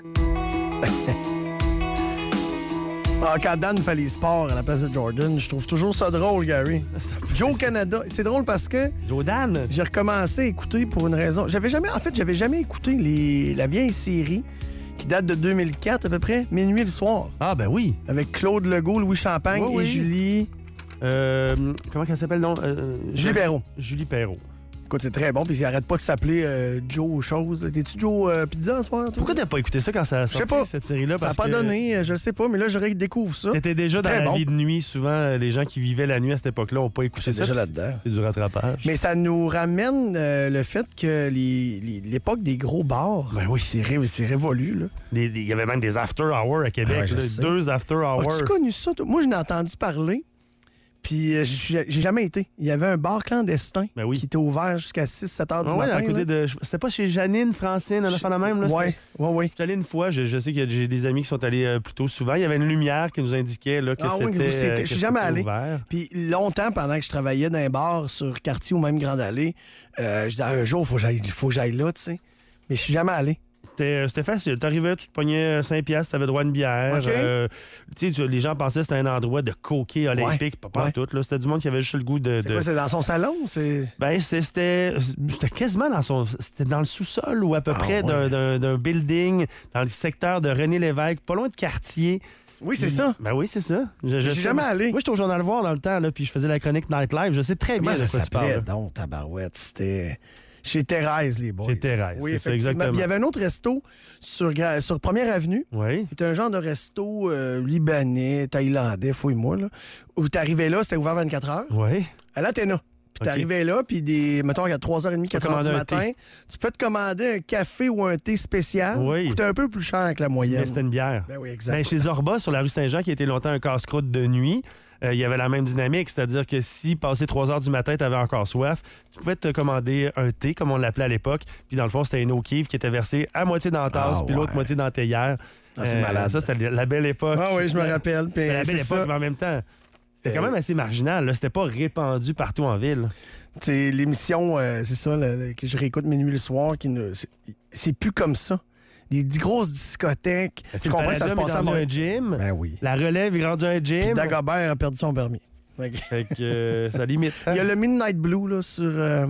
Quand Dan fait les sports à la place de Jordan, je trouve toujours ça drôle, Gary. Joe Canada. C'est drôle parce que... Jordan. J'ai recommencé à écouter pour une raison. J'avais jamais écouté la vieille série qui date de 2004 à peu près, Minuit le soir. Ah, ben oui. Avec Claude Legault, Louis Champagne et Julie... comment elle s'appelle, non? Julie Perrault. Julie Perrault. Écoute, c'est très bon, puis il arrête pas de s'appeler Joe Chose. T'es-tu Joe Pizza ce soir? Toi? Pourquoi t'as pas écouté ça quand ça a sorti, cette série-là? Ça n'a pas donné, je sais pas, mais là, je redécouvre ça. T'étais déjà dans la vie de nuit. Souvent, les gens qui vivaient la nuit à cette époque-là n'ont pas écouté ça. Déjà là-dedans. C'est du rattrapage. Mais ça nous ramène le fait que l'époque des gros bars, ben oui. c'est révolu. Là. Il y avait même des after-hours à Québec. Ouais, 2 after-hours. As-tu connu ça? Toi? Moi, je n'ai entendu parler. Puis j'ai jamais été. Il y avait un bar clandestin qui était ouvert jusqu'à 6-7 heures du matin. À côté c'était pas chez Janine, Francine, un enfant de même? Oui. J'étais allé une fois. Je sais que j'ai des amis qui sont allés plutôt souvent. Il y avait une lumière qui nous indiquait là, que c'était je suis jamais allé. Ouvert. Puis longtemps, pendant que je travaillais dans un bar sur Quartier ou même Grande Allée, je disais un jour, il faut que j'aille là, tu sais. Mais je suis jamais allé. C'était facile. T'arrivais, tu te pognais 5$, t'avais droit à une bière. Okay. Les gens pensaient que c'était un endroit de coquet olympique. Pas tout. Là. C'était du monde qui avait juste le goût de... C'est quoi, c'est dans son salon? Ben, c'était quasiment dans son... C'était dans le sous-sol ou à peu près d'un building dans le secteur de René Lévesque, pas loin de Cartier. Oui, c'est ça. Ben oui, c'est ça. Je suis jamais allé. Moi, j'étais au Journal Voir dans le temps, là, puis je faisais la chronique Nightlife. Je sais très bien de quoi tu parles. Donc, tabarouette, c'était... Chez Thérèse, les boys. Chez Thérèse, oui, c'est ça, exactement. Puis il y avait un autre resto sur 1er Avenue. Oui. C'était un genre de resto libanais, thaïlandais, fouille-moi, là. Où t'arrivais là, c'était ouvert 24 heures. Oui. À l'Athéna. Puis t'arrivais là, puis mettons, à 3h30, 4h du matin, tu peux te commander un café ou un thé spécial. Oui. C'était un peu plus cher que la moyenne. Mais c'était une bière. Ben oui, exact. Ben, chez Zorba, sur la rue Saint-Jean, qui était longtemps un casse-croûte de nuit, il y avait la même dynamique, c'est-à-dire que si, passé 3 heures du matin, tu avais encore soif, tu pouvais te commander un thé, comme on l'appelait à l'époque, puis dans le fond, c'était une eau kive qui était versée à moitié dans la tasse, puis l'autre moitié dans la théière. C'est malade. Ça, c'était la belle époque. Ah oui, je me rappelle. La belle époque, mais en même temps, c'était quand même assez marginal. Là. C'était pas répandu partout en ville. C'est l'émission, c'est ça, que je réécoute Minuit le soir, c'est plus comme ça. Les grosses discothèques. Je comprends que ça se passe à un gym. Ben oui. La relève est rendue à un gym. Puis Dagobert a perdu son permis. Fait que ça limite. Hein? Il y a le Midnight Blue là, sur,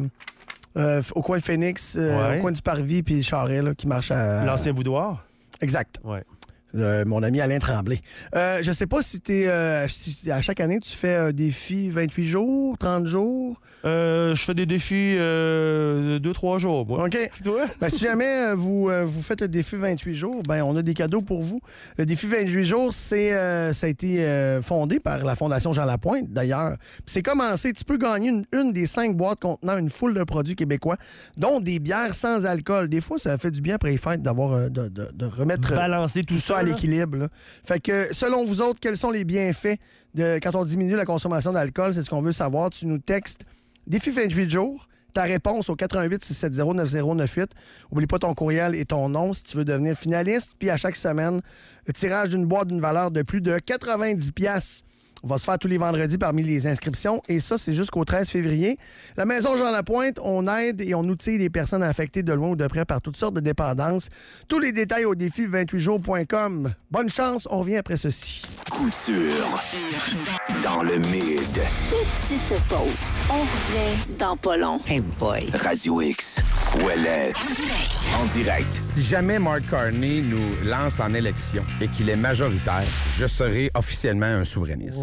au coin de Phoenix, au coin du Parvis puis Charest là, qui marche à... L'ancien boudoir? Exact. Ouais. Mon ami Alain Tremblay. Je sais pas si à chaque année, tu fais un défi 28 jours, 30 jours? Je fais des défis 2-3 jours, moi. OK. Toi? Ben, si jamais vous faites le défi 28 jours, ben on a des cadeaux pour vous. Le défi 28 jours, ça a été fondé par la Fondation Jean Lapointe, d'ailleurs. Puis c'est commencé. Tu peux gagner une des 5 boîtes contenant une foule de produits québécois, dont des bières sans alcool. Des fois, ça fait du bien après les fêtes d'avoir de remettre... Balancer tout ça à l'équilibre. Là. Fait que, selon vous autres, quels sont les bienfaits quand on diminue la consommation d'alcool? C'est ce qu'on veut savoir. Tu nous textes défi 28 jours. Ta réponse au 88-670-9098. Oublie pas ton courriel et ton nom si tu veux devenir finaliste. Puis à chaque semaine, le tirage d'une boîte d'une valeur de plus de 90$. On va se faire tous les vendredis parmi les inscriptions. Et ça, c'est jusqu'au 13 février. La Maison Jean Lapointe, on aide et on outille les personnes affectées de loin ou de près par toutes sortes de dépendances. Tous les détails au défi 28jours.com. Bonne chance, on revient après ceci. Couture dans le Mid. Petite pause. On revient dans pas long. Hey boy. Radio X. Ouellette. En direct. Si jamais Mark Carney nous lance en élection et qu'il est majoritaire, je serai officiellement un souverainiste.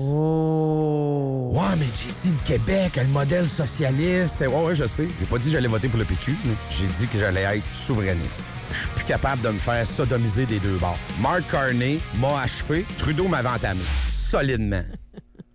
Oh. Ouais, mais JC, le Québec, le modèle socialiste. Ouais, je sais. J'ai pas dit que j'allais voter pour le PQ. J'ai dit que j'allais être souverainiste. Je suis plus capable de me faire sodomiser des deux bords. Mark Carney m'a achevé. Trudeau m'avait entamé. Solidement.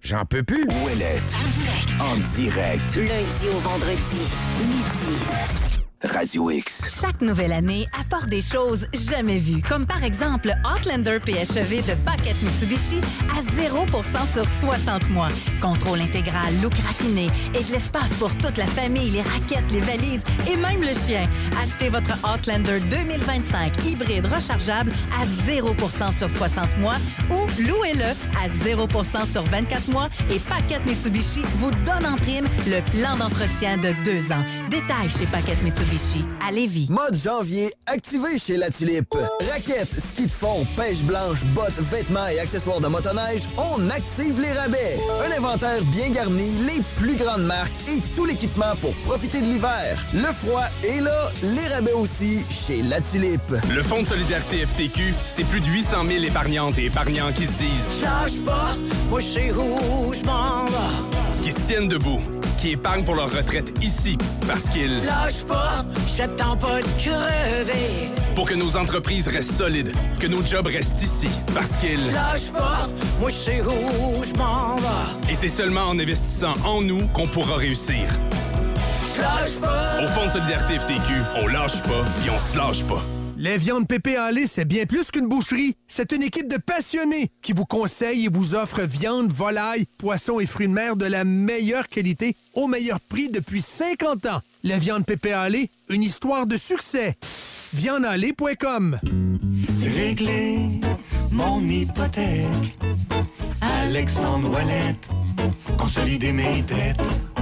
J'en peux plus. Ouellette. En direct. Lundi au vendredi, midi. Radio X. Chaque nouvelle année apporte des choses jamais vues, comme par exemple Outlander PHEV de Paquette Mitsubishi à 0% sur 60 mois. Contrôle intégral, look raffiné et de l'espace pour toute la famille, les raquettes, les valises et même le chien. Achetez votre Outlander 2025 hybride rechargeable à 0% sur 60 mois ou louez-le à 0% sur 24 mois et Paquette Mitsubishi vous donne en prime le plan d'entretien de 2 ans. Détails chez Paquette Mitsubishi à Lévis. Mode janvier activé chez La Tulipe. Raquettes, ski de fond, pêche blanche, bottes, vêtements et accessoires de motoneige, on active les rabais. Un inventaire bien garni, les plus grandes marques et tout l'équipement pour profiter de l'hiver. Le froid est là, les rabais aussi chez La Tulipe. Le Fonds de solidarité FTQ, c'est plus de 800 000 épargnantes et épargnants qui se disent « Lâche pas, moi je sais où je m'en vais. » Qui se tiennent debout, qui épargnent pour leur retraite ici parce qu'ils... Lâche pas, j'attends pas de crever. Pour que nos entreprises restent solides, que nos jobs restent ici parce qu'ils... Lâche pas, moi je sais où je m'en vais. Et c'est seulement en investissant en nous qu'on pourra réussir. Lâche pas. Au Fonds de solidarité FTQ, on lâche pas puis on se lâche pas. Les viandes Pépé en lait, c'est bien plus qu'une boucherie. C'est une équipe de passionnés qui vous conseille et vous offre viande, volaille, poissons et fruits de mer de la meilleure qualité au meilleur prix depuis 50 ans. Les viandes Pépé en lait, une histoire de succès. Viandeanlait.com. C'est réglé, mon hypothèque. Alexandre Ouellette, consolider mes dettes.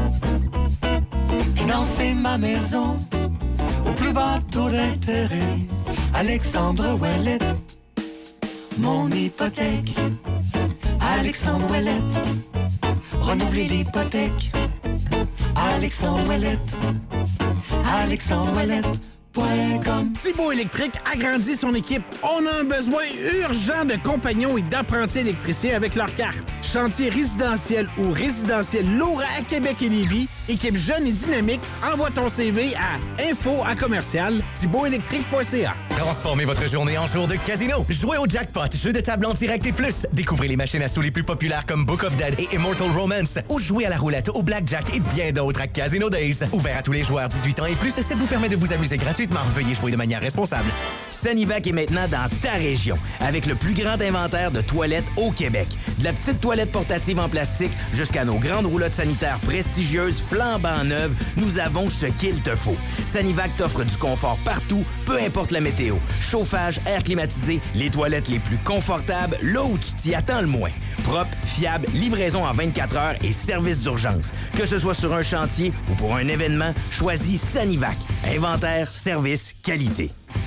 Financer ma maison au plus bas taux d'intérêt. Alexandre Ouellette, mon hypothèque. Alexandre Ouellette, renouveler l'hypothèque. Alexandre Ouellette, Alexandre Ouellette.com. Thibault Électrique agrandit son équipe. On a un besoin urgent de compagnons et d'apprentis électriciens avec leur carte. Chantier résidentiel ou résidentiel lourd à Québec et Lévis. Équipe jeune et dynamique. Envoie ton CV à info@thibaultélectrique.ca. Transformez votre journée en jour de casino. Jouez au jackpot, jeu de table en direct et plus. Découvrez les machines à sous les plus populaires comme Book of Dead et Immortal Romance. Ou jouez à la roulette, au blackjack et bien d'autres à Casino Days. Ouvert à tous les joueurs 18 ans et plus, ça vous permet de vous amuser gratuitement. Veuillez jouer de manière responsable. Sanivac est maintenant dans ta région, avec le plus grand inventaire de toilettes au Québec. De la petite toilette portative en plastique jusqu'à nos grandes roulottes sanitaires prestigieuses flambant neuves, nous avons ce qu'il te faut. Sanivac t'offre du confort partout, peu importe la météo. Chauffage, air climatisé, les toilettes les plus confortables, là où tu t'y attends le moins. Propre, fiable, livraison en 24 heures et service d'urgence. Que ce soit sur un chantier ou pour un événement, choisis Sanivac. Inventaire, service, qualité.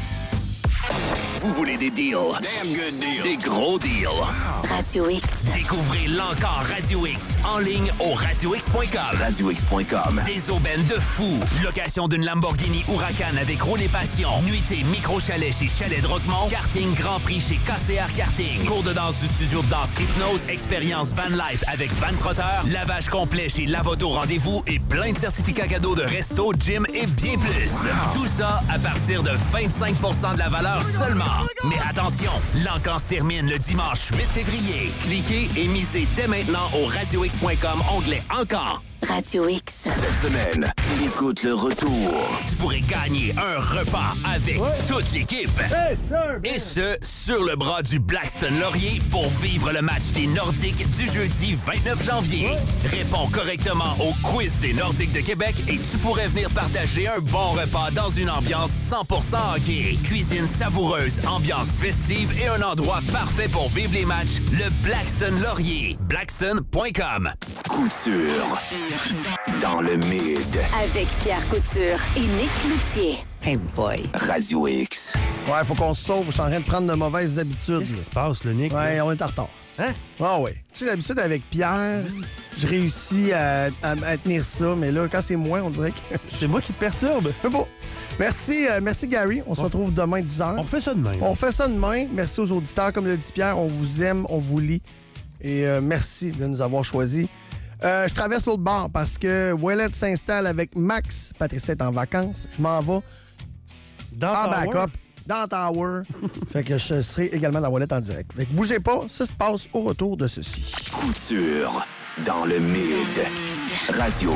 Vous voulez des deals? Damn good deals. Des gros deals. Radio X. Découvrez l'encore Radio X en ligne au radiox.com. Radiox.com. Des aubaines de fou. Location d'une Lamborghini Huracan avec rouler passion. Nuitée micro-chalet chez Chalet de Roquemont. Karting Grand Prix chez KCR Karting. Cours de danse du studio de danse Hypnose. Expérience Van Life avec Van Trotteur. Lavage complet chez Lavoto Rendez-vous et plein de certificats cadeaux de resto, gym et bien plus. Tout ça à partir de 25 % de la valeur seulement. Mais attention, l'encan se termine le dimanche 8 février. Cliquez et misez dès maintenant au radiox.com, onglet Encan. Radio X. Cette semaine, écoute le retour. Tu pourrais gagner un repas avec toute l'équipe. Et ce, sur le bras du Blackstone Laurier pour vivre le match des Nordiques du jeudi 29 janvier. Réponds correctement au quiz des Nordiques de Québec et tu pourrais venir partager un bon repas dans une ambiance 100% hockey. Cuisine savoureuse, ambiance festive et un endroit parfait pour vivre les matchs. Le Blackstone Laurier. Blackstone.com. Couture. Dans le mid. Avec Pierre Couture et Nick Cloutier. Hey boy. Radio X. Ouais, faut qu'on se sauve. Je suis en train de prendre de mauvaises habitudes. Qu'est-ce qui se passe, le Nick? Ouais, on est en retard. Hein? Ah ouais. Tu sais, d'habitude, avec Pierre, je réussis à tenir ça, mais là, quand c'est moi, on dirait que... C'est moi qui te perturbe. Bon. Merci Gary. On se retrouve demain 10h. On fait ça demain. On fait ça demain. Merci aux auditeurs. Comme le dit Pierre, on vous aime, on vous lit. Et merci de nous avoir choisis. Je traverse l'autre bord parce que Ouellette s'installe avec Max. Patricia est en vacances. Je m'en vais en backup dans Tower. Fait que je serai également dans Ouellette en direct. Fait que bougez pas, ça se passe au retour de ceci. Couture. dans le mid. Radio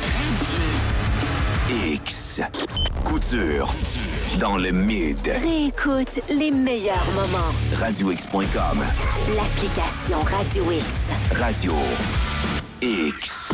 X. Couture dans le mid. Réécoute les meilleurs moments. RadioX.com. L'application Radio X. Radio X.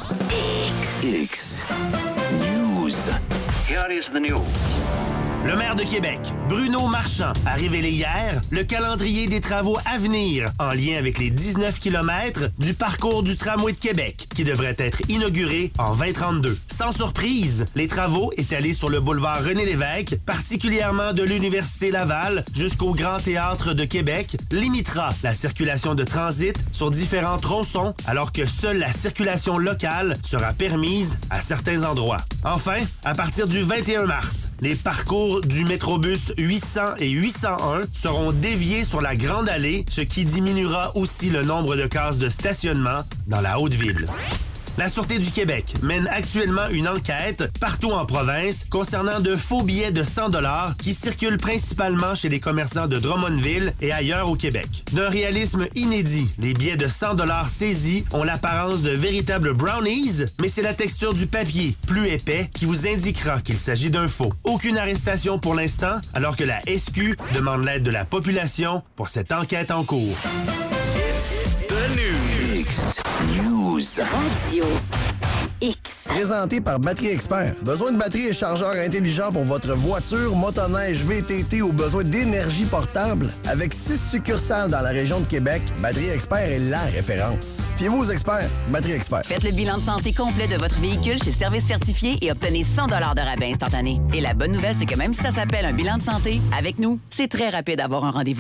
X. News. Here is the news. Le maire de Québec, Bruno Marchand, a révélé hier le calendrier des travaux à venir en lien avec les 19 km du parcours du tramway de Québec qui devrait être inauguré en 2032. Sans surprise, les travaux étalés sur le boulevard René-Lévesque, particulièrement de l'Université Laval jusqu'au Grand Théâtre de Québec, limitera la circulation de transit sur différents tronçons alors que seule la circulation locale sera permise à certains endroits. Enfin, à partir du 21 mars, les parcours du Métrobus 800 et 801 seront déviés sur la Grande Allée, ce qui diminuera aussi le nombre de cases de stationnement dans la Haute-Ville. La Sûreté du Québec mène actuellement une enquête partout en province concernant de faux billets de 100 $ qui circulent principalement chez les commerçants de Drummondville et ailleurs au Québec. D'un réalisme inédit, les billets de 100 $ saisis ont l'apparence de véritables brownies, mais c'est la texture du papier, plus épais, qui vous indiquera qu'il s'agit d'un faux. Aucune arrestation pour l'instant, alors que la SQ demande l'aide de la population pour cette enquête en cours. The News. X News. Radio X. Présenté par Batterie Expert. Besoin de batterie et chargeur intelligent pour votre voiture, motoneige, VTT ou besoin d'énergie portable? Avec 6 succursales dans la région de Québec, Batterie Expert est la référence. Fiez-vous aux experts. Batterie Expert. Faites le bilan de santé complet de votre véhicule chez Service Certifié et obtenez 100 $ de rabais instantané. Et la bonne nouvelle, c'est que même si ça s'appelle un bilan de santé, avec nous, c'est très rapide d'avoir un rendez-vous.